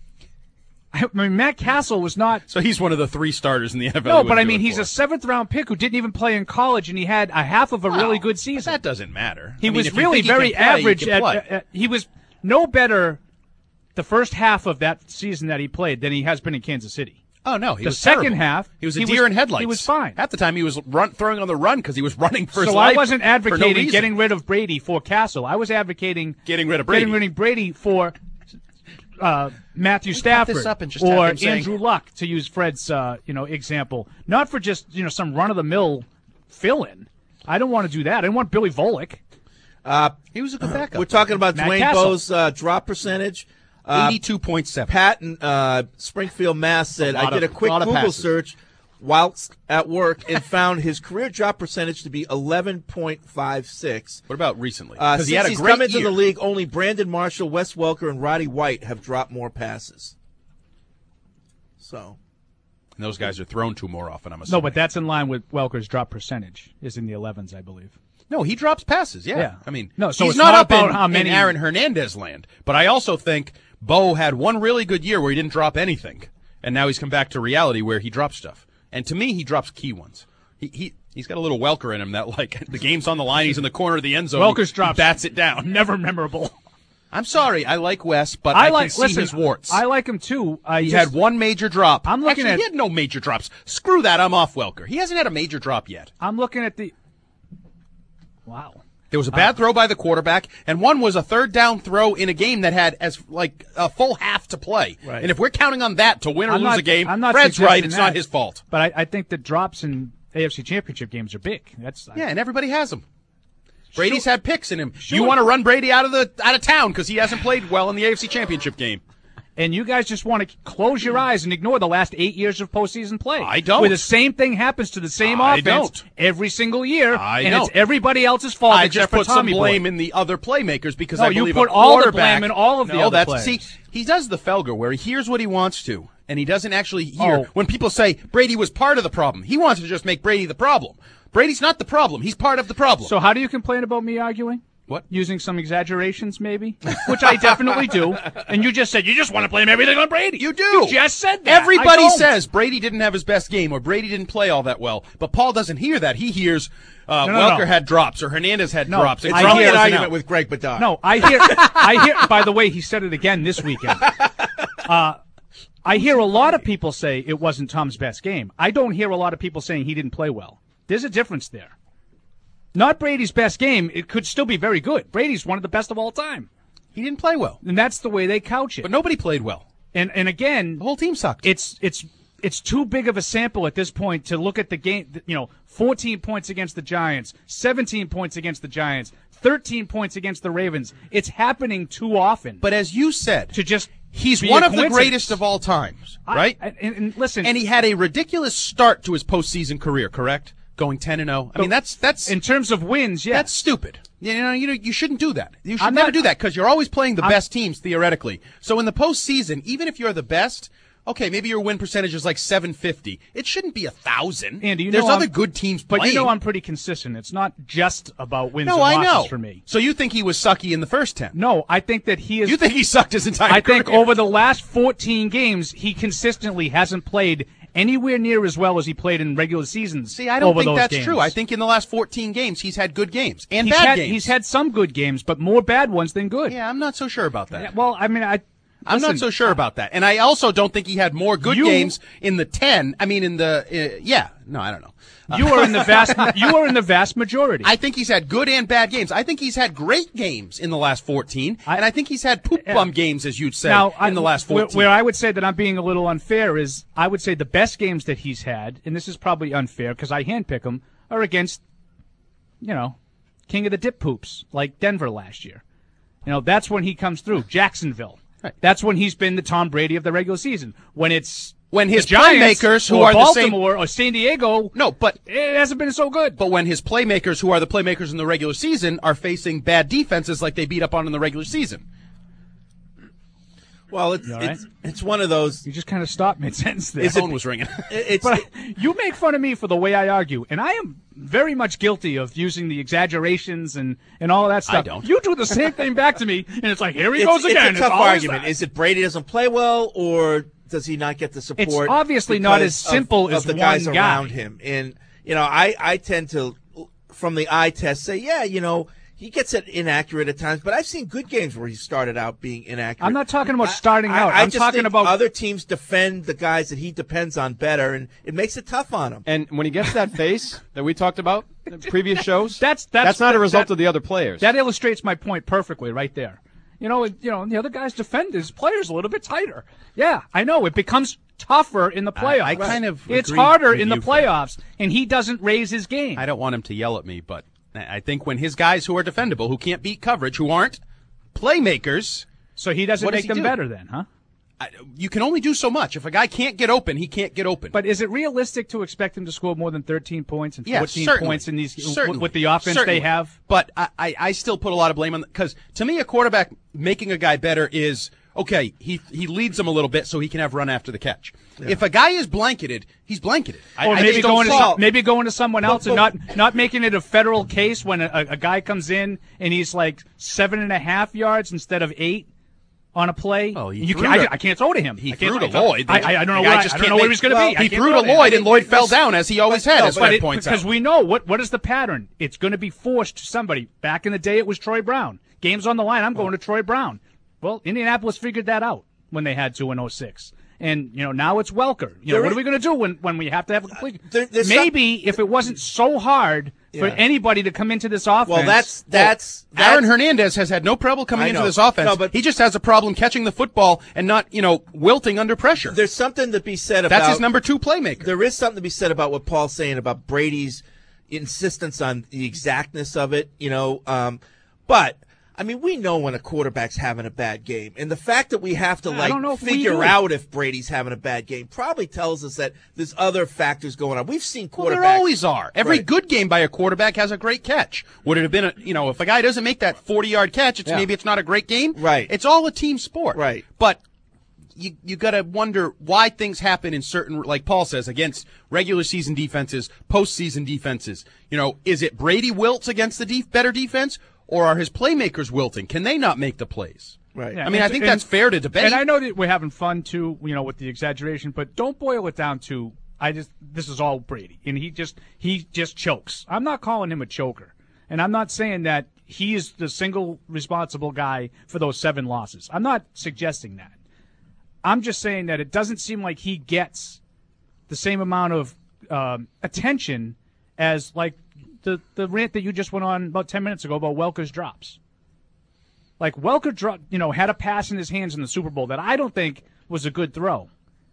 Speaker 10: I mean, Matt Castle was not.
Speaker 9: So he's one of the three starters in the N F L.
Speaker 10: No,
Speaker 9: you
Speaker 10: but
Speaker 9: wouldn't
Speaker 10: I
Speaker 9: do
Speaker 10: mean,
Speaker 9: it
Speaker 10: he's
Speaker 9: for.
Speaker 10: a seventh round pick who didn't even play in college, and he had a half of a
Speaker 9: Well,
Speaker 10: really good
Speaker 9: but
Speaker 10: season.
Speaker 9: that doesn't matter.
Speaker 10: He
Speaker 9: I mean,
Speaker 10: was
Speaker 9: if you
Speaker 10: really
Speaker 9: think he
Speaker 10: very
Speaker 9: can play, he
Speaker 10: average.
Speaker 9: can
Speaker 10: At,
Speaker 9: play.
Speaker 10: at, at- he was no better the first half of that season that he played than he has been in Kansas City.
Speaker 9: Oh no, he
Speaker 10: the
Speaker 9: was
Speaker 10: second
Speaker 9: terrible.
Speaker 10: half,
Speaker 9: He was a
Speaker 10: he
Speaker 9: deer
Speaker 10: was-
Speaker 9: in headlights.
Speaker 10: he was fine.
Speaker 9: Half the time he was run, throwing on the run because he was running for his
Speaker 10: So
Speaker 9: life.
Speaker 10: I wasn't
Speaker 9: for no
Speaker 10: advocating
Speaker 9: reason.
Speaker 10: getting rid of Brady for Castle. I was advocating
Speaker 9: Getting rid of Brady.
Speaker 10: getting rid of Brady for uh, Matthew
Speaker 9: cut
Speaker 10: Stafford
Speaker 9: this up and just have
Speaker 10: or
Speaker 9: him saying-
Speaker 10: Andrew Luck, to use Fred's uh, you know example. Not for just you know some run of the mill fill in. I don't want to do that. I didn't want Billy Volek.
Speaker 8: Uh,
Speaker 9: he was a good backup.
Speaker 8: We're talking about
Speaker 10: Matt
Speaker 8: Dwayne
Speaker 10: Castle.
Speaker 8: Bowe's uh, drop percentage. Uh,
Speaker 9: Eighty-two point seven.
Speaker 8: Pat in uh, Springfield, Mass. said,
Speaker 11: A lot
Speaker 8: I did
Speaker 11: of-
Speaker 8: a quick
Speaker 11: lot of
Speaker 8: Google
Speaker 11: passes.
Speaker 8: search whilst at work and found his career drop percentage to be eleven point five six.
Speaker 9: What about recently?
Speaker 8: Uh,
Speaker 9: Because
Speaker 8: since
Speaker 9: he had a
Speaker 8: he's
Speaker 9: great
Speaker 8: come into
Speaker 9: year.
Speaker 8: the league, only Brandon Marshall, Wes Welker, and Roddy White have dropped more passes. So,
Speaker 9: And those guys are thrown to more often. I'm assuming.
Speaker 10: No, but that's in line with Welker's drop percentage is in the elevens, I believe.
Speaker 9: No, he drops passes. Yeah,
Speaker 10: Yeah.
Speaker 9: I mean,
Speaker 10: No, so
Speaker 9: he's
Speaker 10: it's
Speaker 9: not,
Speaker 10: not
Speaker 9: up
Speaker 10: about
Speaker 9: in,
Speaker 10: how many-
Speaker 9: in Aaron Hernandez land. But I also think Bo had one really good year where he didn't drop anything, and now he's come back to reality where he drops stuff. And to me, he drops key ones. He he he's got a little Welker in him that like the game's on the line, he's in the corner of the end zone.
Speaker 10: Welker's
Speaker 9: he,
Speaker 10: drops
Speaker 9: he bats it down.
Speaker 10: Never memorable.
Speaker 9: I'm sorry, I like Wes, but I,
Speaker 10: I like
Speaker 9: can see
Speaker 10: listen,
Speaker 9: his warts.
Speaker 10: I like him too. I
Speaker 9: he
Speaker 10: just,
Speaker 9: had one major drop.
Speaker 10: I'm looking
Speaker 9: Actually,
Speaker 10: at-
Speaker 9: he had no major drops. Screw that. I'm off Welker. He hasn't had a major drop yet.
Speaker 10: I'm looking at the. Wow.
Speaker 9: There was a bad throw by the quarterback, and one was a third down throw in a game that had as like a full half to play.
Speaker 10: Right.
Speaker 9: And if we're counting on that to win or
Speaker 10: I'm
Speaker 9: lose
Speaker 10: not-
Speaker 9: a game,
Speaker 10: I'm not
Speaker 9: Fred's right.
Speaker 10: suggesting
Speaker 9: It's
Speaker 10: that.
Speaker 9: not his fault.
Speaker 10: But I, I think the drops in A F C Championship games are big. That's
Speaker 9: Yeah, and everybody has them. Brady's
Speaker 10: Sure.
Speaker 9: had picks in him.
Speaker 10: Sure.
Speaker 9: You want to run Brady out of the out of town because he hasn't played well in the A F C Championship game.
Speaker 10: And you guys just want to close your eyes and ignore the last eight years of postseason play.
Speaker 9: I don't.
Speaker 10: Where the same thing happens to the same
Speaker 9: I
Speaker 10: offense
Speaker 9: don't.
Speaker 10: every single year,
Speaker 9: I
Speaker 10: and
Speaker 9: don't.
Speaker 10: it's everybody else's fault
Speaker 9: I
Speaker 10: except
Speaker 9: just put
Speaker 10: for Tommy
Speaker 9: some blame
Speaker 10: Boy.
Speaker 9: in the other playmakers because
Speaker 10: No,
Speaker 9: I
Speaker 10: you
Speaker 9: believe
Speaker 10: put
Speaker 9: a
Speaker 10: all the
Speaker 9: quarterback-
Speaker 10: blame in all of the
Speaker 9: no,
Speaker 10: other
Speaker 9: that's,
Speaker 10: players.
Speaker 9: See, he does the Felger where he hears what he wants to, and he doesn't actually hear
Speaker 10: Oh.
Speaker 9: when people say Brady was part of the problem. He wants to just make Brady the problem. Brady's not the problem. He's part of the problem.
Speaker 10: So how do you complain about me arguing?
Speaker 9: What?
Speaker 10: Using some exaggerations, maybe? Which I definitely do. And you just said you just want to blame everything on Brady.
Speaker 9: You do.
Speaker 10: You just said that. I
Speaker 9: Everybody
Speaker 10: don't.
Speaker 9: says Brady didn't have his best game or Brady didn't play all that well. But Paul doesn't hear that. He hears uh,
Speaker 10: No, no,
Speaker 9: Welker
Speaker 10: no.
Speaker 9: had drops or Hernandez had
Speaker 10: No,
Speaker 9: drops.
Speaker 8: it's
Speaker 10: I
Speaker 8: only
Speaker 10: hear-
Speaker 8: an
Speaker 9: wasn't
Speaker 8: argument
Speaker 9: out.
Speaker 8: with Greg Bedard.
Speaker 10: No, I hear. I hear. By the way, he said it again this weekend. Uh, I hear a lot of people say it wasn't Tom's best game. I don't hear a lot of people saying he didn't play well. There's a difference there. Not Brady's best game. It could still be very good. Brady's one of the best of all time.
Speaker 9: He didn't play well.
Speaker 10: And that's the way they couch it.
Speaker 9: But nobody played well.
Speaker 10: And and again,
Speaker 9: the whole team sucked.
Speaker 10: It's it's it's too big of a sample at this point to look at the game. You know, fourteen points against the Giants, seventeen points against the Giants, thirteen points against the Ravens. It's happening too often.
Speaker 9: But as you said,
Speaker 10: to just
Speaker 9: he's
Speaker 10: be
Speaker 9: one
Speaker 10: a
Speaker 9: of the greatest of all times, right?
Speaker 10: I, and, and listen,
Speaker 9: and he had a ridiculous start to his postseason career. Correct, going ten and zero. I mean, that's that's
Speaker 10: in terms of wins. Yeah,
Speaker 9: that's stupid. You know, you know, you shouldn't do that. You should
Speaker 10: I'm
Speaker 9: never
Speaker 10: not-
Speaker 9: do that because you're always playing the
Speaker 10: I'm-
Speaker 9: best teams theoretically. So in the postseason, even if you're the best, okay, maybe your win percentage is like seven fifty. It shouldn't be a thousand.
Speaker 10: Andy, you
Speaker 9: There's
Speaker 10: know
Speaker 9: other
Speaker 10: I'm-
Speaker 9: good teams
Speaker 10: But
Speaker 9: playing.
Speaker 10: you know I'm pretty consistent. It's not just about wins
Speaker 9: no,
Speaker 10: and
Speaker 9: I
Speaker 10: losses
Speaker 9: know.
Speaker 10: for me.
Speaker 9: So you think he was sucky in the first ten?
Speaker 10: No, I think that he is.
Speaker 9: You think he sucked his entire
Speaker 10: I think
Speaker 9: career?
Speaker 10: over the last fourteen games, he consistently hasn't played anywhere near as well as he played in regular seasons.
Speaker 9: See, I don't
Speaker 10: over
Speaker 9: think
Speaker 10: those
Speaker 9: that's
Speaker 10: games.
Speaker 9: true. I think in the last fourteen games, he's had good games and
Speaker 10: he's
Speaker 9: bad
Speaker 10: had,
Speaker 9: games.
Speaker 10: He's had some good games, but more bad ones than good.
Speaker 9: Yeah, I'm not so sure about that.
Speaker 10: Yeah, well, I mean, I.
Speaker 9: I'm
Speaker 10: listen,
Speaker 9: not so sure about that. And I also don't think he had more good
Speaker 10: You-
Speaker 9: games in the ten. I mean, in the, uh, yeah. No, I don't know.
Speaker 10: You are in the vast. You are in the vast majority.
Speaker 9: I think he's had good and bad games. I think he's had great games in the last fourteen, and I think he's had poop bum games, as you'd say,
Speaker 10: now,
Speaker 9: in the
Speaker 10: I-
Speaker 9: last
Speaker 10: where,
Speaker 9: fourteen.
Speaker 10: where I would say that I'm being a little unfair is I would say the best games that he's had, and this is probably unfair because I handpick them, are against, you know, king of the dip poops like Denver last year. You know, that's when he comes through. Jacksonville.
Speaker 9: Right.
Speaker 10: That's when he's been the Tom Brady of the regular season. When it's
Speaker 9: when his
Speaker 10: the Giants
Speaker 9: playmakers, who
Speaker 10: or
Speaker 9: are the same,
Speaker 10: Baltimore or San Diego,
Speaker 9: no, but
Speaker 10: it hasn't been so good.
Speaker 9: But when his playmakers, who are the playmakers in the regular season, are facing bad defenses like they beat up on in the regular season.
Speaker 8: Well, it's
Speaker 10: You all
Speaker 8: it's, it's one of those.
Speaker 10: You just kind of stopped mid-sentence there.
Speaker 9: His phone was ringing.
Speaker 8: It's
Speaker 10: But you make fun of me for the way I argue, and I am very much guilty of using the exaggerations and, and all of that stuff.
Speaker 9: I don't.
Speaker 10: You do the same thing back to me, and it's like, here he
Speaker 8: it's,
Speaker 10: goes again.
Speaker 8: It's a tough
Speaker 10: always
Speaker 8: argument.
Speaker 10: that.
Speaker 8: Is it Brady doesn't play well, or does he not get the support?
Speaker 10: It's obviously not as
Speaker 8: because of-
Speaker 10: simple
Speaker 8: of
Speaker 10: as
Speaker 8: the
Speaker 10: one
Speaker 8: guys
Speaker 10: guy.
Speaker 8: around him. And you know, I I tend to, from the eye test, say, yeah, you know, he gets it inaccurate at times, but I've seen good games where he started out being inaccurate.
Speaker 10: I'm not talking about starting
Speaker 8: I,
Speaker 10: out.
Speaker 8: I
Speaker 10: I'm
Speaker 8: just
Speaker 10: talking
Speaker 8: think
Speaker 10: about
Speaker 8: other teams defend the guys that he depends on better, and it makes it tough on him.
Speaker 11: And when he gets that face that we talked about in previous shows,
Speaker 10: that's that's,
Speaker 11: that's not
Speaker 10: that,
Speaker 11: a result
Speaker 10: that,
Speaker 11: of the other players.
Speaker 10: That illustrates my point perfectly right there. You know, it, you know, the other guys defend his players a little bit tighter. Yeah, I know it becomes tougher in the playoffs.
Speaker 9: I, I kind of
Speaker 10: it's
Speaker 9: agree
Speaker 10: harder
Speaker 9: with
Speaker 10: in the
Speaker 9: you, Fred.
Speaker 10: playoffs, and he doesn't raise his game.
Speaker 9: I don't want him to yell at me, but I think when his guys who are defendable, who can't beat coverage, who aren't playmakers,
Speaker 10: so he doesn't
Speaker 9: what does
Speaker 10: make
Speaker 9: he
Speaker 10: them
Speaker 9: do?
Speaker 10: better then, huh?
Speaker 9: I, you can only do so much. If a guy can't get open, he can't get open.
Speaker 10: But is it realistic to expect him to score more than thirteen points and
Speaker 9: Yeah,
Speaker 10: fourteen
Speaker 9: certainly.
Speaker 10: points in these
Speaker 9: Certainly.
Speaker 10: with the offense
Speaker 9: Certainly.
Speaker 10: they have?
Speaker 9: But I, I, I still put a lot of blame on because to me, a quarterback making a guy better is okay. He he leads him a little bit so he can have run after the catch. Yeah. If a guy is blanketed, he's blanketed. I,
Speaker 10: Or
Speaker 9: I
Speaker 10: maybe
Speaker 9: just don't
Speaker 10: going to
Speaker 9: see-
Speaker 10: some, maybe going to someone else
Speaker 8: But-
Speaker 10: and not not making it a federal case when a, a guy comes in and he's like seven and a half yards instead of eight on a play.
Speaker 9: Oh, he
Speaker 10: you
Speaker 9: threw
Speaker 10: can,
Speaker 9: to-
Speaker 10: I, I can't throw to him.
Speaker 9: He
Speaker 10: I can't,
Speaker 9: threw to
Speaker 10: I,
Speaker 9: Lloyd.
Speaker 10: I, I, I don't know.
Speaker 9: The guy
Speaker 10: What,
Speaker 9: just
Speaker 10: I
Speaker 9: can't
Speaker 10: don't know
Speaker 9: make-
Speaker 10: where he's going to
Speaker 9: well,
Speaker 10: be. I
Speaker 9: He
Speaker 10: can't
Speaker 9: threw
Speaker 10: throw
Speaker 9: to
Speaker 10: to him.
Speaker 9: Lloyd, and Lloyd fell down as he always had,
Speaker 10: No,
Speaker 9: as
Speaker 10: but
Speaker 9: Fred
Speaker 10: it-
Speaker 9: points
Speaker 10: because
Speaker 9: out.
Speaker 10: we know what what is the pattern. It's going to be forced to somebody. Back in the day, it was Troy Brown. Games on the line. I'm going to Troy Brown. Well, Indianapolis figured that out when they had to in oh six. And, you know, now it's Welker. You know,
Speaker 8: There
Speaker 10: what
Speaker 8: is-
Speaker 10: are we going to do when, when we have to have a complete...
Speaker 8: There- there's
Speaker 10: Maybe if it wasn't so hard for
Speaker 8: Yeah.
Speaker 10: anybody to come into this offense...
Speaker 8: Well, that's that's, that's
Speaker 9: Aaron Hernandez has had no trouble coming
Speaker 8: I
Speaker 9: into
Speaker 8: know.
Speaker 9: this offense.
Speaker 8: No, but-
Speaker 9: he just has a problem catching the football and not, you know, wilting under pressure.
Speaker 8: There's something to be said about
Speaker 9: That's his number two playmaker.
Speaker 8: There is something to be said about what Paul's saying about Brady's insistence on the exactness of it, you know. Um, but I mean, we know when a quarterback's having a bad game, and the fact that we have to
Speaker 10: I
Speaker 8: like
Speaker 10: don't know if we
Speaker 8: figure
Speaker 10: do.
Speaker 8: out if Brady's having a bad game probably tells us that there's other factors going on. We've seen quarterbacks.
Speaker 9: Well, there always are. Every
Speaker 8: Right.
Speaker 9: good game by a quarterback has a great catch. Would it have been, a, you know, if a guy doesn't make that forty-yard catch, it's
Speaker 8: Yeah.
Speaker 9: maybe it's not a great game.
Speaker 8: Right.
Speaker 9: It's all a team sport.
Speaker 8: Right.
Speaker 9: But you you got to wonder why things happen in certain, like Paul says, against regular season defenses, postseason defenses. You know, is it Brady wilts against the def- better defense, or are his playmakers wilting? Can they not make the plays?
Speaker 8: Right.
Speaker 10: Yeah,
Speaker 9: I mean, I
Speaker 10: and-
Speaker 9: think
Speaker 10: and-
Speaker 9: that's fair to debate.
Speaker 10: And I know that we're having fun too, you know, with the exaggeration, but don't boil it down to I just this is all Brady, and he just he just chokes. I'm not calling him a choker, and I'm not saying that he is the single responsible guy for those seven losses. I'm not suggesting that. I'm just saying that it doesn't seem like he gets the same amount of um, attention as like the the rant that you just went on about ten minutes ago about Welker's drops. Like Welker, dro- you know, had a pass in his hands in the Super Bowl that I don't think was a good throw.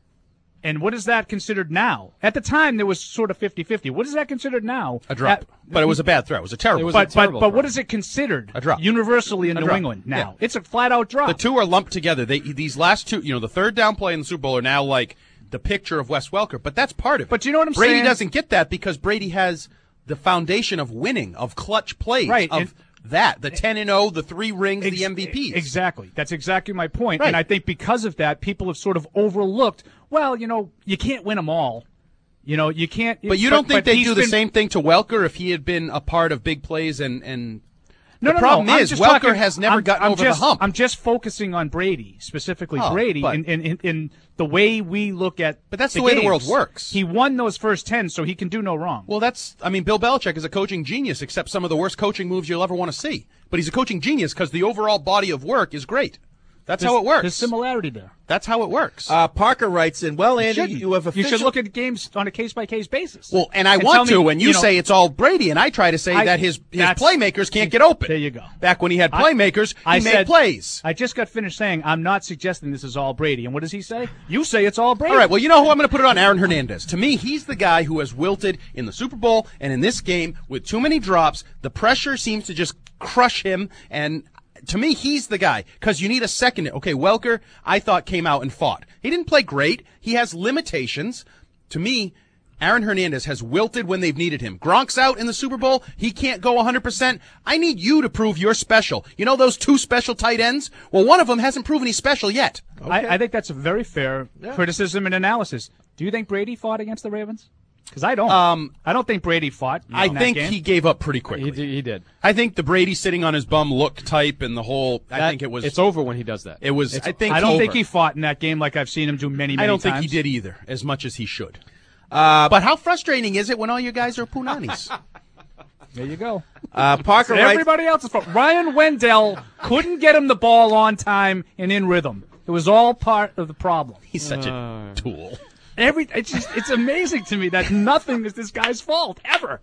Speaker 10: And what is that considered now? At the time, there was sort of fifty-fifty. What is that considered now?
Speaker 9: A drop.
Speaker 10: At,
Speaker 9: but it was a bad throw. It was a terrible
Speaker 10: it was
Speaker 9: throw.
Speaker 10: But,
Speaker 9: a terrible
Speaker 10: but, but
Speaker 9: throw.
Speaker 10: what is it considered?
Speaker 9: A drop.
Speaker 10: Universally in
Speaker 9: A
Speaker 10: New
Speaker 9: drop.
Speaker 10: England now.
Speaker 9: Yeah.
Speaker 10: It's a flat-out drop.
Speaker 9: The two are lumped together. They These last two, you know, the third down play in the Super Bowl are now like the picture of Wes Welker. But that's part of it.
Speaker 10: But you know what I'm
Speaker 9: Brady
Speaker 10: saying?
Speaker 9: doesn't get that because Brady has the foundation of winning, of clutch plays,
Speaker 10: Right,
Speaker 9: of
Speaker 10: and-
Speaker 9: that. The ten and oh, the three rings,
Speaker 10: Ex-
Speaker 9: the M V Ps.
Speaker 10: Exactly. That's exactly my point.
Speaker 9: Right.
Speaker 10: And I think because of that, people have sort of overlooked, well, you know, you can't win them all. You know, you can't.
Speaker 9: But you don't think
Speaker 10: but
Speaker 9: they
Speaker 10: he's
Speaker 9: do the
Speaker 10: been-
Speaker 9: same thing to Welker if he had been a part of big plays and and
Speaker 10: No,
Speaker 9: the
Speaker 10: no,
Speaker 9: problem
Speaker 10: no. I'm
Speaker 9: is
Speaker 10: just
Speaker 9: Welker
Speaker 10: talking-
Speaker 9: has never
Speaker 10: I'm-
Speaker 9: gotten
Speaker 10: I'm
Speaker 9: over
Speaker 10: just,
Speaker 9: the hump.
Speaker 10: I'm just focusing on Brady, specifically
Speaker 9: Oh,
Speaker 10: Brady,
Speaker 9: but-
Speaker 10: in, in, in, in the way we look at.
Speaker 9: But that's
Speaker 10: the
Speaker 9: the way the world
Speaker 10: games.
Speaker 9: works.
Speaker 10: He won those first ten, so he can do no wrong.
Speaker 9: Well, that's, I mean, Bill Belichick is a coaching genius, except some of the worst coaching moves you'll ever want to see. But he's a coaching genius because the overall body of work is great. That's
Speaker 10: There's-
Speaker 9: how it works.
Speaker 10: There's similarity there.
Speaker 9: That's how it works.
Speaker 8: Uh, Parker writes in, well, Andy,
Speaker 10: shouldn't.
Speaker 8: you have
Speaker 10: You
Speaker 8: official...
Speaker 10: should look at games on a case-by-case basis.
Speaker 9: Well, and I
Speaker 10: And
Speaker 9: want
Speaker 10: tell
Speaker 9: to,
Speaker 10: me,
Speaker 9: and you,
Speaker 10: you know-
Speaker 9: say it's all Brady, and I try to say
Speaker 10: I-
Speaker 9: that his, his
Speaker 10: that's-
Speaker 9: playmakers can't get open.
Speaker 10: There you go.
Speaker 9: Back when he had
Speaker 10: I-
Speaker 9: playmakers, he
Speaker 10: I
Speaker 9: made
Speaker 10: said-
Speaker 9: plays.
Speaker 10: I just got finished saying I'm not suggesting this is all Brady. And what does he say? You say it's all Brady.
Speaker 9: All right, well, you know who I'm going to put it on? Aaron Hernandez. To me, he's the guy who has wilted in the Super Bowl and in this game with too many drops. The pressure seems to just crush him, and to me, he's the guy because you need a second. Okay, Welker, I thought came out and fought. He didn't play great. He has limitations. To me, Aaron Hernandez has wilted when they've needed him. Gronk's out in the Super Bowl. He can't go one hundred percent. I need you to prove you're special. You know those two special tight ends? Well, one of them hasn't proven he's special yet.
Speaker 10: I, I think that's a very fair criticism and analysis. Do you think Brady fought against the Ravens? Because I don't.
Speaker 9: Um,
Speaker 10: I don't think Brady fought.
Speaker 9: I
Speaker 10: in that
Speaker 9: think
Speaker 10: game.
Speaker 9: he gave up pretty quickly.
Speaker 11: He did, he did.
Speaker 9: I think the Brady sitting on his bum look type and the whole. I
Speaker 11: That-
Speaker 9: think it was.
Speaker 11: It's over when he does that.
Speaker 9: It was.
Speaker 10: It's-
Speaker 9: I think.
Speaker 10: I don't
Speaker 9: over.
Speaker 10: think he fought in that game like I've seen him do many, many
Speaker 9: I don't
Speaker 10: times.
Speaker 9: think he did either, as much as he should.
Speaker 8: Uh,
Speaker 9: but how frustrating is it when all you guys are punanis?
Speaker 10: There you go.
Speaker 8: Uh, Parker
Speaker 10: And
Speaker 8: writes...
Speaker 10: everybody else's fault. Ryan Wendell couldn't get him the ball on time and in rhythm. It was all part of the problem.
Speaker 9: He's such
Speaker 11: Uh.
Speaker 9: a tool.
Speaker 10: Every it's just it's amazing to me that nothing is this guy's fault ever,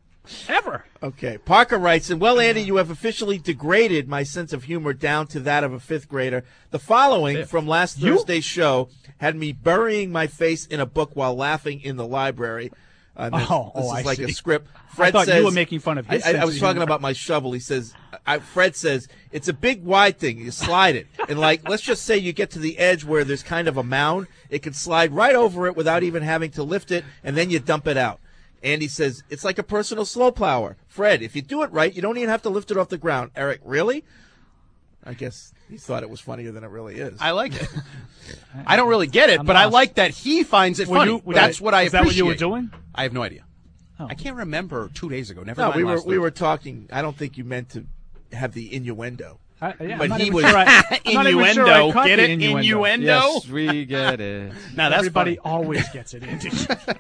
Speaker 10: ever.
Speaker 8: Okay. Parker writes, and well, Andy, you have officially degraded my sense of humor down to that of a fifth grader. The following
Speaker 10: Fifth.
Speaker 8: from last
Speaker 10: You?
Speaker 8: Thursday's show had me burying my face in a book while laughing in the library. Uh, this
Speaker 10: Oh,
Speaker 8: this
Speaker 10: oh,
Speaker 8: is
Speaker 10: I
Speaker 8: like a
Speaker 10: see.
Speaker 8: script.
Speaker 10: I
Speaker 8: Fred
Speaker 10: thought you
Speaker 8: says,
Speaker 10: were making fun of his
Speaker 8: I, I,
Speaker 10: sense
Speaker 8: I was
Speaker 10: of
Speaker 8: talking
Speaker 10: humor.
Speaker 8: about my shovel. He says, I, Fred says, it's a big wide thing. You slide it. And like, let's just say you get to the edge where there's kind of a mound. It can slide right over it without even having to lift it, and then you dump it out. Andy says, it's like a personal snowplower. Fred, if you do it right, you don't even have to lift it off the ground. Eric, really? I guess he thought it was funnier than it really is.
Speaker 9: I like it. I don't really get it,
Speaker 10: I'm
Speaker 9: but I
Speaker 10: lost.
Speaker 9: like that he finds it
Speaker 10: Were
Speaker 9: funny.
Speaker 10: you- were
Speaker 9: That's
Speaker 10: you-
Speaker 9: what I
Speaker 10: is that what you were
Speaker 9: appreciate.
Speaker 10: doing?
Speaker 9: I have no idea.
Speaker 10: Oh.
Speaker 9: I can't remember two days ago. Never
Speaker 8: no,
Speaker 9: mind.
Speaker 8: we were
Speaker 9: last
Speaker 8: we
Speaker 9: week.
Speaker 8: were talking. I don't think you meant to have the innuendo.
Speaker 10: I, yeah,
Speaker 8: But
Speaker 10: I'm not
Speaker 8: he
Speaker 10: even
Speaker 8: was-
Speaker 10: sure I, I'm not even sure I
Speaker 9: Innuendo.
Speaker 10: caught
Speaker 9: Get
Speaker 10: the
Speaker 9: it?
Speaker 10: innuendo.
Speaker 9: Innuendo?
Speaker 11: Yes, we get it.
Speaker 9: Now that's
Speaker 10: Everybody
Speaker 9: funny.
Speaker 10: always gets it, Andy.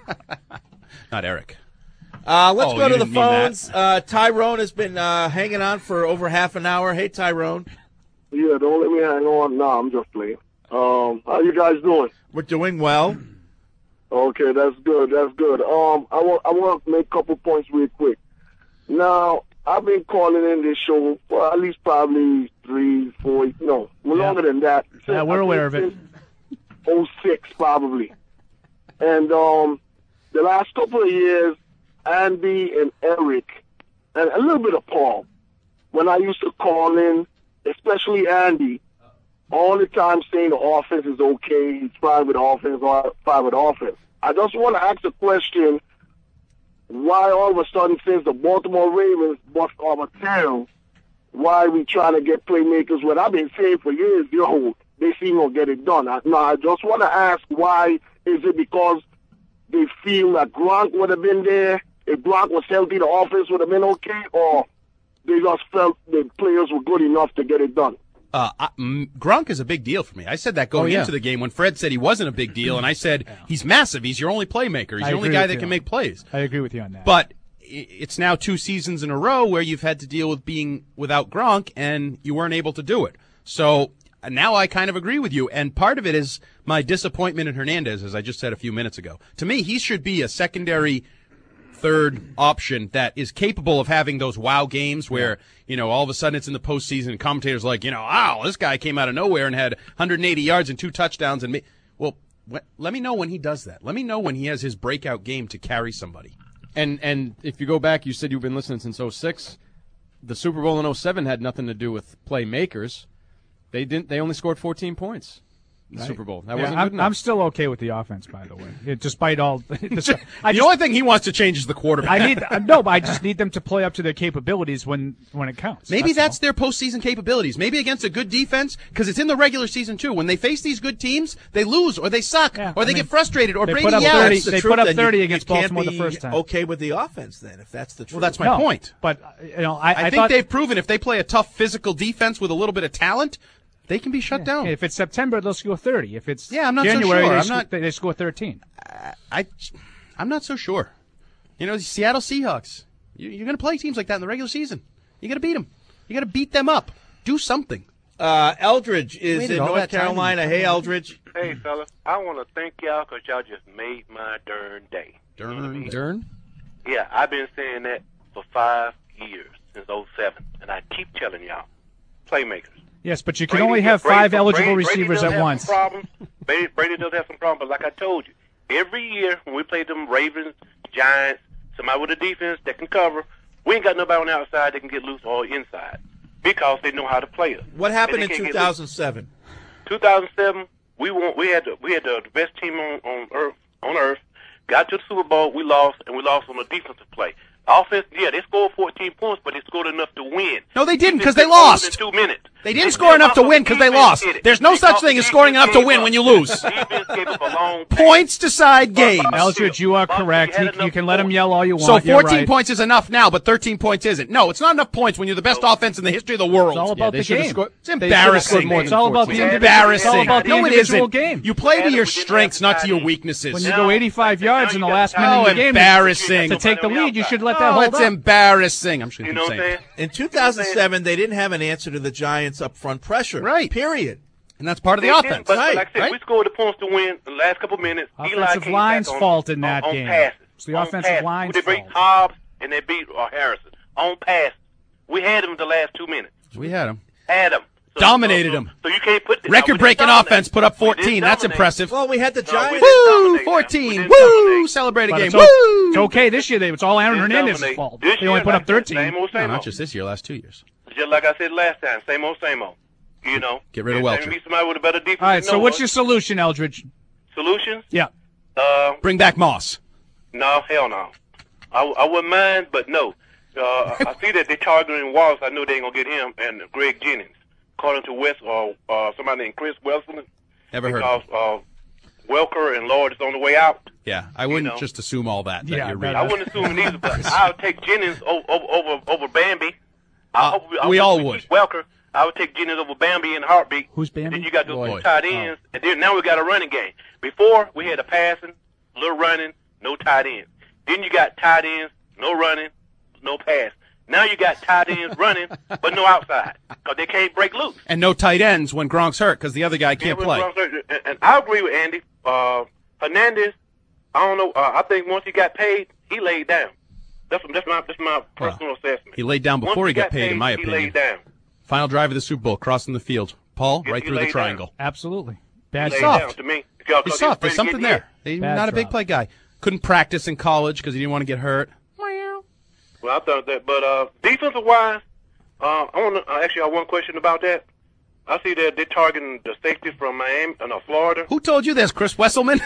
Speaker 9: Not Eric.
Speaker 8: Uh, let's
Speaker 9: Oh,
Speaker 8: go
Speaker 9: you
Speaker 8: to the
Speaker 9: didn't mean that.
Speaker 8: phones. Uh, Tyrone has been uh, hanging on for over half an hour. Hey, Tyrone.
Speaker 21: Yeah, don't let me hang on. No, I'm just playing. Um, how you guys doing?
Speaker 8: We're doing well.
Speaker 21: Okay, that's good. That's good. Um, I want I want to make a couple points real quick. Now, I've been calling in this show for at least probably three, four, no, longer than that.
Speaker 10: Yeah, we're aware of it.
Speaker 21: oh six probably. And um, the last couple of years, Andy and Eric, and a little bit of Paul, when I used to call in, especially Andy, all the time saying the offense is okay, he's fine with offense, fine with offense. I just want to ask a question, why all of a sudden, since the Baltimore Ravens bust our tail, why we trying to get playmakers when I've been saying for years, yo, they seem to get it done. I, no, I just want to ask, why is it because they feel that Gronk would have been there? If Gronk was healthy, the offense would have been okay, or they just felt the players were good enough to get it done?
Speaker 9: Uh, I, mm, Gronk is a big deal for me. I said that going
Speaker 10: Oh, yeah.
Speaker 9: into the game when Fred said he wasn't a big deal, and I said he's massive. He's your only playmaker. He's
Speaker 10: I
Speaker 9: the only
Speaker 10: agree
Speaker 9: guy
Speaker 10: with
Speaker 9: that
Speaker 10: you.
Speaker 9: can make plays.
Speaker 10: I agree with you on that.
Speaker 9: But i- it's now two seasons in a row where you've had to deal with being without Gronk, and you weren't able to do it. So now I kind of agree with you. And part of it is my disappointment in Hernandez, as I just said a few minutes ago. To me, he should be a secondary third option that is capable of having those wow games where, yeah. you know, all of a sudden it's in the postseason and commentators are like, you know, wow, this guy came out of nowhere and had one hundred eighty yards and two touchdowns. And ma- Well, wh- let me know when he does that. Let me know when he has his breakout game to carry somebody.
Speaker 11: And and if you go back, you said you've been listening since oh six. The Super Bowl in oh seven had nothing to do with playmakers. They didn't. They only scored fourteen points in the
Speaker 10: right.
Speaker 11: Super Bowl. That
Speaker 10: yeah,
Speaker 11: wasn't
Speaker 10: I'm,
Speaker 11: good enough.
Speaker 10: I'm still okay with the offense, by the way. It, despite all, I
Speaker 9: the
Speaker 10: just,
Speaker 9: only thing he wants to change is the quarterback.
Speaker 10: I need no, but I just need them to play up to their capabilities when when it counts.
Speaker 9: Maybe
Speaker 10: that's,
Speaker 9: that's their postseason capabilities. Maybe against a good defense, because it's in the regular season too. When they face these good teams, they lose or they suck
Speaker 10: yeah,
Speaker 9: or
Speaker 10: I
Speaker 9: they
Speaker 10: mean,
Speaker 9: get frustrated or
Speaker 10: they
Speaker 9: Brady
Speaker 10: put up
Speaker 9: yells.
Speaker 10: thirty,
Speaker 8: the
Speaker 10: they
Speaker 8: truth,
Speaker 10: put up
Speaker 8: then
Speaker 10: thirty
Speaker 8: you,
Speaker 10: against
Speaker 8: you can't
Speaker 10: Baltimore
Speaker 8: be
Speaker 10: the first time.
Speaker 8: Okay with the offense, then, if that's the truth.
Speaker 9: Well, that's my
Speaker 10: no,
Speaker 9: point.
Speaker 10: But you know, I,
Speaker 9: I,
Speaker 10: I
Speaker 9: think
Speaker 10: thought,
Speaker 9: they've proven if they play a tough physical defense with a little bit of talent, they can be shut
Speaker 10: yeah,
Speaker 9: down.
Speaker 10: If it's September, they'll score thirty. If it's
Speaker 9: yeah, I'm not
Speaker 10: January,
Speaker 9: so sure.
Speaker 10: they,
Speaker 9: I'm
Speaker 10: sc-
Speaker 9: not,
Speaker 10: they, they score thirteen.
Speaker 9: I, I, I'm not so sure. You know, the Seattle Seahawks. You, you're going to play teams like that in the regular season. You got to beat them. You got to beat them up. Do something.
Speaker 8: Uh, Eldridge is
Speaker 9: Waited
Speaker 8: in
Speaker 9: all
Speaker 8: North
Speaker 9: that time.
Speaker 8: Carolina. Hey, Eldridge.
Speaker 2: Hey, fellas. I want to thank y'all because y'all just made my darn day.
Speaker 9: Dern,
Speaker 2: You know what I mean?
Speaker 11: Dern?
Speaker 2: Yeah, I've been saying that for five years, since oh seven, and I keep telling y'all, playmakers.
Speaker 10: Yes, but you can
Speaker 2: Brady,
Speaker 10: only have
Speaker 2: Brady,
Speaker 10: five
Speaker 2: Brady,
Speaker 10: eligible
Speaker 2: Brady
Speaker 10: receivers
Speaker 2: does
Speaker 10: at
Speaker 2: have
Speaker 10: once.
Speaker 2: Some problems. Brady, Brady does have some problems, but like I told you, every year when we play them Ravens, Giants, somebody with a defense that can cover, we ain't got nobody on the outside that can get loose or inside because they know how to play us.
Speaker 8: What happened
Speaker 2: And they
Speaker 8: in
Speaker 2: can't
Speaker 8: two
Speaker 2: get loose.
Speaker 8: thousand seven?
Speaker 2: two thousand seven, we won, we had the, we had the, the best team on, on earth. On earth, got to the Super Bowl, we lost, and we lost on a defensive play. Offense, yeah, they scored fourteen points, but they scored enough to win.
Speaker 9: No, they didn't because
Speaker 2: Defense
Speaker 9: they
Speaker 2: scored
Speaker 9: lost.
Speaker 2: within two minutes.
Speaker 9: They didn't
Speaker 2: They
Speaker 9: score
Speaker 2: did
Speaker 9: enough to
Speaker 2: not
Speaker 9: win
Speaker 2: because
Speaker 9: because they
Speaker 2: defense
Speaker 9: lost.
Speaker 2: did it.
Speaker 9: There's no
Speaker 2: They
Speaker 9: such
Speaker 2: called
Speaker 9: thing
Speaker 2: the
Speaker 9: as scoring enough
Speaker 2: defense
Speaker 9: to win
Speaker 2: gave
Speaker 9: when you
Speaker 2: up.
Speaker 9: lose.
Speaker 2: Defense gave up a long
Speaker 9: Points decide games.
Speaker 10: Eldridge, you are correct. You, you can let him yell all you want.
Speaker 9: So
Speaker 10: You're
Speaker 9: fourteen
Speaker 10: right.
Speaker 9: points is enough now, but thirteen points isn't. No, it's not enough points when you're the best offense in the history of the world.
Speaker 10: It's all about
Speaker 11: they
Speaker 10: the
Speaker 11: should've
Speaker 10: game.
Speaker 11: scored-
Speaker 9: It's
Speaker 11: they should've
Speaker 9: embarrassing.
Speaker 11: scored more
Speaker 10: It's
Speaker 11: than
Speaker 10: all about
Speaker 11: fourteen.
Speaker 10: the
Speaker 9: It's
Speaker 10: individual-
Speaker 9: embarrassing.
Speaker 10: It's all about the
Speaker 9: no, it
Speaker 10: individual
Speaker 9: isn't.
Speaker 10: game.
Speaker 9: You play to
Speaker 2: Adam,
Speaker 9: your
Speaker 2: we didn't
Speaker 9: strengths,
Speaker 2: have
Speaker 9: not to your
Speaker 2: time.
Speaker 9: weaknesses.
Speaker 10: When you
Speaker 2: Now-
Speaker 10: go eighty-five yards in the
Speaker 2: you got
Speaker 10: last
Speaker 2: time.
Speaker 10: minute
Speaker 9: Oh,
Speaker 10: of the game
Speaker 9: embarrassing.
Speaker 10: to take the lead, you should let that
Speaker 9: Oh,
Speaker 10: hold
Speaker 9: it's
Speaker 10: up.
Speaker 9: embarrassing. I'm sure
Speaker 2: You know what I'm saying?
Speaker 8: In two thousand seven, they didn't have an answer to the Giants' up front pressure.
Speaker 9: Right.
Speaker 8: Period.
Speaker 9: And that's part of the
Speaker 2: They
Speaker 9: offense.
Speaker 2: did, but
Speaker 8: Right,
Speaker 2: like I said,
Speaker 8: right.
Speaker 2: we scored the points to win the last couple minutes. Eli
Speaker 10: Offensive
Speaker 2: came
Speaker 10: line's
Speaker 2: back on,
Speaker 10: fault in that
Speaker 2: on, on
Speaker 10: game.
Speaker 2: passes.
Speaker 10: It's the
Speaker 2: On
Speaker 10: offensive
Speaker 2: passes.
Speaker 10: line's
Speaker 2: They beat
Speaker 10: fault.
Speaker 2: Hobbs and they beat uh, Harrison on passes. We had them the last two minutes.
Speaker 9: We had them.
Speaker 2: Had them. So,
Speaker 9: Dominated
Speaker 2: so,
Speaker 9: them.
Speaker 2: So you can't put the
Speaker 9: Record-breaking offense put up fourteen. That's
Speaker 2: dominate.
Speaker 9: impressive.
Speaker 8: Well, we had the
Speaker 2: No, we
Speaker 8: Giants.
Speaker 2: didn't
Speaker 9: Woo!
Speaker 2: dominate them. We
Speaker 9: fourteen.
Speaker 2: didn't
Speaker 9: Woo!
Speaker 2: dominate.
Speaker 9: Celebrate a
Speaker 10: But
Speaker 9: game.
Speaker 10: it's,
Speaker 9: Woo!
Speaker 10: o- it's okay this year. They- It's all Aaron
Speaker 2: Didn't
Speaker 10: Hernandez's
Speaker 2: dominate.
Speaker 10: fault.
Speaker 2: This
Speaker 10: They only
Speaker 2: year,
Speaker 10: put
Speaker 2: like
Speaker 10: up thirteen.
Speaker 2: Same old,
Speaker 9: No,
Speaker 2: same
Speaker 9: not
Speaker 2: old.
Speaker 9: just this year, last two years.
Speaker 2: Just like I said last time. Same old, same old. You know.
Speaker 9: Get rid of
Speaker 2: And
Speaker 9: Welcher.
Speaker 2: Meet somebody with a better defense.
Speaker 10: All right,
Speaker 2: than
Speaker 10: so
Speaker 2: no
Speaker 10: what's
Speaker 2: one.
Speaker 10: your solution, Eldridge?
Speaker 2: solutions?
Speaker 10: Yeah.
Speaker 2: Uh,
Speaker 9: Bring back Moss.
Speaker 2: No, hell no. I, I wouldn't mind, but no. Uh, I see that they're targeting Wallace. I know they ain't gonna get him and Greg Jennings. According to West or uh, somebody named Chris Weston.
Speaker 9: Never heard
Speaker 2: because,
Speaker 9: of
Speaker 2: uh, Welker and Lord is on the way out.
Speaker 9: Yeah, I wouldn't
Speaker 2: know.
Speaker 9: just assume all that. that
Speaker 10: Yeah,
Speaker 9: you're
Speaker 10: that-
Speaker 9: reading.
Speaker 2: I wouldn't assume it either, but I'll take Jennings over over over Bambi. I
Speaker 9: Uh,
Speaker 2: hope I
Speaker 9: we
Speaker 2: hope
Speaker 9: all
Speaker 2: keep
Speaker 9: would.
Speaker 2: Welker. I would take Jennings over Bambi in a heartbeat.
Speaker 10: Who's Bambi?
Speaker 2: And then you got those
Speaker 9: Lloyd.
Speaker 2: two tight ends, and then now we got a running game. Before we had a passing, a little running, no tight ends. Then you got tight ends, no running, no pass. Now you got tight ends running, but no outside because they can't break loose.
Speaker 9: And no tight ends when Gronk's hurt because the other guy can't
Speaker 2: Yeah,
Speaker 9: play.
Speaker 2: And, and I agree with Andy. Uh, Hernandez, I don't know. Uh, I think once he got paid, he laid down. That's that's my that's my personal assessment.
Speaker 9: He laid down
Speaker 2: Once
Speaker 9: before he got
Speaker 2: got
Speaker 9: paid, in my
Speaker 2: he
Speaker 9: opinion.
Speaker 2: laid down.
Speaker 9: Final drive of the Super Bowl, crossing the field. Paul,
Speaker 2: He-
Speaker 9: right
Speaker 2: he
Speaker 9: through the
Speaker 2: laid
Speaker 9: triangle.
Speaker 10: Absolutely.
Speaker 2: He
Speaker 10: Bad
Speaker 2: laid
Speaker 9: soft.
Speaker 2: down to me. Because
Speaker 9: He's
Speaker 2: he
Speaker 9: soft.
Speaker 2: was
Speaker 9: There's
Speaker 2: ready to
Speaker 9: something
Speaker 2: get
Speaker 9: there.
Speaker 2: hit.
Speaker 9: He's
Speaker 10: Bad
Speaker 9: not a big
Speaker 10: drop.
Speaker 9: play guy. Couldn't practice in college because he didn't want to get hurt.
Speaker 2: Well, I thought that, but uh, defensive wise, uh, I want to uh, actually I have one question about that. I see that they're targeting the safety from Miami, uh, no, Florida.
Speaker 9: Who told you this, Chris Wesselman?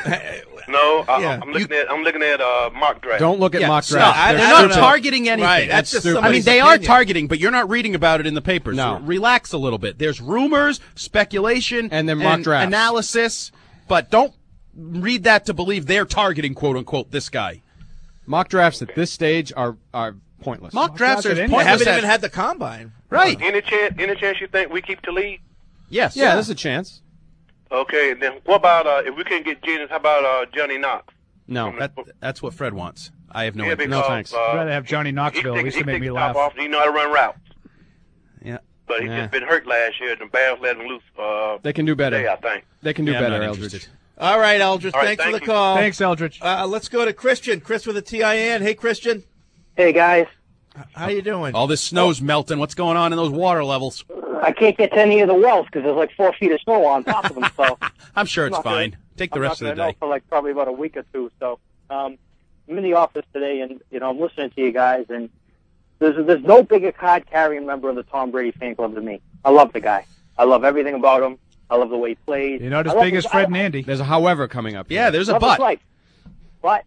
Speaker 2: No, I,
Speaker 9: Yeah.
Speaker 2: I'm looking at I'm looking at uh, mock draft.
Speaker 11: Don't look at
Speaker 9: Yeah,
Speaker 11: mock
Speaker 9: stop.
Speaker 11: drafts.
Speaker 9: They're,
Speaker 11: They're
Speaker 9: not
Speaker 11: stupid.
Speaker 9: targeting anything.
Speaker 8: Right, that's just
Speaker 9: I mean,
Speaker 8: somebody's
Speaker 9: they are
Speaker 8: opinion.
Speaker 9: targeting, but you're not reading about it in the papers.
Speaker 11: No.
Speaker 9: So relax a little bit. There's rumors, speculation,
Speaker 11: And then mock drafts.
Speaker 9: analysis, but don't read that to believe they're targeting, quote unquote, this guy.
Speaker 11: Mock drafts at this stage are are pointless.
Speaker 9: Mock drafts are
Speaker 10: drafts at any-
Speaker 8: They
Speaker 9: pointless.
Speaker 8: haven't
Speaker 9: at-
Speaker 8: even had the combine.
Speaker 9: right.
Speaker 2: Any chance? Any chance you think we keep the lead?
Speaker 9: Yes.
Speaker 11: Yeah, there's a chance.
Speaker 2: Okay, then what about uh, if we can't get Jennings? How about uh, Johnny Knox?
Speaker 11: No.
Speaker 9: That, that's what Fred wants. I have no
Speaker 2: yeah,
Speaker 9: idea.
Speaker 2: because,
Speaker 11: thanks.
Speaker 2: Uh,
Speaker 10: I'd rather have Johnny
Speaker 2: he
Speaker 10: Knoxville.
Speaker 2: can
Speaker 10: He
Speaker 2: take,
Speaker 10: should
Speaker 2: he
Speaker 10: make
Speaker 2: can
Speaker 10: me
Speaker 2: take the
Speaker 10: laugh.
Speaker 2: top off. He know how to run routes.
Speaker 9: Yeah.
Speaker 2: but he's
Speaker 11: Yeah.
Speaker 2: just been hurt last year, and the Bears let him loose. Uh,
Speaker 11: They can do better.
Speaker 2: Today, I think.
Speaker 11: They can do
Speaker 8: Yeah, I'm
Speaker 11: better,
Speaker 8: not
Speaker 11: Eldridge.
Speaker 8: interested. All right, Eldridge.
Speaker 2: All right,
Speaker 8: thanks
Speaker 2: thank
Speaker 8: for the
Speaker 2: you.
Speaker 8: call.
Speaker 10: Thanks, Eldridge.
Speaker 8: Uh, let's go to Christian. Chris with a T I N. Hey, Christian.
Speaker 5: Hey, guys.
Speaker 8: How you doing?
Speaker 9: All this snow's melting. What's going on in those water levels?
Speaker 5: I can't get to any of the wells because there's like four feet of snow on top of them. So
Speaker 9: I'm sure
Speaker 5: I'm
Speaker 9: it's
Speaker 5: not gonna-
Speaker 9: fine. Take the
Speaker 5: I'm
Speaker 9: rest
Speaker 5: not
Speaker 9: of the
Speaker 5: gonna
Speaker 9: day.
Speaker 5: know for like probably about a week or two. So um, I'm in the office today, and you know I'm listening to you guys, and there's there's no bigger card carrying member of the Tom Brady fan club than me. I love the guy. I love everything about him. I love the way he plays.
Speaker 10: You're not as
Speaker 5: I love
Speaker 10: big
Speaker 5: his-
Speaker 10: as Fred
Speaker 5: I-
Speaker 10: and Andy.
Speaker 11: There's a however coming up.
Speaker 9: Yeah, there's a
Speaker 5: love
Speaker 9: but.
Speaker 5: his life. But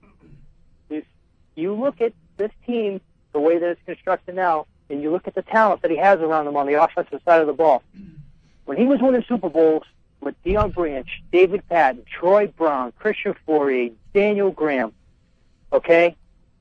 Speaker 5: if you look at this team, the way that it's constructed now, and you look at the talent that he has around him on the offensive side of the ball, when he was winning Super Bowls with Deion Branch, David Patton, Troy Brown, Christian Fourier, Daniel Graham, okay?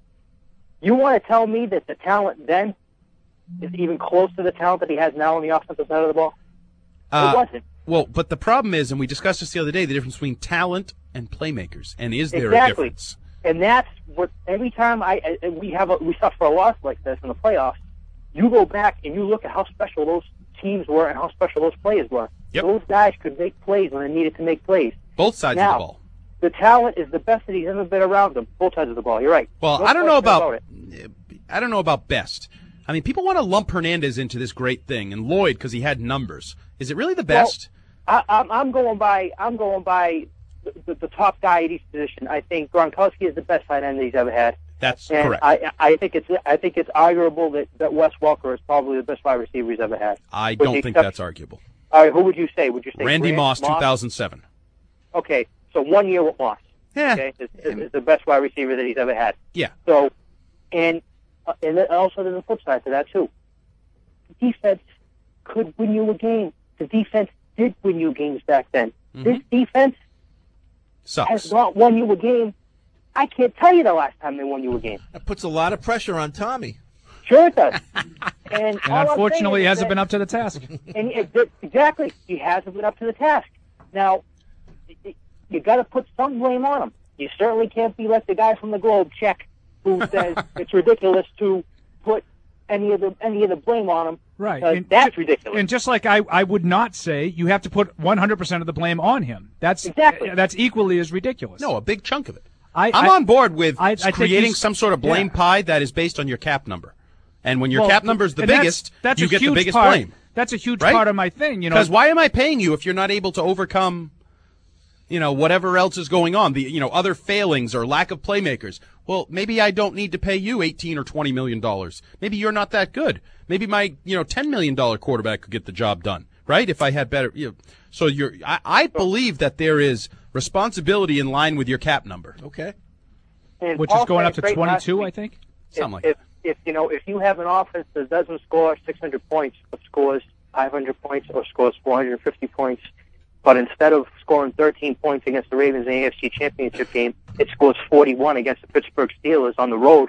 Speaker 5: You want to tell me that the talent then is even close to the talent that he has now on the offensive side of the ball?
Speaker 9: Uh,
Speaker 5: it wasn't.
Speaker 9: Well, but the problem is, and we discussed this the other day, the difference between talent and playmakers. And is there a
Speaker 5: Exactly.
Speaker 9: difference?
Speaker 5: And that's what every time I, I we have a, we suffer a loss like this in the playoffs. You go back and you look at how special those teams were and how special those players were.
Speaker 9: Yep.
Speaker 5: Those guys could make plays when they needed to make plays.
Speaker 9: Both sides
Speaker 5: now,
Speaker 9: of the ball.
Speaker 5: The talent is the best that he's ever been around them. Both sides of the ball. You're right.
Speaker 9: Well,
Speaker 5: No
Speaker 9: I don't know
Speaker 5: question
Speaker 9: about,
Speaker 5: it.
Speaker 9: I don't know about best. I mean, people want to lump Hernandez into this great thing, and Lloyd because he had numbers. Is it really the best?
Speaker 5: Well, I, I'm, I'm going by. I'm going by the, the, the top guy at each position. I think Gronkowski is the best tight end that he's ever had.
Speaker 9: That's
Speaker 5: and
Speaker 9: correct.
Speaker 5: I, I think it's I think it's arguable that, that Wes Welker is probably the best wide receiver he's ever had.
Speaker 9: I
Speaker 5: With
Speaker 9: don't
Speaker 5: the
Speaker 9: think
Speaker 5: exception-
Speaker 9: that's arguable.
Speaker 5: All right, who would you say? Would you say
Speaker 9: Randy
Speaker 5: Grant,
Speaker 9: Moss, two thousand seven.
Speaker 5: Okay, so one year with Moss.
Speaker 9: Yeah.
Speaker 5: Okay, is, is, is the best wide receiver that he's ever had.
Speaker 9: Yeah.
Speaker 5: So, and uh, and then also there's a flip side to that too. Defense could win you a game. The defense did win you games back then.
Speaker 9: Mm-hmm.
Speaker 5: This defense
Speaker 9: Sucks.
Speaker 5: has not won you a game. I can't tell you the last time they won you a game.
Speaker 8: That puts a lot of pressure on Tommy.
Speaker 5: Sure it does. And,
Speaker 10: And
Speaker 5: all I'm
Speaker 10: unfortunately, he
Speaker 5: saying is
Speaker 10: hasn't
Speaker 5: that-
Speaker 10: been up to the task.
Speaker 5: And it, exactly, he hasn't been up to the task. Now, y- you got to put some blame on him. You certainly can't be like the guy from the Globe, Check, who says it's ridiculous to put any of the any of the blame on him.
Speaker 10: Right.
Speaker 5: because
Speaker 10: And
Speaker 5: that's
Speaker 10: ju-
Speaker 5: ridiculous.
Speaker 10: And just like I, I would not say you have to put one hundred percent of the blame on him. That's
Speaker 5: Exactly.
Speaker 10: that's equally as ridiculous.
Speaker 9: No, a big chunk of it.
Speaker 10: I,
Speaker 9: I'm
Speaker 10: I-
Speaker 9: on board with
Speaker 10: I- I think
Speaker 9: creating
Speaker 10: he's-
Speaker 9: some sort of blame
Speaker 10: yeah.
Speaker 9: pie that is based on your cap number. And when your
Speaker 10: Well,
Speaker 9: cap number is the
Speaker 10: and that's-
Speaker 9: biggest,
Speaker 10: that's
Speaker 9: you
Speaker 10: a
Speaker 9: get the
Speaker 10: huge
Speaker 9: biggest
Speaker 10: part-
Speaker 9: blame.
Speaker 10: That's a huge
Speaker 9: Right?
Speaker 10: part of my thing. You know,
Speaker 9: Because why am I paying you if you're not able to overcome, you know, whatever else is going on, the you know other failings or lack of playmakers? Well, maybe I don't need to pay you eighteen or twenty million dollars. Maybe you're not that good. Maybe my you know ten million dollar quarterback could get the job done, right? If I had better, you know, so you're. I, I believe that there is responsibility in line with your cap number.
Speaker 8: Okay.
Speaker 5: And
Speaker 10: which
Speaker 5: Paul
Speaker 10: is going
Speaker 5: said
Speaker 10: up to
Speaker 5: great last
Speaker 10: twenty-two,
Speaker 5: week.
Speaker 10: I think.
Speaker 9: Something like
Speaker 5: if, if you know if you have an offense that doesn't score six hundred points but scores five hundred points or scores four hundred fifty points, but instead of scoring thirteen points against the Ravens in the A F C Championship game, it scores forty-one against the Pittsburgh Steelers on the road.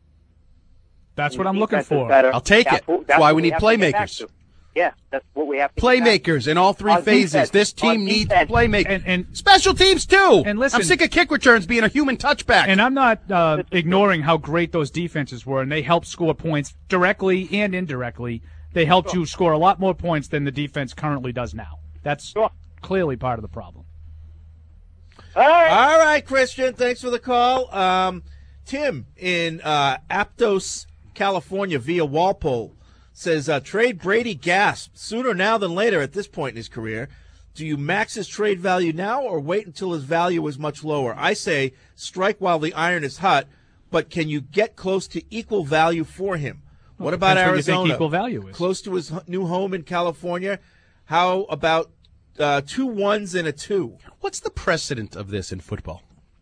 Speaker 10: That's
Speaker 5: And
Speaker 10: what I'm
Speaker 5: the
Speaker 10: looking
Speaker 5: defense is
Speaker 10: for.
Speaker 5: better.
Speaker 9: I'll take
Speaker 5: That's
Speaker 9: it.
Speaker 5: what-
Speaker 9: That's why
Speaker 5: what
Speaker 9: we need
Speaker 5: have to get back
Speaker 9: playmakers.
Speaker 5: to. Yeah, that's what we have to get back to.
Speaker 9: Playmakers in all three
Speaker 5: On
Speaker 9: phases.
Speaker 5: defense.
Speaker 9: This team
Speaker 5: On
Speaker 9: needs
Speaker 5: defense.
Speaker 9: playmakers.
Speaker 10: And, and
Speaker 9: Special teams too.
Speaker 10: And listen-
Speaker 9: I'm sick of kick returns being a human touchback.
Speaker 10: And I'm not uh, ignoring how great those defenses were, and they helped score points directly and indirectly. They helped you score a lot more points than the defense currently does now. That's clearly part of the problem.
Speaker 5: All right.
Speaker 8: All right, Christian. Thanks for the call. Um, Tim in uh, Aptos, California, via Walpole, says uh, trade Brady gasp sooner now than later at this point in his career. Do you max his trade value now or wait until his value is much lower? I say strike while the iron is hot, but can you get close to equal value for him?
Speaker 10: Well,
Speaker 8: What about
Speaker 10: depends what you think
Speaker 8: Arizona?
Speaker 10: equal value is.
Speaker 8: Close to his h- new home in California. How about uh, two ones and a two?
Speaker 9: What's the precedent of this in football?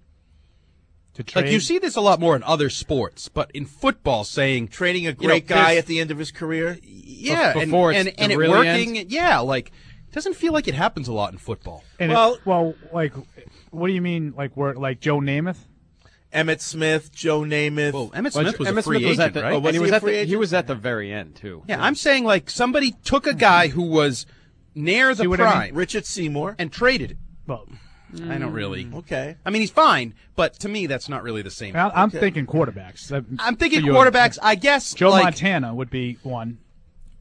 Speaker 10: To trade,
Speaker 9: Like you see this a lot more in other sports, but in football, saying
Speaker 8: Trading a
Speaker 9: you know,
Speaker 8: great guy
Speaker 9: there's-
Speaker 8: at the end of his career?
Speaker 9: yeah, and,
Speaker 11: before it's
Speaker 9: and, and
Speaker 11: the
Speaker 9: it
Speaker 11: really
Speaker 9: working,
Speaker 11: end?
Speaker 9: yeah, like it doesn't feel like it happens a lot in football.
Speaker 10: and
Speaker 8: well-
Speaker 10: it, well, like, what do you mean, like, we're like Joe Namath?
Speaker 8: Emmett Smith, Joe Namath.
Speaker 9: Well, Emmett
Speaker 11: Well,
Speaker 9: Smith was
Speaker 11: Emmitt
Speaker 9: a free
Speaker 11: Smith was
Speaker 9: agent,
Speaker 11: at the,
Speaker 9: right?
Speaker 8: Oh, was
Speaker 11: and he
Speaker 8: he
Speaker 11: was
Speaker 8: a
Speaker 11: at
Speaker 8: free
Speaker 11: the, he
Speaker 8: agent?
Speaker 11: was at the very end too.
Speaker 9: Yeah, I'm saying like somebody took a guy who was near the
Speaker 10: See what I mean?
Speaker 9: prime
Speaker 8: Richard Seymour.
Speaker 9: and traded it.
Speaker 10: Well,
Speaker 9: I don't really.
Speaker 8: Okay.
Speaker 9: I mean, he's fine, but to me, that's not really the same.
Speaker 10: I- I'm
Speaker 8: Okay.
Speaker 10: thinking quarterbacks. Uh,
Speaker 9: I'm thinking
Speaker 10: for you.
Speaker 9: quarterbacks. I guess
Speaker 10: Joe
Speaker 9: like,
Speaker 10: Montana would be one.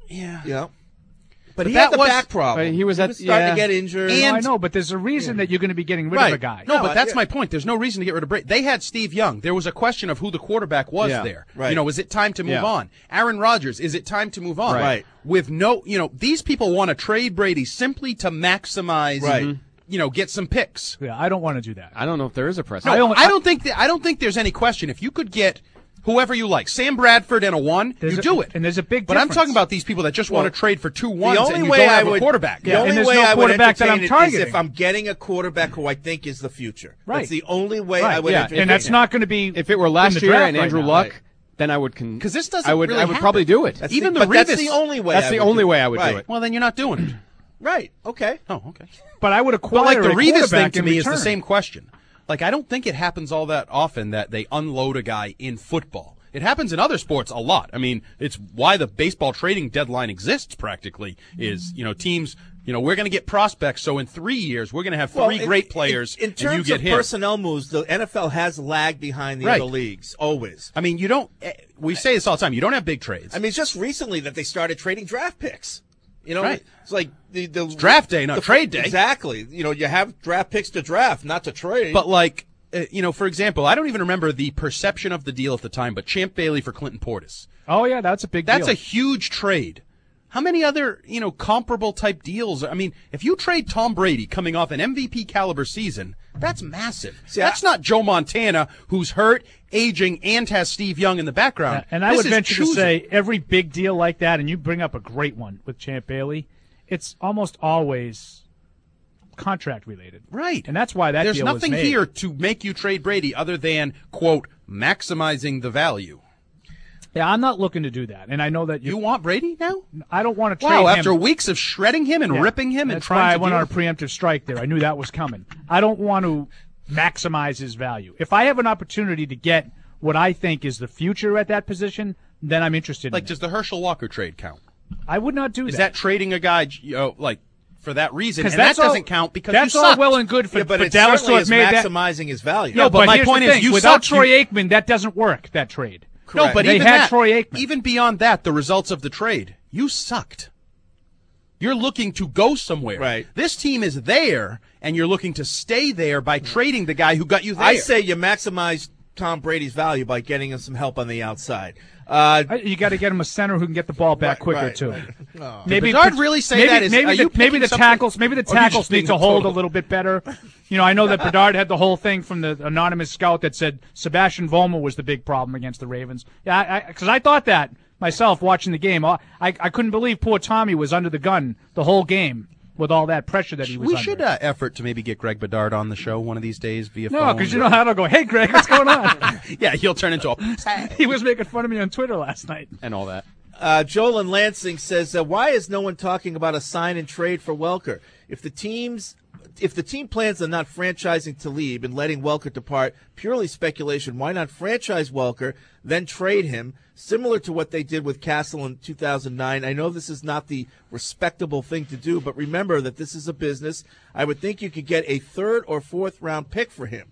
Speaker 8: Yeah.
Speaker 2: Yeah.
Speaker 8: But,
Speaker 2: But
Speaker 8: he
Speaker 2: that
Speaker 8: had the
Speaker 2: was-
Speaker 8: back problem.
Speaker 11: But he was at-
Speaker 8: starting
Speaker 11: yeah.
Speaker 8: to get injured.
Speaker 10: No,
Speaker 8: And
Speaker 10: I know, but there's a reason that you're going to be getting rid
Speaker 9: right.
Speaker 10: of a guy.
Speaker 9: No,
Speaker 8: No,
Speaker 9: but that's
Speaker 8: yeah.
Speaker 9: my point. There's no reason to get rid of Brady. They had Steve Young. There was a question of who the quarterback was
Speaker 11: Yeah.
Speaker 9: there.
Speaker 8: Right.
Speaker 9: You know, is it time to move
Speaker 11: Yeah.
Speaker 9: on? Aaron Rodgers, is it time to move on?
Speaker 8: Right. Right.
Speaker 9: With no, you know, these people want to trade Brady simply to maximize,
Speaker 8: Right.
Speaker 9: you know, get some picks.
Speaker 10: Yeah, I don't want to do that.
Speaker 11: I don't know if there is a precedent.
Speaker 9: No, I
Speaker 10: don't-
Speaker 9: don't,
Speaker 10: I-
Speaker 9: think that, I don't think there's any question. If you could get whoever you like, Sam Bradford and a one,
Speaker 10: There's
Speaker 9: you
Speaker 10: a-
Speaker 9: do it.
Speaker 10: and there's a big
Speaker 9: But I'm
Speaker 10: difference.
Speaker 9: talking about these people that just want
Speaker 8: Well,
Speaker 9: to trade for two ones
Speaker 8: the only
Speaker 9: and you
Speaker 8: way
Speaker 9: don't
Speaker 8: I
Speaker 9: have
Speaker 8: would,
Speaker 9: a quarterback.
Speaker 8: The
Speaker 10: Yeah, and
Speaker 8: only
Speaker 10: there's
Speaker 8: way
Speaker 10: no
Speaker 8: I would
Speaker 10: quarterback that I'm
Speaker 8: entertain it is
Speaker 10: targeting.
Speaker 8: if I'm getting a quarterback who I think is the future.
Speaker 10: Right.
Speaker 8: That's the only way
Speaker 10: Right,
Speaker 8: I would
Speaker 11: yeah,
Speaker 8: entertain
Speaker 10: and that's
Speaker 8: it.
Speaker 10: not going to be
Speaker 11: If it were
Speaker 10: in
Speaker 11: last
Speaker 10: the
Speaker 11: year
Speaker 10: draft
Speaker 11: and
Speaker 10: right
Speaker 11: Andrew
Speaker 10: now.
Speaker 11: Luck,
Speaker 8: Right.
Speaker 11: then I would con-
Speaker 9: 'Cause this doesn't
Speaker 11: I would
Speaker 9: really
Speaker 11: I would
Speaker 9: happen.
Speaker 11: probably do it.
Speaker 8: That's
Speaker 9: Even
Speaker 8: the,
Speaker 9: the
Speaker 8: but that's
Speaker 9: Revis-
Speaker 8: the only way.
Speaker 11: That's
Speaker 8: I
Speaker 11: the
Speaker 8: would
Speaker 11: only
Speaker 8: do
Speaker 11: way
Speaker 8: it.
Speaker 11: I would
Speaker 8: right.
Speaker 11: do it.
Speaker 9: Well, then you're not doing it.
Speaker 8: Right. Okay.
Speaker 9: Oh, okay.
Speaker 10: But I would acquire
Speaker 9: But like the
Speaker 10: a
Speaker 9: Revis thing
Speaker 10: quarterback
Speaker 9: to
Speaker 10: in
Speaker 9: me is the
Speaker 10: return.
Speaker 9: same question. Like I don't think it happens all that often that they unload a guy in football. It happens in other sports a lot. I mean, it's why the baseball trading deadline exists practically is, you know, teams, you know, we're going to get prospects, so in three years we're going to have three
Speaker 8: Well, in-
Speaker 9: great
Speaker 8: in-
Speaker 9: players
Speaker 8: In,
Speaker 9: and you
Speaker 8: terms
Speaker 9: get
Speaker 8: of
Speaker 9: him.
Speaker 8: personnel moves, the N F L has lagged behind the
Speaker 9: Right.
Speaker 8: other leagues always.
Speaker 9: I mean, you don't eh, we say this all the time. You don't have big trades.
Speaker 8: I mean, it's just recently that they started trading draft picks. You know,
Speaker 9: Right.
Speaker 8: it's like the, the
Speaker 9: It's draft day, not
Speaker 8: the-
Speaker 9: trade day.
Speaker 8: Exactly. You know, you have draft picks to draft, not to trade.
Speaker 9: But like, uh, you know, for example, I don't even remember the perception of the deal at the time, but Champ Bailey for Clinton Portis.
Speaker 10: Oh yeah, that's a big
Speaker 9: That's
Speaker 10: deal.
Speaker 9: a huge trade. How many other, you know, comparable type deals? I mean, if you trade Tom Brady coming off an M V P caliber season, that's massive.
Speaker 8: See,
Speaker 9: that's
Speaker 8: I-
Speaker 9: not Joe Montana, who's hurt, aging, and has Steve Young in the background.
Speaker 10: and I
Speaker 9: This
Speaker 10: would
Speaker 9: is
Speaker 10: venture to
Speaker 9: choosing.
Speaker 10: say every big deal like that, and you bring up a great one with Champ Bailey, it's almost always contract related.
Speaker 9: Right.
Speaker 10: And that's why that
Speaker 9: There's
Speaker 10: deal was
Speaker 9: nothing
Speaker 10: made.
Speaker 9: here to make you trade Brady other than, quote, maximizing the value.
Speaker 10: Yeah, I'm not looking to do that. And I know that
Speaker 9: You want Brady now?
Speaker 10: I don't want to trade
Speaker 9: Wow,
Speaker 10: him.
Speaker 9: after weeks of shredding him and
Speaker 10: Yeah.
Speaker 9: ripping him and
Speaker 10: That's
Speaker 9: trying
Speaker 10: why
Speaker 9: to
Speaker 10: I went
Speaker 9: deal
Speaker 10: on a
Speaker 9: with-
Speaker 10: preemptive strike there. I knew that was coming. I don't want to maximize his value. If I have an opportunity to get what I think is the future at that position, then I'm interested
Speaker 9: Like,
Speaker 10: in
Speaker 9: does the Herschel Walker trade count?
Speaker 10: it. I would not do
Speaker 9: Is
Speaker 10: that.
Speaker 9: that trading a guy, you know, like, for that reason?
Speaker 10: 'Cause
Speaker 9: And that
Speaker 10: that's all-
Speaker 9: doesn't count because
Speaker 10: that's
Speaker 9: you
Speaker 10: all
Speaker 9: sucked.
Speaker 10: well and good for,
Speaker 8: yeah, but
Speaker 10: for
Speaker 8: it
Speaker 10: Dallas to
Speaker 8: certainly
Speaker 10: have
Speaker 8: is
Speaker 10: made that.
Speaker 8: maximizing his value.
Speaker 9: No, but my
Speaker 10: here's
Speaker 9: point
Speaker 10: the
Speaker 9: is
Speaker 10: thing.
Speaker 9: you
Speaker 10: without
Speaker 9: sucked,
Speaker 10: Troy
Speaker 9: you-
Speaker 10: Aikman, that doesn't work. That trade.
Speaker 9: No, but
Speaker 10: they
Speaker 9: even
Speaker 10: had
Speaker 9: that,
Speaker 10: Troy Aikman.
Speaker 9: even beyond that, the results of the trade, you sucked. You're looking to go somewhere.
Speaker 8: Right.
Speaker 9: This team is there, and you're looking to stay there by trading the guy who got you there.
Speaker 8: I say you maximize Tom Brady's value by getting him some help on the outside. Uh,
Speaker 10: You got to get him a center who can get the ball back
Speaker 8: Right,
Speaker 10: quicker
Speaker 8: right,
Speaker 10: too.
Speaker 8: right. Oh.
Speaker 10: Maybe
Speaker 9: Did Bedard really say
Speaker 10: maybe,
Speaker 9: that? Is-
Speaker 10: maybe
Speaker 9: are
Speaker 10: the,
Speaker 9: you
Speaker 10: maybe
Speaker 9: picking
Speaker 10: the
Speaker 9: something-
Speaker 10: tackles maybe the
Speaker 9: or are you just
Speaker 10: tackles
Speaker 9: being
Speaker 10: need to
Speaker 9: a
Speaker 10: hold
Speaker 9: total-
Speaker 10: a little bit better. You know, I know that Bedard had the whole thing from the anonymous scout that said Sebastian Vollmer was the big problem against the Ravens. Yeah, because I, I thought that myself watching the game. I I couldn't believe poor Tommy was under the gun the whole game with all that pressure that he was
Speaker 9: we
Speaker 10: under.
Speaker 9: should uh, effort to maybe get Greg Bedard on the show one of these days via
Speaker 10: No,
Speaker 9: phone.
Speaker 10: because you know how to go. Hey, Greg, what's going on?
Speaker 9: Yeah, he'll turn into a.
Speaker 10: He was making fun of me on Twitter last night.
Speaker 11: and all that.
Speaker 8: Uh, Joel in Lansing says, uh, "Why is no one talking about a sign and trade for Welker? If the teams, if the team plans on not franchising Talib and letting Welker depart, purely speculation. Why not franchise Welker, then trade him, similar to what they did with Castle in two thousand nine? I know this is not the respectable thing to do, but remember that this is a business. I would think you could get a third or fourth round pick for him."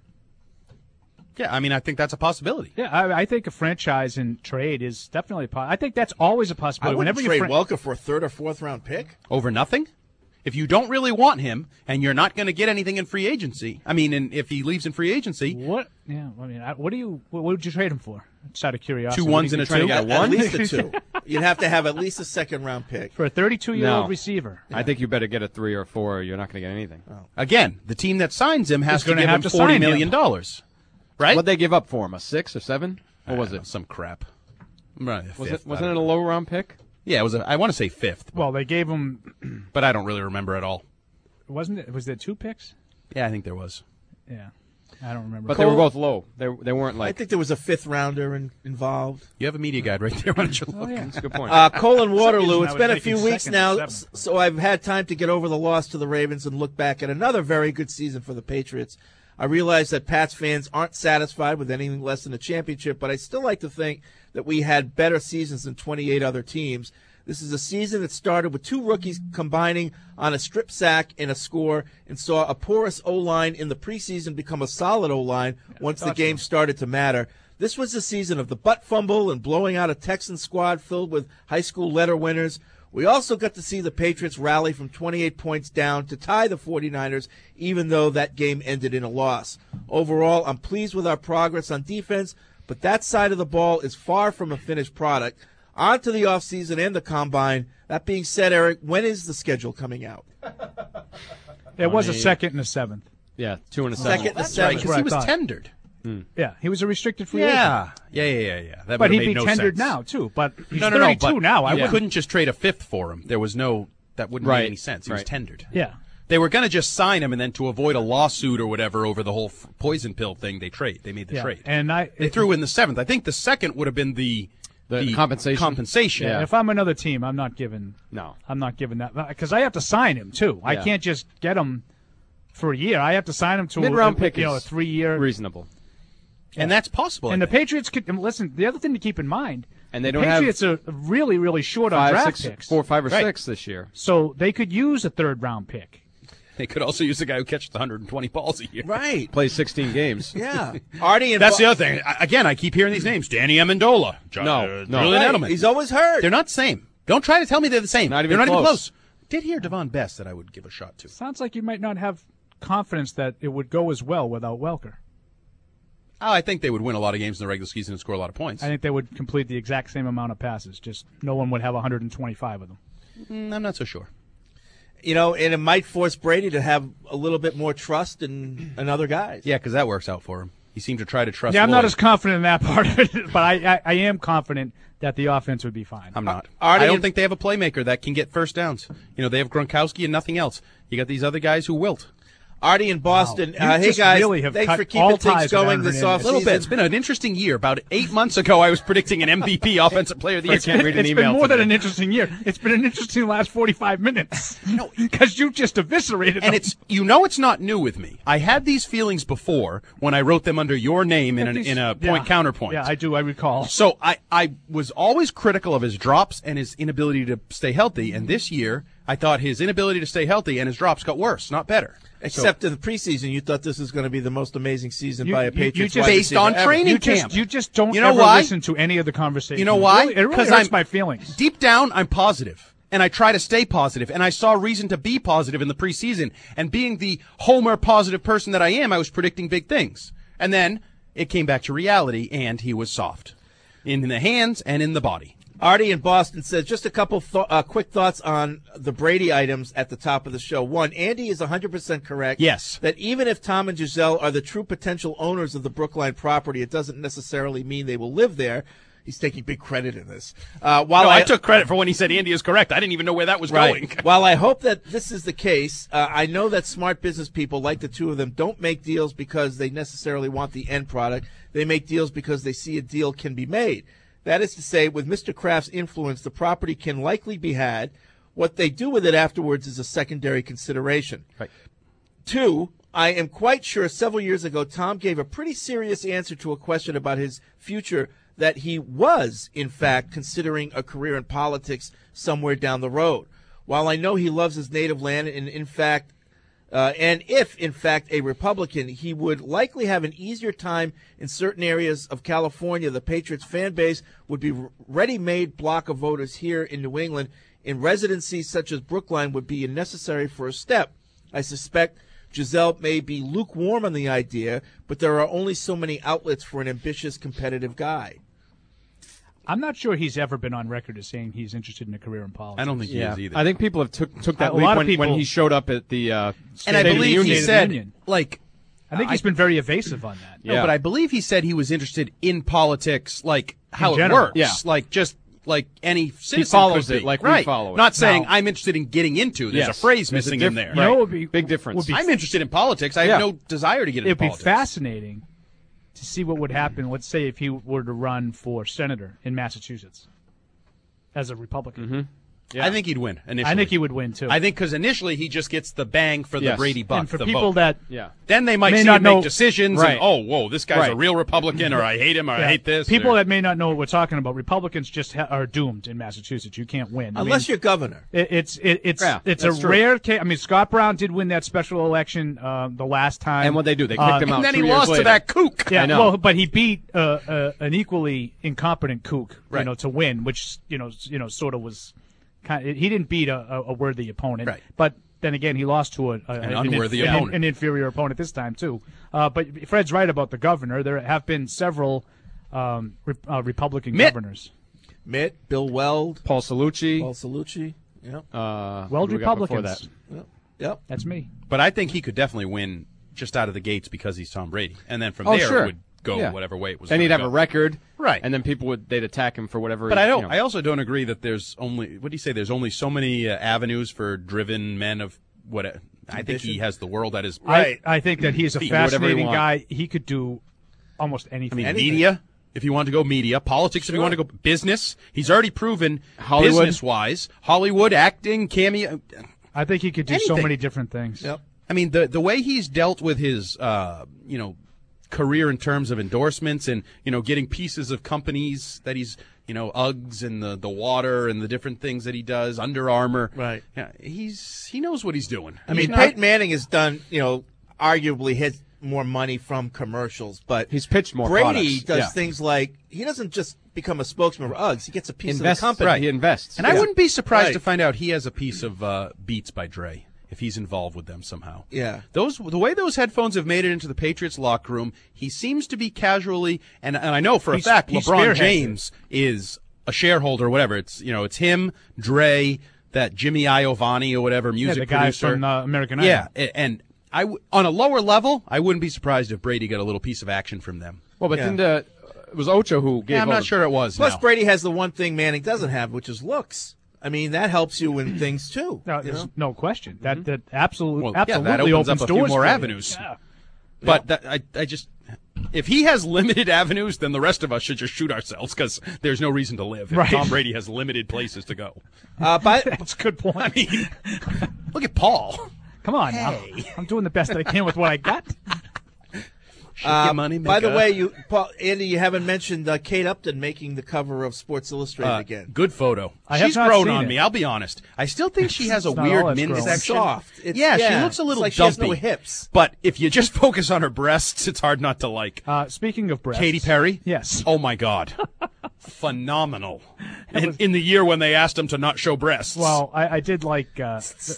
Speaker 9: Yeah, I mean, I think that's a possibility.
Speaker 10: Yeah, I, I think a franchise and trade is definitely. Po- I think that's always a
Speaker 8: I
Speaker 10: possibility.
Speaker 8: wouldn't
Speaker 10: Whenever
Speaker 8: trade
Speaker 10: you fran-
Speaker 8: Welker for a third or fourth round pick.
Speaker 9: Over nothing? If you don't really want him and you're not going to get anything in free agency, I mean, and if he leaves in free agency,
Speaker 10: What? Yeah, I mean, I, what do you? What, what would you trade him for? Just out of curiosity.
Speaker 9: Two
Speaker 10: What
Speaker 9: ones
Speaker 10: do you
Speaker 9: and a
Speaker 10: try to
Speaker 9: two?
Speaker 10: get
Speaker 8: At, at least a two. You'd have to have at least a second round pick.
Speaker 10: for a thirty-two-year-old
Speaker 11: No.
Speaker 10: receiver.
Speaker 11: I think you better get a three or a four, or you're not going to get anything.
Speaker 9: again, the team that signs him has
Speaker 10: Is
Speaker 9: to
Speaker 10: gonna
Speaker 9: give
Speaker 10: have
Speaker 9: him
Speaker 10: to
Speaker 9: forty
Speaker 10: sign him.
Speaker 9: million dollars, right?
Speaker 11: What'd they give up for him? A six or seven? What was
Speaker 9: Uh,
Speaker 11: it?
Speaker 9: Some crap. Right,
Speaker 11: Was
Speaker 9: fifth,
Speaker 11: it wasn't
Speaker 9: I
Speaker 11: it
Speaker 9: don't
Speaker 11: a
Speaker 9: know.
Speaker 11: low round pick?
Speaker 9: Yeah, it was. A, I want to say fifth,
Speaker 10: Well, they gave him.
Speaker 9: but I don't really remember at all.
Speaker 10: Wasn't it? Was there two picks?
Speaker 9: Yeah, I think there was.
Speaker 10: Yeah, I don't remember.
Speaker 11: But they were both low. They they weren't
Speaker 8: I
Speaker 11: like.
Speaker 8: think there was a fifth rounder in, involved.
Speaker 9: You have a media guide right there. Why don't you look?
Speaker 10: Oh, yeah.
Speaker 11: That's a good point.
Speaker 8: Uh, Colin
Speaker 10: For some
Speaker 8: Waterloo,
Speaker 10: reason,
Speaker 8: it's
Speaker 10: I was
Speaker 8: been a
Speaker 10: thinking
Speaker 8: few weeks
Speaker 10: second or
Speaker 8: now,
Speaker 10: seventh.
Speaker 8: s- so I've had time to get over the loss to the Ravens and look back at another very good season for the Patriots. I realize that Pats fans aren't satisfied with anything less than a championship, but I still like to think that we had better seasons than twenty-eight other teams. This is a season that started with two rookies combining on a strip sack and a score, and saw a porous O-line in the preseason become a solid O-line once the game started to matter. This was the season of the butt fumble and blowing out a Texan squad filled with high school letter winners. We also got to see the Patriots rally from twenty-eight points down to tie the 49ers, even though that game ended in a loss. Overall, I'm pleased with our progress on defense, but that side of the ball is far from a finished product. On to the offseason and the combine. That being said, Eric, when is the schedule coming out?
Speaker 10: It was a second and a seventh.
Speaker 11: Yeah, two and a
Speaker 8: Second
Speaker 11: seven.
Speaker 8: and a seventh.
Speaker 9: Because he was tendered.
Speaker 11: Hmm.
Speaker 10: Yeah, he was a restricted free
Speaker 9: Yeah,
Speaker 10: agent.
Speaker 9: yeah, yeah, yeah, yeah. That
Speaker 10: But
Speaker 9: would've
Speaker 10: he'd
Speaker 9: made
Speaker 10: be
Speaker 9: no
Speaker 10: tendered
Speaker 9: sense.
Speaker 10: now, too. But he's
Speaker 9: no, no, no,
Speaker 10: thirty-two
Speaker 9: but
Speaker 10: now. I
Speaker 9: you
Speaker 10: wouldn't-
Speaker 9: couldn't just trade a fifth for him. There was no that wouldn't
Speaker 11: Right,
Speaker 9: make any sense. He was
Speaker 11: right.
Speaker 9: tendered.
Speaker 10: Yeah.
Speaker 9: They were going to just sign him, and then to avoid a lawsuit or whatever over the whole f- poison pill thing, they trade. They made the
Speaker 10: Yeah,
Speaker 9: trade.
Speaker 10: and I
Speaker 9: they
Speaker 10: it-
Speaker 9: threw in the seventh. I think the second would have been the
Speaker 11: The compensation.
Speaker 9: Compensation.
Speaker 10: Yeah, if I'm another team, I'm not giving.
Speaker 11: No,
Speaker 10: I'm not giving that because I have to sign him too. I
Speaker 11: Yeah.
Speaker 10: can't just get him for a year. I have to sign him to
Speaker 11: Mid-round
Speaker 10: a,
Speaker 11: pick
Speaker 10: you know, a
Speaker 11: is
Speaker 10: three-year
Speaker 11: reasonable.
Speaker 9: And that's possible.
Speaker 10: And
Speaker 9: I
Speaker 10: the Patriots could and listen. The other thing to keep in mind,
Speaker 11: And they
Speaker 10: the
Speaker 11: don't have
Speaker 10: Patriots are really, really short on
Speaker 11: Five,
Speaker 10: draft
Speaker 11: six,
Speaker 10: picks.
Speaker 11: four, five, or
Speaker 10: Right.
Speaker 11: six this year.
Speaker 10: So they could use a third-round pick.
Speaker 9: They could also use a guy who catches one hundred twenty balls a year.
Speaker 8: Right.
Speaker 11: Plays sixteen games.
Speaker 8: Yeah. Artie and
Speaker 9: That's
Speaker 8: Bo-
Speaker 9: the other thing. I, again, I keep hearing these names. Danny Amendola. John,
Speaker 11: No,
Speaker 9: uh,
Speaker 11: no.
Speaker 9: Julian
Speaker 8: Right,
Speaker 9: Edelman.
Speaker 8: he's always hurt.
Speaker 9: They're not the same. Don't try to tell me they're the same.
Speaker 11: Not even
Speaker 9: they're not
Speaker 11: close.
Speaker 9: even close. Did hear Devon Best that I would give a shot to.
Speaker 10: Sounds like you might not have confidence that it would go as well without Welker.
Speaker 9: Oh, I think they would win a lot of games in the regular season and score a lot of points.
Speaker 10: I think they would complete the exact same amount of passes. Just no one would have one hundred twenty-five of them.
Speaker 9: Mm, I'm not so sure.
Speaker 8: You know, and it might force Brady to have a little bit more trust in, in other guys.
Speaker 9: Yeah, because that works out for him. He seemed to try to trust.
Speaker 10: Yeah, I'm not
Speaker 9: Lloyd.
Speaker 10: as confident in that part of it, but I, I, I am confident that the offense would be fine.
Speaker 9: I'm not.
Speaker 8: Artie
Speaker 9: I don't
Speaker 8: and-
Speaker 9: think they have a playmaker that can get first downs. You know, they have Gronkowski and nothing else. You got these other guys who wilt.
Speaker 8: Artie in Boston.
Speaker 10: Wow. You
Speaker 8: Uh, hey,
Speaker 10: just
Speaker 8: guys.
Speaker 10: really have
Speaker 8: Thanks
Speaker 10: cut
Speaker 8: for keeping
Speaker 10: all
Speaker 8: things
Speaker 10: ties with
Speaker 8: going
Speaker 10: Aaron
Speaker 8: this
Speaker 10: Hernandez.
Speaker 8: offseason.
Speaker 9: A little bit. It's been an interesting year. About eight months ago, I was predicting an M V P Offensive Player of the Year.
Speaker 10: It's, been, it's been more than an interesting year. It's been an interesting last forty-five minutes. No, because you just eviscerated
Speaker 9: And
Speaker 10: them.
Speaker 9: it's you know it's not new with me. I had these feelings before when I wrote them under your name in, an, in a point
Speaker 10: Yeah.
Speaker 9: counterpoint.
Speaker 10: Yeah, I do. I recall.
Speaker 9: So I, I was always critical of his drops and his inability to stay healthy. And this year, I thought his inability to stay healthy and his drops got worse, not better.
Speaker 8: Except in the preseason, you thought this was going to be the most amazing season
Speaker 10: You-
Speaker 8: by a
Speaker 10: you-
Speaker 8: Patriots
Speaker 10: you just-
Speaker 8: wide
Speaker 9: Based
Speaker 8: receiver
Speaker 9: on
Speaker 8: ever.
Speaker 9: training
Speaker 10: you just,
Speaker 9: camp.
Speaker 10: you just don't
Speaker 9: You know
Speaker 10: ever
Speaker 9: why?
Speaker 10: listen to any of the conversation.
Speaker 9: You know why?
Speaker 10: It really, it really
Speaker 9: Because
Speaker 10: hurts
Speaker 9: I'm
Speaker 10: my feelings.
Speaker 9: Deep down, I'm positive, and I try to stay positive, and I saw reason to be positive in the preseason. And being the homer positive person that I am, I was predicting big things. And then it came back to reality, and he was soft in the hands and in the body.
Speaker 8: Artie in Boston says, just a couple th- uh, quick thoughts on the Brady items at the top of the show. One, Andy is one hundred percent correct.
Speaker 9: Yes.
Speaker 8: That even if Tom and Giselle are the true potential owners of the Brookline property, it doesn't necessarily mean they will live there. He's taking big credit in this. Uh, while
Speaker 9: no, I,
Speaker 8: I,
Speaker 9: took credit for when he said Andy is correct. I didn't even know where that was
Speaker 8: Right.
Speaker 9: going.
Speaker 8: While I hope that this is the case, uh, I know that smart business people, like the two of them, don't make deals because they necessarily want the end product. They make deals because they see a deal can be made. That is to say, with Mister Kraft's influence, the property can likely be had. What they do with it afterwards is a secondary consideration.
Speaker 9: Right.
Speaker 8: Two, I am quite sure several years ago, Tom gave a pretty serious answer to a question about his future that he was, in fact, considering a career in politics somewhere down the road. While I know he loves his native land, and in fact, uh, and if, in fact, a Republican, he would likely have an easier time in certain areas of California. The Patriots fan base would be a ready-made block of voters here in New England. In residencies such as Brookline would be necessary for a step. I suspect Giselle may be lukewarm on the idea, but there are only so many outlets for an ambitious, competitive guy.
Speaker 10: I'm not sure he's ever been on record as saying he's interested in a career in politics.
Speaker 9: I don't think he
Speaker 11: Yeah.
Speaker 9: is either.
Speaker 11: I think people have took took that
Speaker 10: A
Speaker 11: leap
Speaker 10: lot of
Speaker 11: when,
Speaker 10: people-
Speaker 11: when he showed up at the uh,
Speaker 9: and I
Speaker 11: State of the
Speaker 9: believe
Speaker 11: Union.
Speaker 9: he
Speaker 10: Union.
Speaker 9: said,
Speaker 10: Union.
Speaker 9: like,
Speaker 10: I think he's been very evasive on that.
Speaker 9: No,
Speaker 11: Yeah.
Speaker 9: but I believe he said he was interested in politics, like how it
Speaker 10: general.
Speaker 9: works,
Speaker 11: Yeah.
Speaker 9: like just like any citizen
Speaker 11: follows
Speaker 9: could
Speaker 11: it
Speaker 9: be.
Speaker 11: like we
Speaker 9: right.
Speaker 11: follow it.
Speaker 9: Not saying
Speaker 10: Now-
Speaker 9: I'm interested in getting into. There's
Speaker 11: Yes.
Speaker 9: a phrase
Speaker 11: There's a
Speaker 9: missing
Speaker 11: diff-
Speaker 9: in there.
Speaker 10: You know, what would be
Speaker 11: Big difference.
Speaker 10: Would be,
Speaker 9: I'm interested in politics. I have
Speaker 11: Yeah.
Speaker 9: no desire to get into
Speaker 10: it'd be
Speaker 9: politics.
Speaker 10: fascinating to see what would happen. Let's say if he were to run for senator in Massachusetts as a Republican.
Speaker 11: Mm-hmm.
Speaker 9: I think he'd win initially.
Speaker 10: I think he would win too.
Speaker 9: I think because initially he just gets the bang for the
Speaker 11: Yes.
Speaker 9: Brady buck.
Speaker 10: And for
Speaker 9: the
Speaker 10: people
Speaker 9: vote.
Speaker 10: that
Speaker 11: Yeah.
Speaker 9: Then they might
Speaker 10: may
Speaker 9: see
Speaker 10: not
Speaker 9: him make
Speaker 10: know-
Speaker 9: decisions
Speaker 11: Right.
Speaker 9: and, oh, whoa, this guy's
Speaker 11: Right.
Speaker 9: a real Republican, or I hate him, or
Speaker 10: Yeah.
Speaker 9: I hate this.
Speaker 10: People
Speaker 9: or,
Speaker 10: that may not know what we're talking about, Republicans just ha- are doomed in Massachusetts. You can't win. I
Speaker 8: Unless
Speaker 10: mean,
Speaker 8: you're governor.
Speaker 10: It, it's it, it's
Speaker 11: Yeah,
Speaker 10: it's a
Speaker 11: that's true.
Speaker 10: rare case. I mean, Scott Brown did win that special election uh, the last time.
Speaker 11: And what they do, they kicked
Speaker 10: Uh,
Speaker 11: him out
Speaker 9: and then
Speaker 11: two
Speaker 9: he
Speaker 11: years
Speaker 9: lost
Speaker 11: later.
Speaker 9: to that kook.
Speaker 10: Yeah,
Speaker 11: I know.
Speaker 10: well, but he beat uh, uh, an equally incompetent kook, you
Speaker 9: Right.
Speaker 10: know, to win, which you know, s- you know, sort of was kind. Of, he didn't beat a, a, a worthy opponent,
Speaker 9: Right.
Speaker 10: but then again, he lost to a, a
Speaker 9: An unworthy
Speaker 10: an,
Speaker 9: opponent.
Speaker 10: an inferior opponent this time too. Uh, but Fred's right about the governor. There have been several um, re- uh, Republican
Speaker 9: Mitt.
Speaker 10: governors.
Speaker 8: Mitt, Bill Weld,
Speaker 11: Paul Salucci.
Speaker 8: Paul Salucci. Yep.
Speaker 11: Uh,
Speaker 10: Weld
Speaker 11: who we got before
Speaker 10: Republicans.
Speaker 11: that?
Speaker 8: Yep. Yep.
Speaker 10: That's me.
Speaker 9: But I think he could definitely win just out of the gates because he's Tom Brady. And then from
Speaker 11: Oh,
Speaker 9: there
Speaker 11: sure.
Speaker 9: it would go
Speaker 11: Yeah.
Speaker 9: whatever way it was
Speaker 11: Then
Speaker 9: gonna
Speaker 11: he'd have
Speaker 9: go.
Speaker 11: a record,
Speaker 9: Right.
Speaker 11: And then people would they'd attack him for whatever.
Speaker 9: But
Speaker 11: he-
Speaker 9: I don't.
Speaker 11: You know.
Speaker 9: I also don't agree that there's only. What do you say? There's only so many uh, avenues for driven men of what. I think he has the world at his.
Speaker 10: I, I think that he's a
Speaker 9: Feet, whatever you
Speaker 10: fascinating
Speaker 9: want.
Speaker 10: guy. He could do almost
Speaker 9: I
Speaker 10: anything.
Speaker 9: mean,
Speaker 8: Anything.
Speaker 9: media. If you want to go media, politics. If you want to go business, he's already proven
Speaker 11: Hollywood.
Speaker 9: business-wise, Hollywood acting, cameo.
Speaker 10: I think he could do so
Speaker 9: Anything.
Speaker 10: many different things.
Speaker 8: Yep.
Speaker 9: I mean, the the way he's dealt with his, uh, you know, career in terms of endorsements and you know getting pieces of companies that he's, you know, Uggs and the the water and the different things that he does, Under Armour.
Speaker 8: Right.
Speaker 9: Yeah, he's he knows what he's doing.
Speaker 8: I
Speaker 9: He's
Speaker 8: mean,
Speaker 9: not-
Speaker 8: Peyton Manning has done, you know, arguably hit more money from commercials, but
Speaker 11: He's pitched more
Speaker 8: Brady
Speaker 11: products.
Speaker 8: does
Speaker 11: Yeah.
Speaker 8: things like he doesn't just become a spokesman for Uggs; he gets a piece
Speaker 11: Invests,
Speaker 8: of the company.
Speaker 11: right? He invests,
Speaker 9: And I wouldn't be surprised
Speaker 8: Right.
Speaker 9: to find out he has a piece of uh, Beats by Dre if he's involved with them somehow.
Speaker 8: Yeah.
Speaker 9: Those the way those headphones have made it into the Patriots locker room, he seems to be casually and and I know for
Speaker 10: He's-
Speaker 9: a fact
Speaker 10: he
Speaker 9: LeBron
Speaker 10: spearheads
Speaker 9: James is a shareholder or whatever. It's you know, it's him, Dre, that Jimmy Iovine or whatever music
Speaker 10: yeah, the guy
Speaker 9: producer.
Speaker 10: from uh, American Idol.
Speaker 9: Yeah, a- and I w- on a lower level, I wouldn't be surprised if Brady got a little piece of action from them.
Speaker 11: Well, but
Speaker 8: Yeah.
Speaker 11: then the, it was Ocho who gave.
Speaker 9: Yeah, I'm
Speaker 11: all
Speaker 9: not
Speaker 11: the-
Speaker 9: sure it was.
Speaker 8: Plus,
Speaker 9: now.
Speaker 8: Brady has the one thing Manning doesn't have, which is looks. I mean, that helps you in things too.
Speaker 10: No,
Speaker 8: you
Speaker 10: there's
Speaker 8: know?
Speaker 10: no question. That that absolutely,
Speaker 9: Well, yeah,
Speaker 10: absolutely
Speaker 9: that opens
Speaker 10: opens
Speaker 9: up a few
Speaker 10: doors
Speaker 9: more
Speaker 10: for you.
Speaker 9: avenues.
Speaker 10: Yeah.
Speaker 9: But that, I, I just, if he has limited avenues, then the rest of us should just shoot ourselves because there's no reason to live. If
Speaker 10: Right.
Speaker 9: Tom Brady has limited places to go.
Speaker 8: Uh, by,
Speaker 10: That's a good point.
Speaker 9: I mean, look at Paul.
Speaker 10: Come on, now. I'm doing the best that I can with what I got.
Speaker 8: uh,
Speaker 9: your money,
Speaker 8: by the
Speaker 9: maker.
Speaker 8: way, you, Paul, Andy, you haven't mentioned uh, Kate Upton making the cover of Sports Illustrated
Speaker 9: Uh,
Speaker 8: again.
Speaker 9: Good photo.
Speaker 10: I have
Speaker 9: She's
Speaker 10: not
Speaker 9: grown
Speaker 10: seen
Speaker 9: on
Speaker 10: it.
Speaker 9: me. I'll be honest. I still think she has a
Speaker 10: It's not all
Speaker 9: weird
Speaker 10: that's
Speaker 9: midsection.
Speaker 10: grown.
Speaker 8: It's soft. It's,
Speaker 9: yeah,
Speaker 8: yeah,
Speaker 9: she looks a little
Speaker 8: it's like
Speaker 9: dumpy.
Speaker 8: She has no hips.
Speaker 9: But if you just focus on her breasts, it's hard not to like.
Speaker 10: Uh, speaking of breasts,
Speaker 9: Katy Perry?
Speaker 10: Yes.
Speaker 9: Oh my God. Phenomenal. In, in the year when they asked him to not show breasts.
Speaker 10: Well, I, I did like. Uh,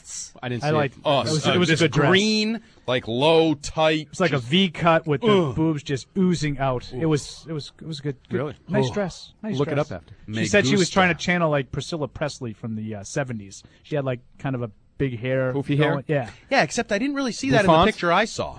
Speaker 11: I didn't.
Speaker 10: I
Speaker 11: see
Speaker 10: liked.
Speaker 11: It.
Speaker 9: Oh,
Speaker 10: it was,
Speaker 9: uh,
Speaker 10: it was a
Speaker 9: this
Speaker 10: good dress.
Speaker 9: green, like low, tight.
Speaker 10: It's like a V cut with the
Speaker 9: Ugh.
Speaker 10: boobs just oozing out. It was. It was. It was good. good
Speaker 11: Really?
Speaker 10: Nice
Speaker 11: Oh.
Speaker 10: dress. Nice
Speaker 11: Look it
Speaker 10: dress.
Speaker 11: up after.
Speaker 10: She
Speaker 9: Me
Speaker 10: said she was
Speaker 9: gusta.
Speaker 10: trying to channel like Priscilla Presley from the uh, seventies. She had like kind of a big hair.
Speaker 11: Poofy
Speaker 10: going-
Speaker 11: hair?
Speaker 10: Yeah.
Speaker 9: Yeah, except I didn't really see that in
Speaker 11: Bouffant?
Speaker 9: the picture I saw.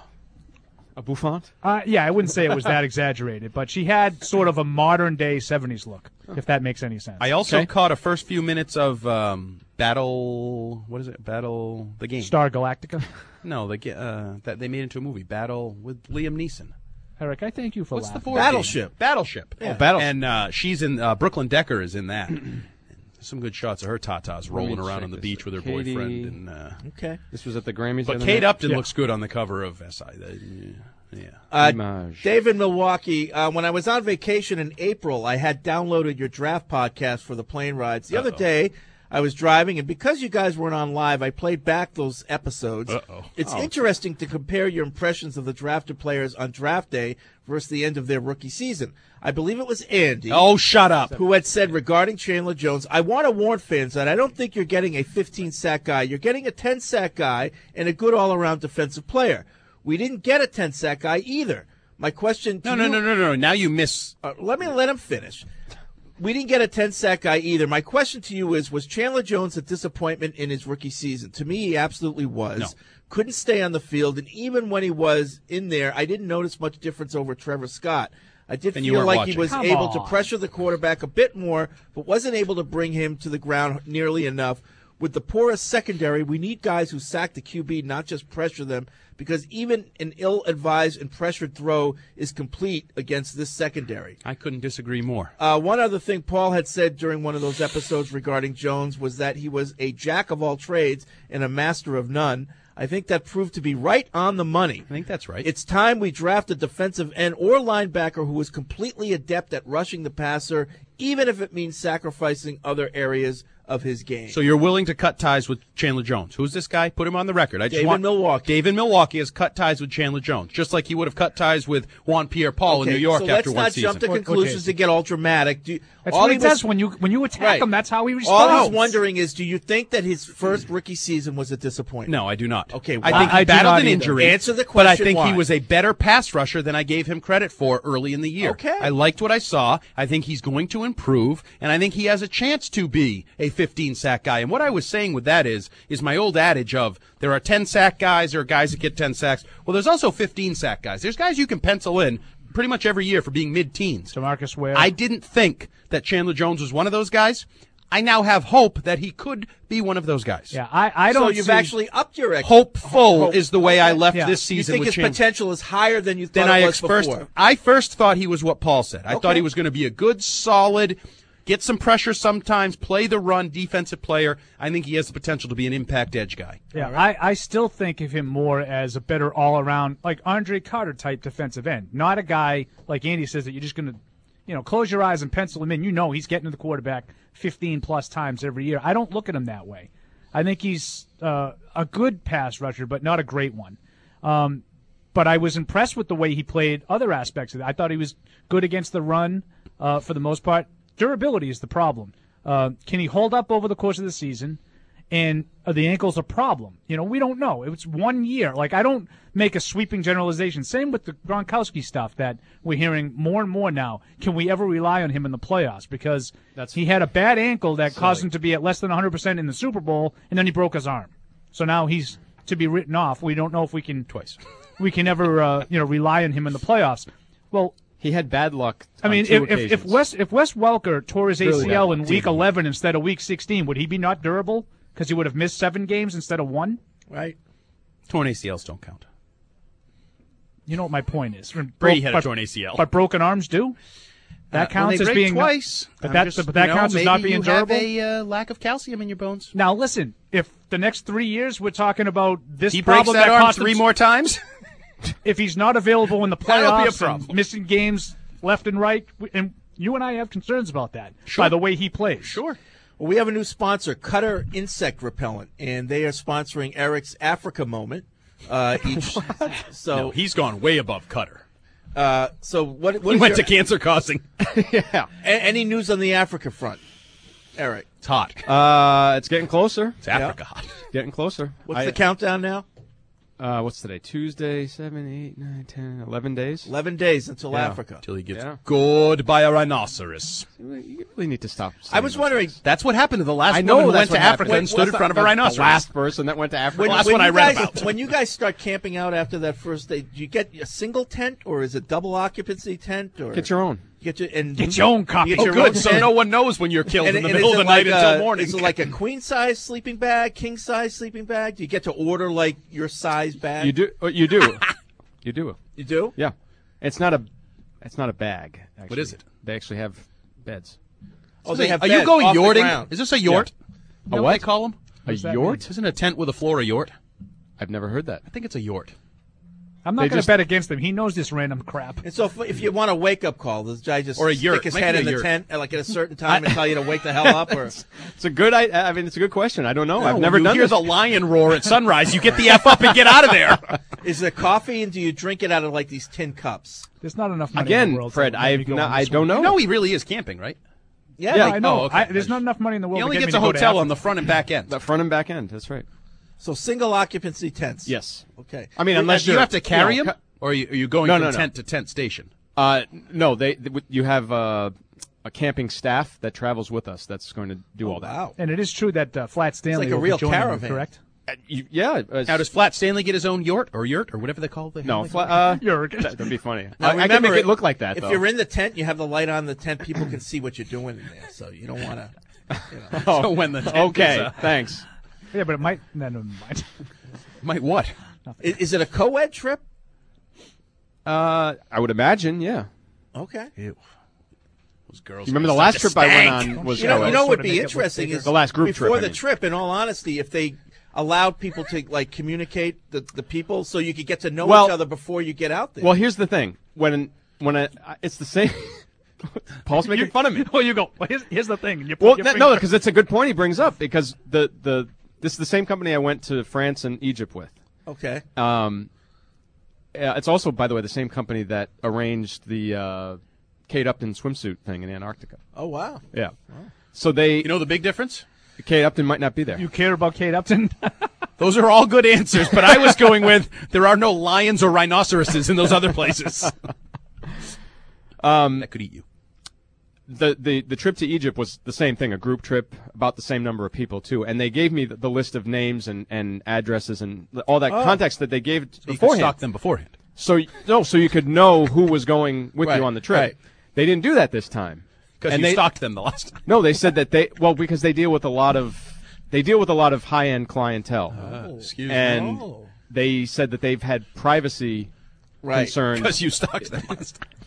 Speaker 11: A bouffant.
Speaker 10: Uh, yeah, I wouldn't say it was that exaggerated, but she had sort of a modern day seventies look, if that makes any sense.
Speaker 9: I also
Speaker 11: Okay.
Speaker 9: caught a first few minutes of um, Battle. What is it? Battle the game.
Speaker 10: Star Galactica.
Speaker 9: No, the, ga- uh, that they made into a movie. Battle with Liam Neeson.
Speaker 10: Eric, I thank you for
Speaker 9: What's the
Speaker 10: laughing.
Speaker 9: board
Speaker 8: Battleship.
Speaker 9: game? Battleship.
Speaker 11: Oh, Battleship.
Speaker 9: And uh, she's in. Uh, Brooklyn Decker is in that. Some good shots of her tatas rolling around
Speaker 11: check
Speaker 9: on the
Speaker 11: this.
Speaker 9: beach with her
Speaker 11: Katie-
Speaker 9: boyfriend. And uh,
Speaker 8: Okay.
Speaker 11: This was at the Grammys. the
Speaker 9: but
Speaker 11: other
Speaker 9: Kate
Speaker 11: night?
Speaker 9: Upton
Speaker 10: Yeah.
Speaker 9: looks good on the cover of S I. The- yeah.
Speaker 8: Uh,
Speaker 11: Image.
Speaker 8: David Milwaukee, uh, when I was on vacation in April, I had downloaded your draft podcast for the plane rides. The other
Speaker 9: Uh-oh.
Speaker 8: day, I was driving, and because you guys weren't on live, I played back those episodes.
Speaker 9: Uh-oh.
Speaker 8: It's
Speaker 11: Oh.
Speaker 8: interesting to compare your impressions of the drafted players on draft day versus the end of their rookie season. I believe it was Andy.
Speaker 9: Oh, shut up.
Speaker 8: Who had said regarding Chandler Jones, I want to warn fans that I don't think you're getting a fifteen-sack guy. You're getting a ten-sack guy and a good all-around defensive player. We didn't get a ten-sack guy either. My question to
Speaker 9: No, no,
Speaker 8: you,
Speaker 9: no, no, no. Now you miss.
Speaker 8: uh, let me let him finish. We didn't get a ten-sack guy either. My question to you is, was Chandler Jones a disappointment in his rookie season? To me, he absolutely was.
Speaker 9: No.
Speaker 8: Couldn't stay on the field, and even when he was in there, I didn't notice much difference over Trevor Scott. I did
Speaker 9: Then you
Speaker 8: feel
Speaker 9: weren't
Speaker 8: like
Speaker 9: watching.
Speaker 8: he was
Speaker 10: Come
Speaker 8: able
Speaker 10: on.
Speaker 8: to pressure the quarterback a bit more, but wasn't able to bring him to the ground nearly enough. with the poorest secondary, we need guys who sack the Q B, not just pressure them, because even an ill-advised and pressured throw is complete against this secondary.
Speaker 9: I couldn't disagree more.
Speaker 8: Uh, one other thing Paul had said during one of those episodes regarding Jones was that he was a jack of all trades and a master of none. I think that proved to be right on the money.
Speaker 9: I think that's right.
Speaker 8: It's time we draft a defensive end or linebacker who is completely adept at rushing the passer, even if it means sacrificing other areas of his game.
Speaker 9: So you're willing to cut ties with Chandler Jones. Who's this guy? Put him on the record. I just
Speaker 8: David
Speaker 9: want,
Speaker 8: Milwaukee.
Speaker 9: David Milwaukee has cut ties with Chandler Jones, just like he would have cut ties with Juan Pierre-Paul
Speaker 8: okay,
Speaker 9: in New York
Speaker 8: so
Speaker 9: after one
Speaker 8: let's
Speaker 9: season.
Speaker 8: not jump to conclusions to get all dramatic. Do you,
Speaker 10: That's
Speaker 8: all
Speaker 10: what he
Speaker 8: was,
Speaker 10: does when you when you attack
Speaker 8: right.
Speaker 10: him. That's how he responds.
Speaker 8: All he's wondering is, do you think that his first rookie season was a disappointment?
Speaker 9: No, I do not.
Speaker 8: Okay,
Speaker 9: I
Speaker 8: why?
Speaker 9: think he
Speaker 10: I do
Speaker 9: battled
Speaker 10: not
Speaker 9: an
Speaker 10: either.
Speaker 9: injury.
Speaker 8: Answer the
Speaker 9: But I
Speaker 8: question
Speaker 9: think
Speaker 8: why.
Speaker 9: he was a better pass rusher than I gave him credit for early in the year.
Speaker 8: Okay.
Speaker 9: I liked what I saw. I think he's going to improve, and I think he has a chance to be a fifteen-sack guy. And what I was saying with that is, is my old adage of there are ten-sack guys, there are guys that get ten sacks. Well, there's also fifteen-sack guys. There's guys you can pencil in pretty much every year for being mid-teens.
Speaker 10: DeMarcus Ware.
Speaker 9: I didn't think that Chandler Jones was one of those guys. I now have hope that he could be one of those guys.
Speaker 10: Yeah, I, I don't
Speaker 8: So you've
Speaker 10: see-
Speaker 8: actually upped your ex-
Speaker 9: Hopeful
Speaker 8: hope.
Speaker 9: is the way I
Speaker 8: Okay.
Speaker 9: left
Speaker 10: Yeah.
Speaker 9: this
Speaker 8: You
Speaker 9: season
Speaker 8: think
Speaker 9: with
Speaker 8: his
Speaker 9: Chandler.
Speaker 8: potential is higher than you thought
Speaker 9: Then
Speaker 8: it
Speaker 9: I
Speaker 8: was
Speaker 9: first,
Speaker 8: before?
Speaker 9: I first thought he was what Paul said. I
Speaker 8: Okay.
Speaker 9: thought he was going to be a good, solid, get some pressure sometimes, play the run, defensive player. I think he has the potential to be an impact edge guy.
Speaker 10: Yeah, I, I still think of him more as a better all-around, like Andre Carter type defensive end. Not a guy, like Andy says, that you're just going to, you know, close your eyes and pencil him in. You know he's getting to the quarterback fifteen-plus times every year. I don't look at him that way. I think he's uh, a good pass rusher, but not a great one. Um, but I was impressed with the way he played other aspects of it. I thought he was good against the run uh, for the most part. Durability is the problem. Uh, can he hold up over the course of the season? And are the ankles a problem? You know, we don't know. It was one year. Like, I don't make a sweeping generalization. Same with the Gronkowski stuff that we're hearing more and more now. Can we ever rely on him in the playoffs? Because
Speaker 11: That's
Speaker 10: he had a bad ankle that
Speaker 11: silly.
Speaker 10: caused him to be at less than one hundred percent in the Super Bowl, and then he broke his arm. So now he's to be written off. We don't know if we can
Speaker 9: twice.
Speaker 10: We can ever, uh, you know, rely on him in the playoffs. Well,
Speaker 11: he had bad luck.
Speaker 10: I
Speaker 11: on
Speaker 10: mean,
Speaker 11: two
Speaker 10: if, if if
Speaker 11: occasions.
Speaker 10: Wes if Wes Welker tore his
Speaker 11: Really
Speaker 10: A C L
Speaker 11: bad
Speaker 10: in
Speaker 11: luck.
Speaker 10: week eleven instead of week sixteen, would he be not durable because he would have missed seven games instead of one?
Speaker 8: Right.
Speaker 9: Torn A C Ls don't count.
Speaker 10: You know what my point is.
Speaker 9: Brady had a
Speaker 10: but,
Speaker 9: torn A C L.
Speaker 10: but broken arms do. That
Speaker 9: Uh,
Speaker 10: counts
Speaker 9: when they
Speaker 10: as
Speaker 9: break
Speaker 10: being
Speaker 9: twice.
Speaker 10: But
Speaker 9: I'm
Speaker 10: that
Speaker 9: just,
Speaker 10: but that
Speaker 9: you know,
Speaker 10: counts as
Speaker 9: maybe
Speaker 10: not being
Speaker 9: you
Speaker 10: durable.
Speaker 9: have a uh, lack of calcium in your bones.
Speaker 10: Now listen, if the next three years we're talking about this
Speaker 9: He breaks
Speaker 10: problem
Speaker 9: that arm
Speaker 10: cost him-
Speaker 9: three more times.
Speaker 10: if he's not available in the
Speaker 9: That'll be a
Speaker 10: playoffs
Speaker 9: problem.
Speaker 10: and missing games left and right, we- and you and I have concerns about that
Speaker 8: Sure.
Speaker 10: by the way he plays.
Speaker 9: Sure.
Speaker 8: Well, we have a new sponsor, Cutter Insect Repellent, and they are sponsoring Eric's Africa Moment. Uh, each, so
Speaker 9: No, he's gone way above Cutter.
Speaker 8: Uh, so what? what
Speaker 9: He
Speaker 8: is
Speaker 9: went
Speaker 8: your-
Speaker 9: to cancer causing.
Speaker 11: yeah.
Speaker 8: A- any news on the Africa front, Eric?
Speaker 9: It's hot.
Speaker 11: Uh, it's getting closer.
Speaker 9: It's Africa hot.
Speaker 11: Getting closer.
Speaker 8: What's
Speaker 11: I-
Speaker 8: the countdown now?
Speaker 11: Uh, what's today? Tuesday, seven, eight, nine, ten, eleven days.
Speaker 8: Eleven days until
Speaker 11: Yeah.
Speaker 8: Africa.
Speaker 9: Till he gets
Speaker 11: Yeah.
Speaker 9: gored by a rhinoceros.
Speaker 11: You really need to stop.
Speaker 8: I was wondering.
Speaker 9: That's what happened to the last
Speaker 11: I know
Speaker 9: woman who
Speaker 11: that's
Speaker 9: went to
Speaker 11: what
Speaker 9: Africa
Speaker 11: happened.
Speaker 9: and stood in
Speaker 11: What's
Speaker 9: front of a
Speaker 11: the-
Speaker 9: rhinoceros.
Speaker 11: The last person that went to Africa.
Speaker 8: When,
Speaker 9: Well, that's
Speaker 8: when
Speaker 9: what I
Speaker 8: you
Speaker 9: read
Speaker 8: guys,
Speaker 9: about.
Speaker 8: When you guys start camping out after that first day, do you get a single tent or is it double occupancy tent? Or
Speaker 11: Get your own.
Speaker 8: Get your and
Speaker 10: Get your own copy.
Speaker 8: you get
Speaker 9: Oh,
Speaker 8: your
Speaker 9: good.
Speaker 8: own
Speaker 9: So
Speaker 8: tent?
Speaker 9: no one knows when you're killed
Speaker 8: And-
Speaker 9: in the
Speaker 8: and
Speaker 9: middle
Speaker 8: is
Speaker 9: of the
Speaker 8: it
Speaker 9: night
Speaker 8: like
Speaker 9: until
Speaker 8: a-
Speaker 9: morning.
Speaker 8: Is it like a queen size sleeping bag, king size sleeping bag? Do you get to order like your size bag?
Speaker 11: You do. uh, You do. you do.
Speaker 8: You do?
Speaker 11: Yeah. It's not a. It's not a bag. Actually.
Speaker 9: What is it?
Speaker 11: They actually have beds.
Speaker 8: Oh, they have
Speaker 9: Are you
Speaker 8: beds
Speaker 9: going
Speaker 8: off the
Speaker 9: yachting?
Speaker 8: ground.
Speaker 9: Is this a yort?
Speaker 11: Yeah.
Speaker 9: You know
Speaker 11: A
Speaker 9: what they
Speaker 11: what?
Speaker 9: call them?
Speaker 11: A
Speaker 10: does that
Speaker 11: yort?
Speaker 9: Isn't a tent with a floor a yort?
Speaker 11: I've never heard that.
Speaker 9: I think it's a yort.
Speaker 10: I'm not
Speaker 11: They
Speaker 10: going
Speaker 11: just-
Speaker 10: to bet against him. He knows this random crap.
Speaker 8: And so, if, if you want a wake up call, does the guy just
Speaker 9: Or a
Speaker 8: stick
Speaker 9: yurt.
Speaker 8: his
Speaker 9: Make
Speaker 8: head
Speaker 9: it a
Speaker 8: in the
Speaker 9: yurt.
Speaker 8: tent at like at a certain time and tell you to wake the hell up? Or
Speaker 11: It's a good. I, I mean, it's a good question. I don't know.
Speaker 9: No,
Speaker 11: I've
Speaker 9: when
Speaker 11: never
Speaker 9: you
Speaker 11: done
Speaker 9: hear
Speaker 11: this.
Speaker 9: the lion roar at sunrise, you get the F up and get out of there.
Speaker 8: is it coffee and do you drink it out of like these tin cups?
Speaker 10: There's not enough money in
Speaker 11: Again,
Speaker 10: the world.
Speaker 11: Fred,
Speaker 10: to let me
Speaker 11: I've
Speaker 10: go
Speaker 11: not,
Speaker 10: on
Speaker 11: I
Speaker 10: this
Speaker 11: don't
Speaker 10: one.
Speaker 11: know.
Speaker 9: No, he really is camping, right?
Speaker 8: Yeah,
Speaker 10: Yeah,
Speaker 8: like-
Speaker 10: I know.
Speaker 9: oh, okay.
Speaker 10: I, there's not enough money in the world.
Speaker 9: He only
Speaker 10: to get
Speaker 9: gets
Speaker 10: me
Speaker 9: a
Speaker 10: to go to
Speaker 9: hotel on the
Speaker 10: Africa.
Speaker 9: front and back end.
Speaker 11: The front and back end. That's right.
Speaker 8: So single occupancy tents.
Speaker 11: Yes.
Speaker 8: Okay.
Speaker 11: I mean,
Speaker 9: Wait,
Speaker 11: unless
Speaker 9: do you
Speaker 11: you're-
Speaker 9: have to carry
Speaker 11: you
Speaker 9: him,
Speaker 11: know,
Speaker 9: or are you, are you going
Speaker 11: No,
Speaker 9: from
Speaker 11: no, no.
Speaker 9: tent to tent station?
Speaker 11: Uh, no, they, they you have uh, a camping staff that travels with us. That's going to do all that.
Speaker 8: Wow.
Speaker 10: And it is true that uh, Flat Stanley
Speaker 8: like a
Speaker 10: will
Speaker 8: real
Speaker 10: be joining you,
Speaker 8: caravan.
Speaker 10: correct?
Speaker 11: Uh, you, yeah. Uh,
Speaker 9: Now, does Flat Stanley get his own yurt or yurt or whatever they call it?
Speaker 11: no, fla- uh,
Speaker 10: You're-
Speaker 11: that, that'd be funny.
Speaker 8: Now,
Speaker 11: I, I can
Speaker 8: remember,
Speaker 11: make it look like that.
Speaker 8: If
Speaker 11: though.
Speaker 8: you're in the tent, you have the light on the tent. People can see what you're doing in there, so you don't want to. You know.
Speaker 11: Oh,
Speaker 9: So when the tent
Speaker 11: okay,
Speaker 9: is, uh,
Speaker 11: thanks.
Speaker 10: Yeah, but it might. No, never mind.
Speaker 9: Might what?
Speaker 8: Is, is it a co-ed trip?
Speaker 11: Uh, I would imagine, yeah.
Speaker 8: Okay.
Speaker 9: Ew. Those girls.
Speaker 11: You remember the
Speaker 9: are
Speaker 11: last
Speaker 9: such a
Speaker 11: trip I went
Speaker 9: stank.
Speaker 11: on was
Speaker 8: You know,
Speaker 11: uh,
Speaker 8: you know what
Speaker 10: sort
Speaker 8: would
Speaker 10: of
Speaker 8: be
Speaker 10: make it look
Speaker 8: interesting
Speaker 10: bigger.
Speaker 8: is
Speaker 11: The last group trip,
Speaker 8: before
Speaker 11: I
Speaker 8: the
Speaker 11: mean.
Speaker 8: trip. In all honesty, if they allowed people to like communicate the, the people, so you could get to know
Speaker 11: Well-
Speaker 8: each other before you get out there.
Speaker 11: Well, here's the thing. When when I, it's the same. Paul's making fun of me.
Speaker 10: Well, you go. Well, here's, here's the thing. You put
Speaker 11: Well,
Speaker 10: your
Speaker 11: th-
Speaker 10: finger-
Speaker 11: no, because it's a good point he brings up. Because the the this is the same company I went to France and Egypt with.
Speaker 8: okay.
Speaker 11: Um, uh, it's also, by the way, the same company that arranged the uh, Kate Upton swimsuit thing in Antarctica.
Speaker 8: Oh wow.
Speaker 11: Yeah. So they,
Speaker 9: You know the big difference?
Speaker 11: Kate Upton might not be there.
Speaker 10: You care about Kate Upton?
Speaker 9: Those are all good answers, but I was going with there are no lions or rhinoceroses in those other places.
Speaker 11: Um,
Speaker 9: that could eat you.
Speaker 11: the, the the trip to Egypt was the same thing, a group trip, about the same number of people too, and they gave me the, the list of names and, and addresses and all that
Speaker 9: Oh.
Speaker 11: context that they gave
Speaker 9: So you could
Speaker 11: beforehand.
Speaker 9: stalk them beforehand.
Speaker 11: So no, so you could know who was going with
Speaker 9: Right,
Speaker 11: you on the trip.
Speaker 9: right.
Speaker 11: They didn't do that this time
Speaker 9: 'Cause
Speaker 11: And
Speaker 9: you
Speaker 11: they-
Speaker 9: stalked them the last time.
Speaker 11: No, they said that they well because they deal with a lot of they deal with a lot of high end clientele.
Speaker 9: Oh, excuse me.
Speaker 11: and
Speaker 9: Oh.
Speaker 11: they said that they've had privacy
Speaker 8: Right.
Speaker 11: concerns.
Speaker 9: Because you stalked them last time.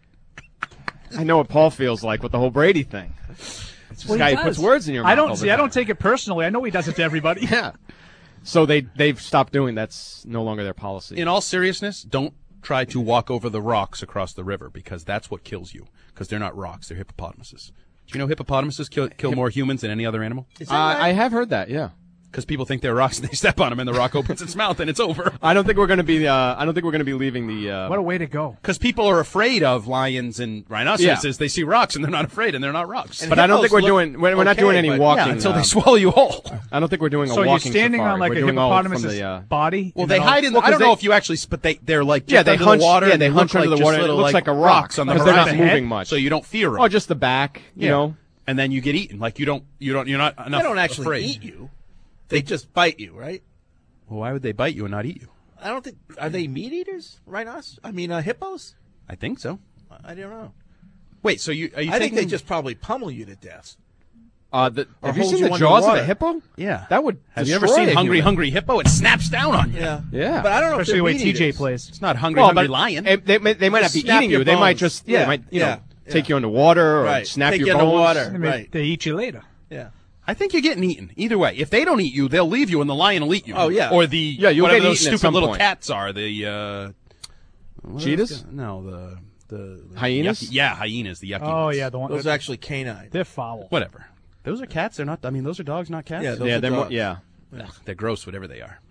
Speaker 11: I know what Paul feels like with the whole Brady thing. This
Speaker 10: Well, he
Speaker 11: guy
Speaker 10: does.
Speaker 11: puts words in your mouth.
Speaker 10: I don't
Speaker 11: all the
Speaker 10: see. I
Speaker 11: time.
Speaker 10: don't take it personally. I know he does it to everybody.
Speaker 11: Yeah. So they they've stopped doing that's no longer their policy.
Speaker 9: In all seriousness, don't try to walk over the rocks across the river because that's what kills you. Because they're not rocks; they're hippopotamuses. Do you know hippopotamuses kill, kill more humans than any other animal?
Speaker 11: Uh, I have heard that. Yeah.
Speaker 9: Because people think they're rocks and they step on them and the rock opens its mouth and it's over.
Speaker 11: I don't think we're going to be. Uh, I don't think we're going to be leaving the. Uh,
Speaker 10: What a way to go!
Speaker 9: Because people are afraid of lions and rhinoceroses. They see rocks and they're not afraid, and they're not rocks.
Speaker 11: but I don't think we're doing. We're, we're not doing any walking
Speaker 9: Yeah, until
Speaker 11: uh,
Speaker 9: they swallow you whole.
Speaker 11: I don't think we're doing a
Speaker 10: So you're
Speaker 11: walking
Speaker 10: standing
Speaker 11: safari.
Speaker 10: on like
Speaker 11: We're
Speaker 10: a
Speaker 11: doing all from
Speaker 10: hippopotamus's
Speaker 11: the, uh,
Speaker 10: body.
Speaker 9: Well,
Speaker 10: and
Speaker 9: they
Speaker 10: then all-
Speaker 9: hide in.
Speaker 11: Well,
Speaker 9: I don't
Speaker 11: 'cause
Speaker 9: know
Speaker 11: they-
Speaker 9: if you actually, but they they're like just
Speaker 11: Yeah, they
Speaker 9: under
Speaker 11: hunch.
Speaker 9: the water.
Speaker 11: Yeah,
Speaker 9: and
Speaker 11: they
Speaker 9: look
Speaker 11: hunch under
Speaker 9: like
Speaker 11: the
Speaker 9: just
Speaker 11: water. It
Speaker 9: little,
Speaker 11: looks
Speaker 9: like,
Speaker 11: like a rock
Speaker 9: rocks on the
Speaker 11: because they're not
Speaker 9: horizon.
Speaker 11: moving much.
Speaker 9: So you don't fear them.
Speaker 11: Oh, just the back. You
Speaker 9: Yeah.
Speaker 11: know.
Speaker 9: And then you get eaten. Like you don't. You don't. You're not enough.
Speaker 8: They don't actually
Speaker 9: afraid.
Speaker 8: eat you. They just bite you, right?
Speaker 9: Well, why would they bite you and not eat you?
Speaker 8: I don't think. Are they meat eaters? Rhinos? I mean, uh, hippos?
Speaker 9: I think so.
Speaker 8: I don't know.
Speaker 9: Wait, so you? Are you
Speaker 8: I think
Speaker 9: taking-
Speaker 8: they just probably pummel you to death.
Speaker 11: Uh, the,
Speaker 8: Or
Speaker 11: have you
Speaker 8: hold
Speaker 11: seen
Speaker 8: you
Speaker 11: the jaws of
Speaker 8: underwater.
Speaker 11: a hippo?
Speaker 9: Yeah.
Speaker 11: That would.
Speaker 9: Have you ever
Speaker 11: destroy
Speaker 9: seen
Speaker 11: a
Speaker 9: Hungry
Speaker 11: human.
Speaker 9: Hungry Hippo? It snaps down on you.
Speaker 8: Yeah.
Speaker 11: Yeah.
Speaker 8: But I don't know
Speaker 10: Especially
Speaker 8: if
Speaker 10: the
Speaker 8: they're
Speaker 10: way
Speaker 8: meat
Speaker 10: T J
Speaker 8: eaters.
Speaker 10: plays.
Speaker 9: It's not Hungry
Speaker 11: Well,
Speaker 9: Hungry
Speaker 11: but
Speaker 9: Lion.
Speaker 11: eh, they, may- they might not
Speaker 8: Just
Speaker 11: be
Speaker 8: snap
Speaker 11: eating
Speaker 8: your
Speaker 11: you. They might
Speaker 8: bones.
Speaker 11: just. Yeah.
Speaker 8: Yeah,
Speaker 11: They might. You
Speaker 8: yeah,
Speaker 11: know. Take you underwater or
Speaker 8: Right.
Speaker 11: snap
Speaker 8: Take
Speaker 11: your
Speaker 8: you
Speaker 11: bones.
Speaker 8: underwater.
Speaker 10: I mean,
Speaker 8: Right.
Speaker 10: they eat you later.
Speaker 8: Yeah.
Speaker 9: I think you're getting eaten. Either way, if they don't eat you, they'll leave you, and the lion will eat you.
Speaker 8: Oh, yeah.
Speaker 9: Or the
Speaker 11: Yeah, you'll
Speaker 9: whatever
Speaker 11: get
Speaker 9: those
Speaker 11: eaten at
Speaker 9: stupid
Speaker 11: some
Speaker 9: little
Speaker 11: point.
Speaker 9: cats are. The uh, what are
Speaker 11: Cheetahs?
Speaker 9: those guys? No, the the, the
Speaker 11: Hyenas?
Speaker 9: yucky- yeah, hyenas. The yucky.
Speaker 10: Oh
Speaker 9: ones.
Speaker 10: yeah, the one.
Speaker 8: Those are actually canine.
Speaker 10: They're foul.
Speaker 9: Whatever. Those are cats. They're not. I mean, those are dogs, not cats.
Speaker 8: Yeah, those
Speaker 11: Yeah.
Speaker 8: are
Speaker 11: They're more,
Speaker 8: dogs.
Speaker 11: yeah.
Speaker 9: Ugh, they're gross, whatever they are.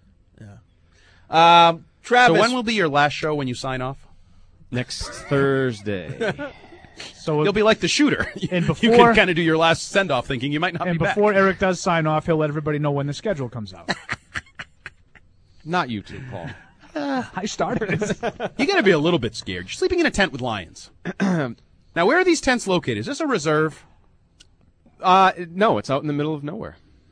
Speaker 8: Um, Travis.
Speaker 9: So when will be your last show when you sign off?
Speaker 11: Next Thursday.
Speaker 10: So
Speaker 9: You'll be like the shooter.
Speaker 10: And
Speaker 9: you
Speaker 10: before-
Speaker 9: can kind of do your last send off, thinking you might not
Speaker 10: and
Speaker 9: be
Speaker 10: before
Speaker 9: back.
Speaker 10: Eric does sign off, he'll let everybody know when the schedule comes out.
Speaker 11: Not you two, Paul.
Speaker 10: I started it.
Speaker 9: You got to be a little bit scared. You're sleeping in a tent with lions. Now, where are these tents located? Is this a reserve?
Speaker 11: Uh, no, it's out in the middle of nowhere.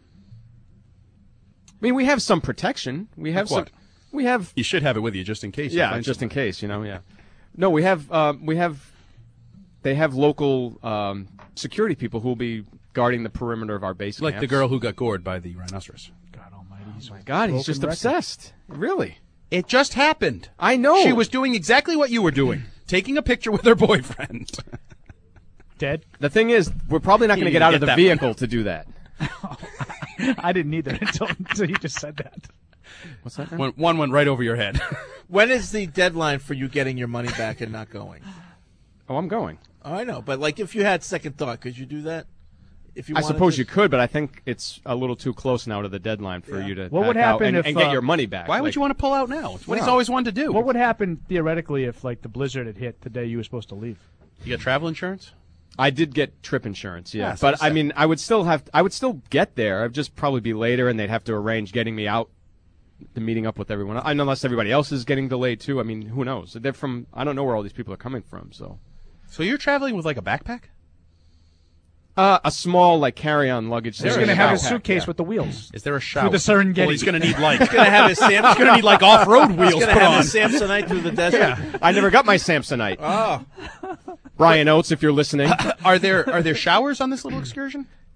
Speaker 11: I mean, we have some protection. We have
Speaker 9: Like
Speaker 11: some.
Speaker 9: what?
Speaker 11: We have.
Speaker 9: You should have it with you just in case. you
Speaker 11: Yeah,
Speaker 9: find
Speaker 11: just in
Speaker 9: somebody.
Speaker 11: case, you know. Yeah. No, we have. Um, we have. They have local um, security people who will be guarding the perimeter of our base.
Speaker 9: Like the
Speaker 11: camps.
Speaker 9: girl who got gored by the rhinoceros.
Speaker 10: God Almighty! He's
Speaker 11: My God, he's just
Speaker 10: broken record.
Speaker 11: obsessed. Really.
Speaker 9: It just happened.
Speaker 11: I know.
Speaker 9: She was doing exactly what you were doing, taking a picture with her boyfriend.
Speaker 10: Dead.
Speaker 11: The thing is, we're probably not going to
Speaker 9: You
Speaker 11: get out
Speaker 9: get
Speaker 11: of the
Speaker 9: that
Speaker 11: vehicle to do that.
Speaker 10: I didn't either until, until you just said that.
Speaker 11: What's that?
Speaker 9: one, one went right over your head.
Speaker 8: When is the deadline for you getting your money back and not going?
Speaker 11: Oh, I'm going.
Speaker 8: Oh, I know, but like if you had second thought, could you do that? If you
Speaker 11: I
Speaker 8: wanted
Speaker 11: suppose
Speaker 8: to?
Speaker 11: you could, but I think it's a little too close now to the deadline for you to.
Speaker 10: What would
Speaker 11: back out
Speaker 10: happen
Speaker 11: and,
Speaker 10: if,
Speaker 11: and get
Speaker 10: uh,
Speaker 11: your money back?
Speaker 9: Why would
Speaker 11: Like,
Speaker 9: you want to pull out now? It's what he's
Speaker 11: No.
Speaker 9: always wanted to do.
Speaker 10: What would happen theoretically if like the blizzard had hit the day you were supposed to leave?
Speaker 9: You got travel insurance?
Speaker 11: I did get trip insurance, yeah,
Speaker 9: Yeah, that's what
Speaker 11: but
Speaker 9: I
Speaker 11: I
Speaker 9: said.
Speaker 11: mean, I would still have. I would still get there. I'd just probably be later, and they'd have to arrange getting me out, the meeting up with everyone. I unless everybody else is getting delayed too. I mean, who knows? They're from. I don't know where all these people are coming from. So,
Speaker 9: So you're traveling with like a backpack?
Speaker 11: uh, a small like carry-on luggage.
Speaker 10: He's
Speaker 11: thing.
Speaker 10: going to have his
Speaker 11: Backpack,
Speaker 10: suitcase
Speaker 11: yeah.
Speaker 10: with the wheels.
Speaker 9: Is there a shower?
Speaker 10: Through the Serengeti.
Speaker 9: Well, he's going to need like.
Speaker 8: He's gonna have his Sam-
Speaker 9: He's going to need like off-road wheels
Speaker 8: He's
Speaker 9: put
Speaker 8: gonna have
Speaker 9: on.
Speaker 8: his Samsonite through the desert.
Speaker 11: Yeah, I never got my Samsonite.
Speaker 8: Oh,
Speaker 11: Brian Oates, if you're listening.
Speaker 9: Are there are there showers on this little excursion?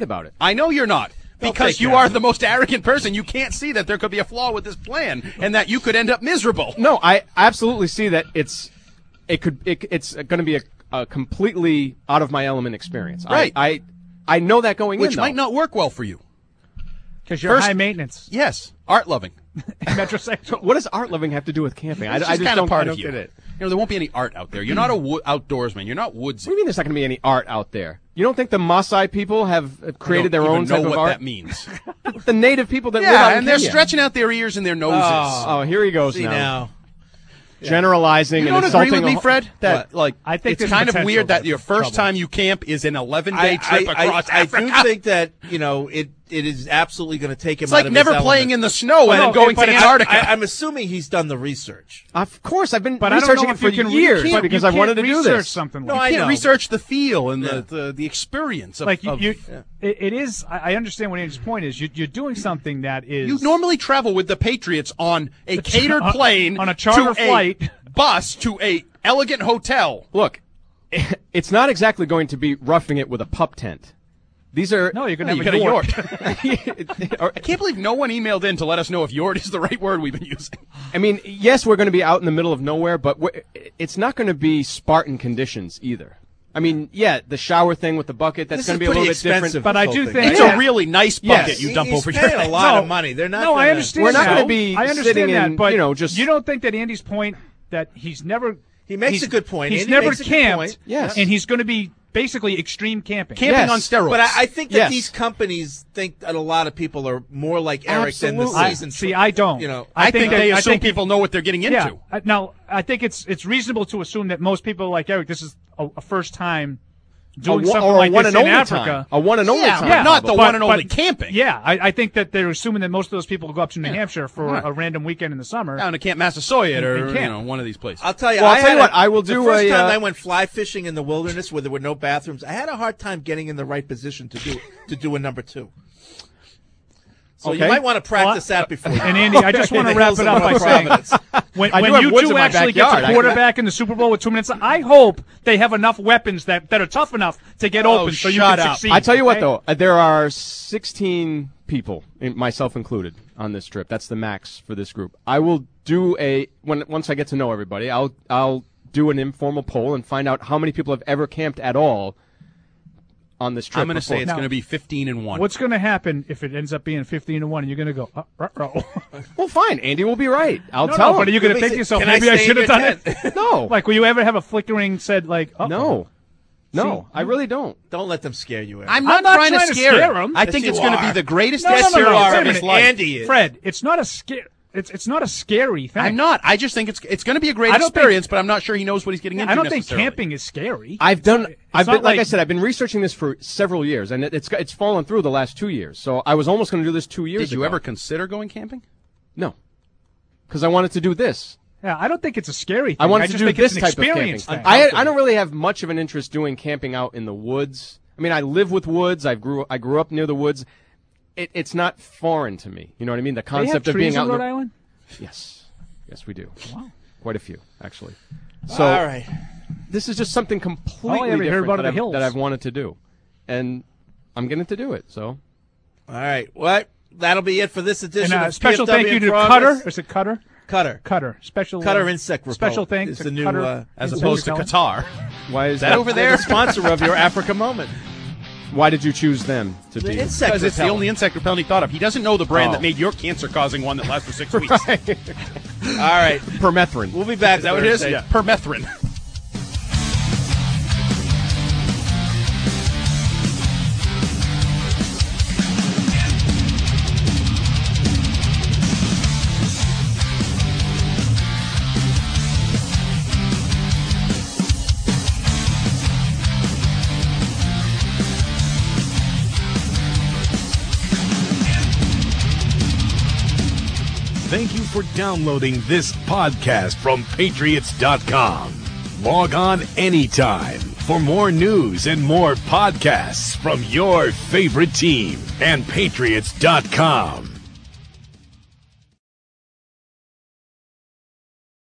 Speaker 11: right about it.
Speaker 9: I know you're not.
Speaker 11: Don't
Speaker 9: Because
Speaker 11: take
Speaker 9: you
Speaker 11: care
Speaker 9: are
Speaker 11: of it.
Speaker 9: the most arrogant person. You can't see that there could be a flaw with this plan and that you could end up miserable.
Speaker 11: No, I absolutely see that it's it could. It, it's going to be a, a completely out of my element experience.
Speaker 9: Right.
Speaker 11: I I, I know that going
Speaker 9: Which
Speaker 11: in, though.
Speaker 9: might not work well for you.
Speaker 10: Because you're
Speaker 9: First-
Speaker 10: high maintenance.
Speaker 9: Yes, art loving.
Speaker 10: Metrosexual.
Speaker 11: What does art loving have to do with camping? I,
Speaker 9: It's
Speaker 11: I
Speaker 9: just
Speaker 11: just
Speaker 9: kind
Speaker 11: don't
Speaker 9: of part
Speaker 11: I
Speaker 9: of
Speaker 11: don't
Speaker 9: you.
Speaker 11: get it.
Speaker 9: You know, there won't be any art out there. You're not a wo- outdoorsman. You're not woodsy.
Speaker 11: What do you mean there's not going to be any art out there? You don't think the Maasai people have uh, created their
Speaker 9: I don't
Speaker 11: own
Speaker 9: even
Speaker 11: type
Speaker 9: know
Speaker 11: of
Speaker 9: what
Speaker 11: art?
Speaker 9: that means.
Speaker 11: The native people that
Speaker 9: Yeah,
Speaker 11: live out in
Speaker 9: and they're
Speaker 11: Kenya.
Speaker 9: stretching out their ears and their noses.
Speaker 11: Oh, oh, here he goes
Speaker 8: See
Speaker 11: now.
Speaker 8: now.
Speaker 11: Generalizing
Speaker 9: You
Speaker 11: and
Speaker 9: don't agree
Speaker 11: insulting
Speaker 9: with me,
Speaker 11: a whole-
Speaker 9: Fred? That
Speaker 8: What?
Speaker 9: like
Speaker 10: I think
Speaker 9: it's
Speaker 10: there's
Speaker 9: kind of
Speaker 10: potential
Speaker 9: weird that
Speaker 10: for
Speaker 9: your first
Speaker 10: trouble.
Speaker 9: time you camp is an eleven
Speaker 8: I,
Speaker 9: day trip
Speaker 8: I,
Speaker 9: across
Speaker 8: I,
Speaker 9: Africa.
Speaker 8: I do think that you know it. It is absolutely going to take him.
Speaker 9: It's
Speaker 8: out
Speaker 9: like
Speaker 8: of
Speaker 9: never
Speaker 8: his
Speaker 9: playing
Speaker 8: element.
Speaker 9: in the snow
Speaker 8: Well,
Speaker 9: and then
Speaker 8: no,
Speaker 9: going
Speaker 8: but
Speaker 9: to
Speaker 8: I-
Speaker 9: Antarctica.
Speaker 8: I, I'm assuming he's done the research.
Speaker 11: Of course, I've been
Speaker 10: But I don't
Speaker 11: researching
Speaker 10: know
Speaker 11: it
Speaker 10: if
Speaker 11: for
Speaker 10: you can
Speaker 11: years
Speaker 10: you can't-
Speaker 11: because
Speaker 10: you
Speaker 11: I wanted to
Speaker 10: can't
Speaker 11: do
Speaker 10: research
Speaker 11: this.
Speaker 10: something
Speaker 8: No,
Speaker 10: like
Speaker 8: I
Speaker 9: You can't
Speaker 8: know.
Speaker 9: research the feel and
Speaker 8: Yeah.
Speaker 9: the, the the experience of,
Speaker 10: like you,
Speaker 9: of
Speaker 10: you
Speaker 9: yeah.
Speaker 10: it, it is. I I understand what Andy's point is. You, you're doing something that is.
Speaker 9: You normally travel with the Patriots on a
Speaker 10: The ch-
Speaker 9: catered
Speaker 10: on-
Speaker 9: plane
Speaker 10: on a charter
Speaker 9: to
Speaker 10: flight.
Speaker 9: a bus to a elegant hotel.
Speaker 11: Look, it's not exactly going to be roughing it with a pup tent. These are
Speaker 10: No, you're going
Speaker 9: No,
Speaker 10: to
Speaker 9: you
Speaker 10: have
Speaker 9: got
Speaker 10: a
Speaker 9: a
Speaker 10: yort.
Speaker 9: I can't believe no one emailed in to let us know if yort is the right word we've been using.
Speaker 11: I mean, yes, we're going to be out in the middle of nowhere, but we're, it's not going to be Spartan conditions either. I mean, yeah, the shower thing with the bucket, that's
Speaker 8: This
Speaker 11: going
Speaker 8: is
Speaker 11: to be a little
Speaker 8: pretty
Speaker 11: bit different.
Speaker 8: expensive,
Speaker 10: But I
Speaker 8: this
Speaker 10: do
Speaker 8: whole
Speaker 10: think-
Speaker 8: thing.
Speaker 9: It's
Speaker 10: Yeah.
Speaker 9: a really nice bucket
Speaker 11: Yes.
Speaker 9: you dump
Speaker 8: He's
Speaker 9: over your
Speaker 8: paying a
Speaker 9: head.
Speaker 8: lot
Speaker 10: No.
Speaker 8: of money. They're not.
Speaker 10: No, I
Speaker 8: gonna-
Speaker 10: understand.
Speaker 11: We're not
Speaker 10: that.
Speaker 11: gonna be
Speaker 10: I understand
Speaker 11: sitting
Speaker 10: that,
Speaker 11: in,
Speaker 10: but
Speaker 11: you know, just-
Speaker 10: you don't think that Andy's point that he's never.
Speaker 8: He makes
Speaker 10: he's,
Speaker 8: a good point.
Speaker 10: He's
Speaker 8: Andy
Speaker 10: never
Speaker 8: makes a good
Speaker 10: camped.
Speaker 8: point.
Speaker 11: Yes.
Speaker 10: and he's going to be basically extreme camping.
Speaker 9: Camping
Speaker 11: Yes.
Speaker 9: on steroids.
Speaker 8: But I, I think that
Speaker 11: Yes.
Speaker 8: these companies think that a lot of people are more like Eric than the
Speaker 11: Absolutely.
Speaker 8: season.
Speaker 10: See, I don't.
Speaker 8: You know,
Speaker 9: I, think,
Speaker 10: that-
Speaker 9: they
Speaker 10: I
Speaker 9: assume
Speaker 10: think-
Speaker 9: people know what they're getting into.
Speaker 10: Yeah. Uh, Now, I think it's it's reasonable to assume that most people like Eric, this is a, a first time doing
Speaker 11: A one-
Speaker 10: something
Speaker 11: or a
Speaker 10: like
Speaker 11: one
Speaker 10: this
Speaker 11: and
Speaker 10: in
Speaker 11: only
Speaker 10: Africa.
Speaker 11: time. A one and only
Speaker 9: Yeah,
Speaker 11: time.
Speaker 9: but not the
Speaker 10: but-
Speaker 9: one and
Speaker 10: but-
Speaker 9: only camping.
Speaker 10: Yeah, I, I think that they're assuming that most of those people will go up to New Hampshire for
Speaker 9: Right.
Speaker 10: a random weekend in the summer.
Speaker 9: Down to Camp Massasoit or
Speaker 10: In
Speaker 9: you
Speaker 10: camp.
Speaker 9: know one of these places.
Speaker 8: I'll tell you.
Speaker 11: Well, I'll
Speaker 8: I
Speaker 11: tell
Speaker 8: had
Speaker 11: you what,
Speaker 8: a-
Speaker 11: I will
Speaker 8: the
Speaker 11: do
Speaker 8: first
Speaker 11: a,
Speaker 8: time
Speaker 11: uh,
Speaker 8: I went fly fishing in the wilderness where there were no bathrooms. I had a hard time getting in the right position to do to do a number two. So
Speaker 11: Okay.
Speaker 8: you might want to practice that before. You
Speaker 10: And Andy, I just want to wrap it up by saying, when,
Speaker 11: I do
Speaker 10: when
Speaker 11: have
Speaker 10: you
Speaker 11: woods
Speaker 10: two
Speaker 11: in my
Speaker 10: actually get
Speaker 11: backyard.
Speaker 10: to
Speaker 11: I-
Speaker 10: quarterback in the Super Bowl with two minutes, I hope they have enough weapons that, that are tough enough to get
Speaker 9: Oh,
Speaker 10: open so you
Speaker 9: shut
Speaker 10: can
Speaker 9: up.
Speaker 10: succeed.
Speaker 11: I tell you what,
Speaker 10: okay?
Speaker 11: though, uh, there are sixteen people, in- myself included, on this trip. That's the max for this group. I will do a when once I get to know everybody. I'll I'll do an informal poll and find out how many people have ever camped at all on this trip.
Speaker 9: I'm going to say
Speaker 11: before.
Speaker 9: it's going to be fifteen and one.
Speaker 10: What's going to happen if it ends up being fifteen to one and you're going to go, uh, uh-oh.
Speaker 11: Well, fine. Andy will be right. I'll
Speaker 10: no,
Speaker 11: tell
Speaker 10: no,
Speaker 11: him.
Speaker 10: but are you going to
Speaker 8: Let me
Speaker 10: think to
Speaker 8: see.
Speaker 10: yourself,
Speaker 8: Can I
Speaker 10: maybe I,
Speaker 8: stay in
Speaker 10: should have
Speaker 8: your
Speaker 10: done
Speaker 8: tent?
Speaker 10: it?
Speaker 11: No.
Speaker 10: Like, will you ever have a flickering said, like, uh
Speaker 11: No. No,
Speaker 10: See?
Speaker 11: I really don't.
Speaker 8: Don't let them scare you. Eric.
Speaker 9: I'm not,
Speaker 10: I'm not
Speaker 9: trying,
Speaker 10: trying
Speaker 9: to
Speaker 10: to
Speaker 9: scare,
Speaker 10: scare
Speaker 9: him.
Speaker 10: him.
Speaker 9: I
Speaker 8: Yes,
Speaker 9: think
Speaker 8: you
Speaker 9: it's going to
Speaker 8: are.
Speaker 9: be the greatest
Speaker 10: No, no, no,
Speaker 9: experience
Speaker 10: no,
Speaker 9: of
Speaker 10: wait a
Speaker 9: his
Speaker 10: minute.
Speaker 9: life.
Speaker 8: Andy is.
Speaker 10: Fred, it's not a scare. It's it's not a scary thing.
Speaker 9: I'm not. I just think it's it's going to be a great
Speaker 10: I don't think-
Speaker 9: experience, but I'm not sure he knows what he's getting into.
Speaker 10: I don't think
Speaker 9: necessarily.
Speaker 10: camping is scary.
Speaker 11: I've done.
Speaker 10: It's
Speaker 11: I've
Speaker 10: not
Speaker 11: been, like, I
Speaker 10: like-
Speaker 11: said, I've been researching this for several years, and it, it's it's fallen through the last two years. So I was almost going to do this two years
Speaker 9: Did you
Speaker 11: ago.
Speaker 9: ever consider going camping?
Speaker 11: No, because I wanted to do this.
Speaker 10: Yeah, I don't think it's a scary thing.
Speaker 11: I wanted
Speaker 10: just
Speaker 11: to do
Speaker 10: think
Speaker 11: this
Speaker 10: it's an
Speaker 11: type of camping.
Speaker 10: experience thing.
Speaker 11: I I don't really have much of an interest doing camping out in the woods. I mean, I live with woods. I grew I grew up near the woods. It, it's not foreign to me. You know what I mean? The
Speaker 10: They have
Speaker 11: concept of
Speaker 10: trees
Speaker 11: being out
Speaker 10: in
Speaker 11: in
Speaker 10: Rhode
Speaker 11: the,
Speaker 10: Island?
Speaker 11: Yes, yes, we do. Wow, quite a few actually. So
Speaker 8: All right.
Speaker 11: this is just something completely
Speaker 10: All I ever hear
Speaker 11: different
Speaker 10: about
Speaker 11: that
Speaker 10: are the
Speaker 11: I've,
Speaker 10: hills.
Speaker 11: that I've wanted to do, and I'm getting to do it. So
Speaker 8: All right. What? That'll be it for this edition
Speaker 10: And uh,
Speaker 8: of
Speaker 10: special
Speaker 8: P F W
Speaker 10: thank you
Speaker 8: in
Speaker 10: to
Speaker 8: Progress.
Speaker 10: Cutter. Is it Cutter?
Speaker 8: Cutter.
Speaker 10: Cutter. Special
Speaker 8: Cutter
Speaker 10: uh,
Speaker 8: Insect Repel
Speaker 10: Special thanks
Speaker 8: is
Speaker 10: to
Speaker 8: the new,
Speaker 10: Cutter
Speaker 8: uh,
Speaker 9: As
Speaker 10: Insect
Speaker 9: opposed to
Speaker 10: Repellent.
Speaker 9: Qatar.
Speaker 11: why is
Speaker 9: Is that over there?
Speaker 8: They're the sponsor of your Africa Moment.
Speaker 11: Why did you choose them to
Speaker 8: The
Speaker 11: be?
Speaker 8: insect
Speaker 9: Because it's the
Speaker 8: repellent.
Speaker 9: only insect repellent he thought of. He doesn't know the brand
Speaker 11: Oh.
Speaker 9: that made your cancer-causing one that lasts for six weeks.
Speaker 8: All right.
Speaker 11: Permethrin.
Speaker 8: We'll be back.
Speaker 9: Is that what it is?
Speaker 8: Thursday.
Speaker 9: Yeah. Permethrin.
Speaker 19: Thank you for downloading this podcast from Patriots dot com. Log on anytime for more news and more podcasts from your favorite team and Patriots dot com.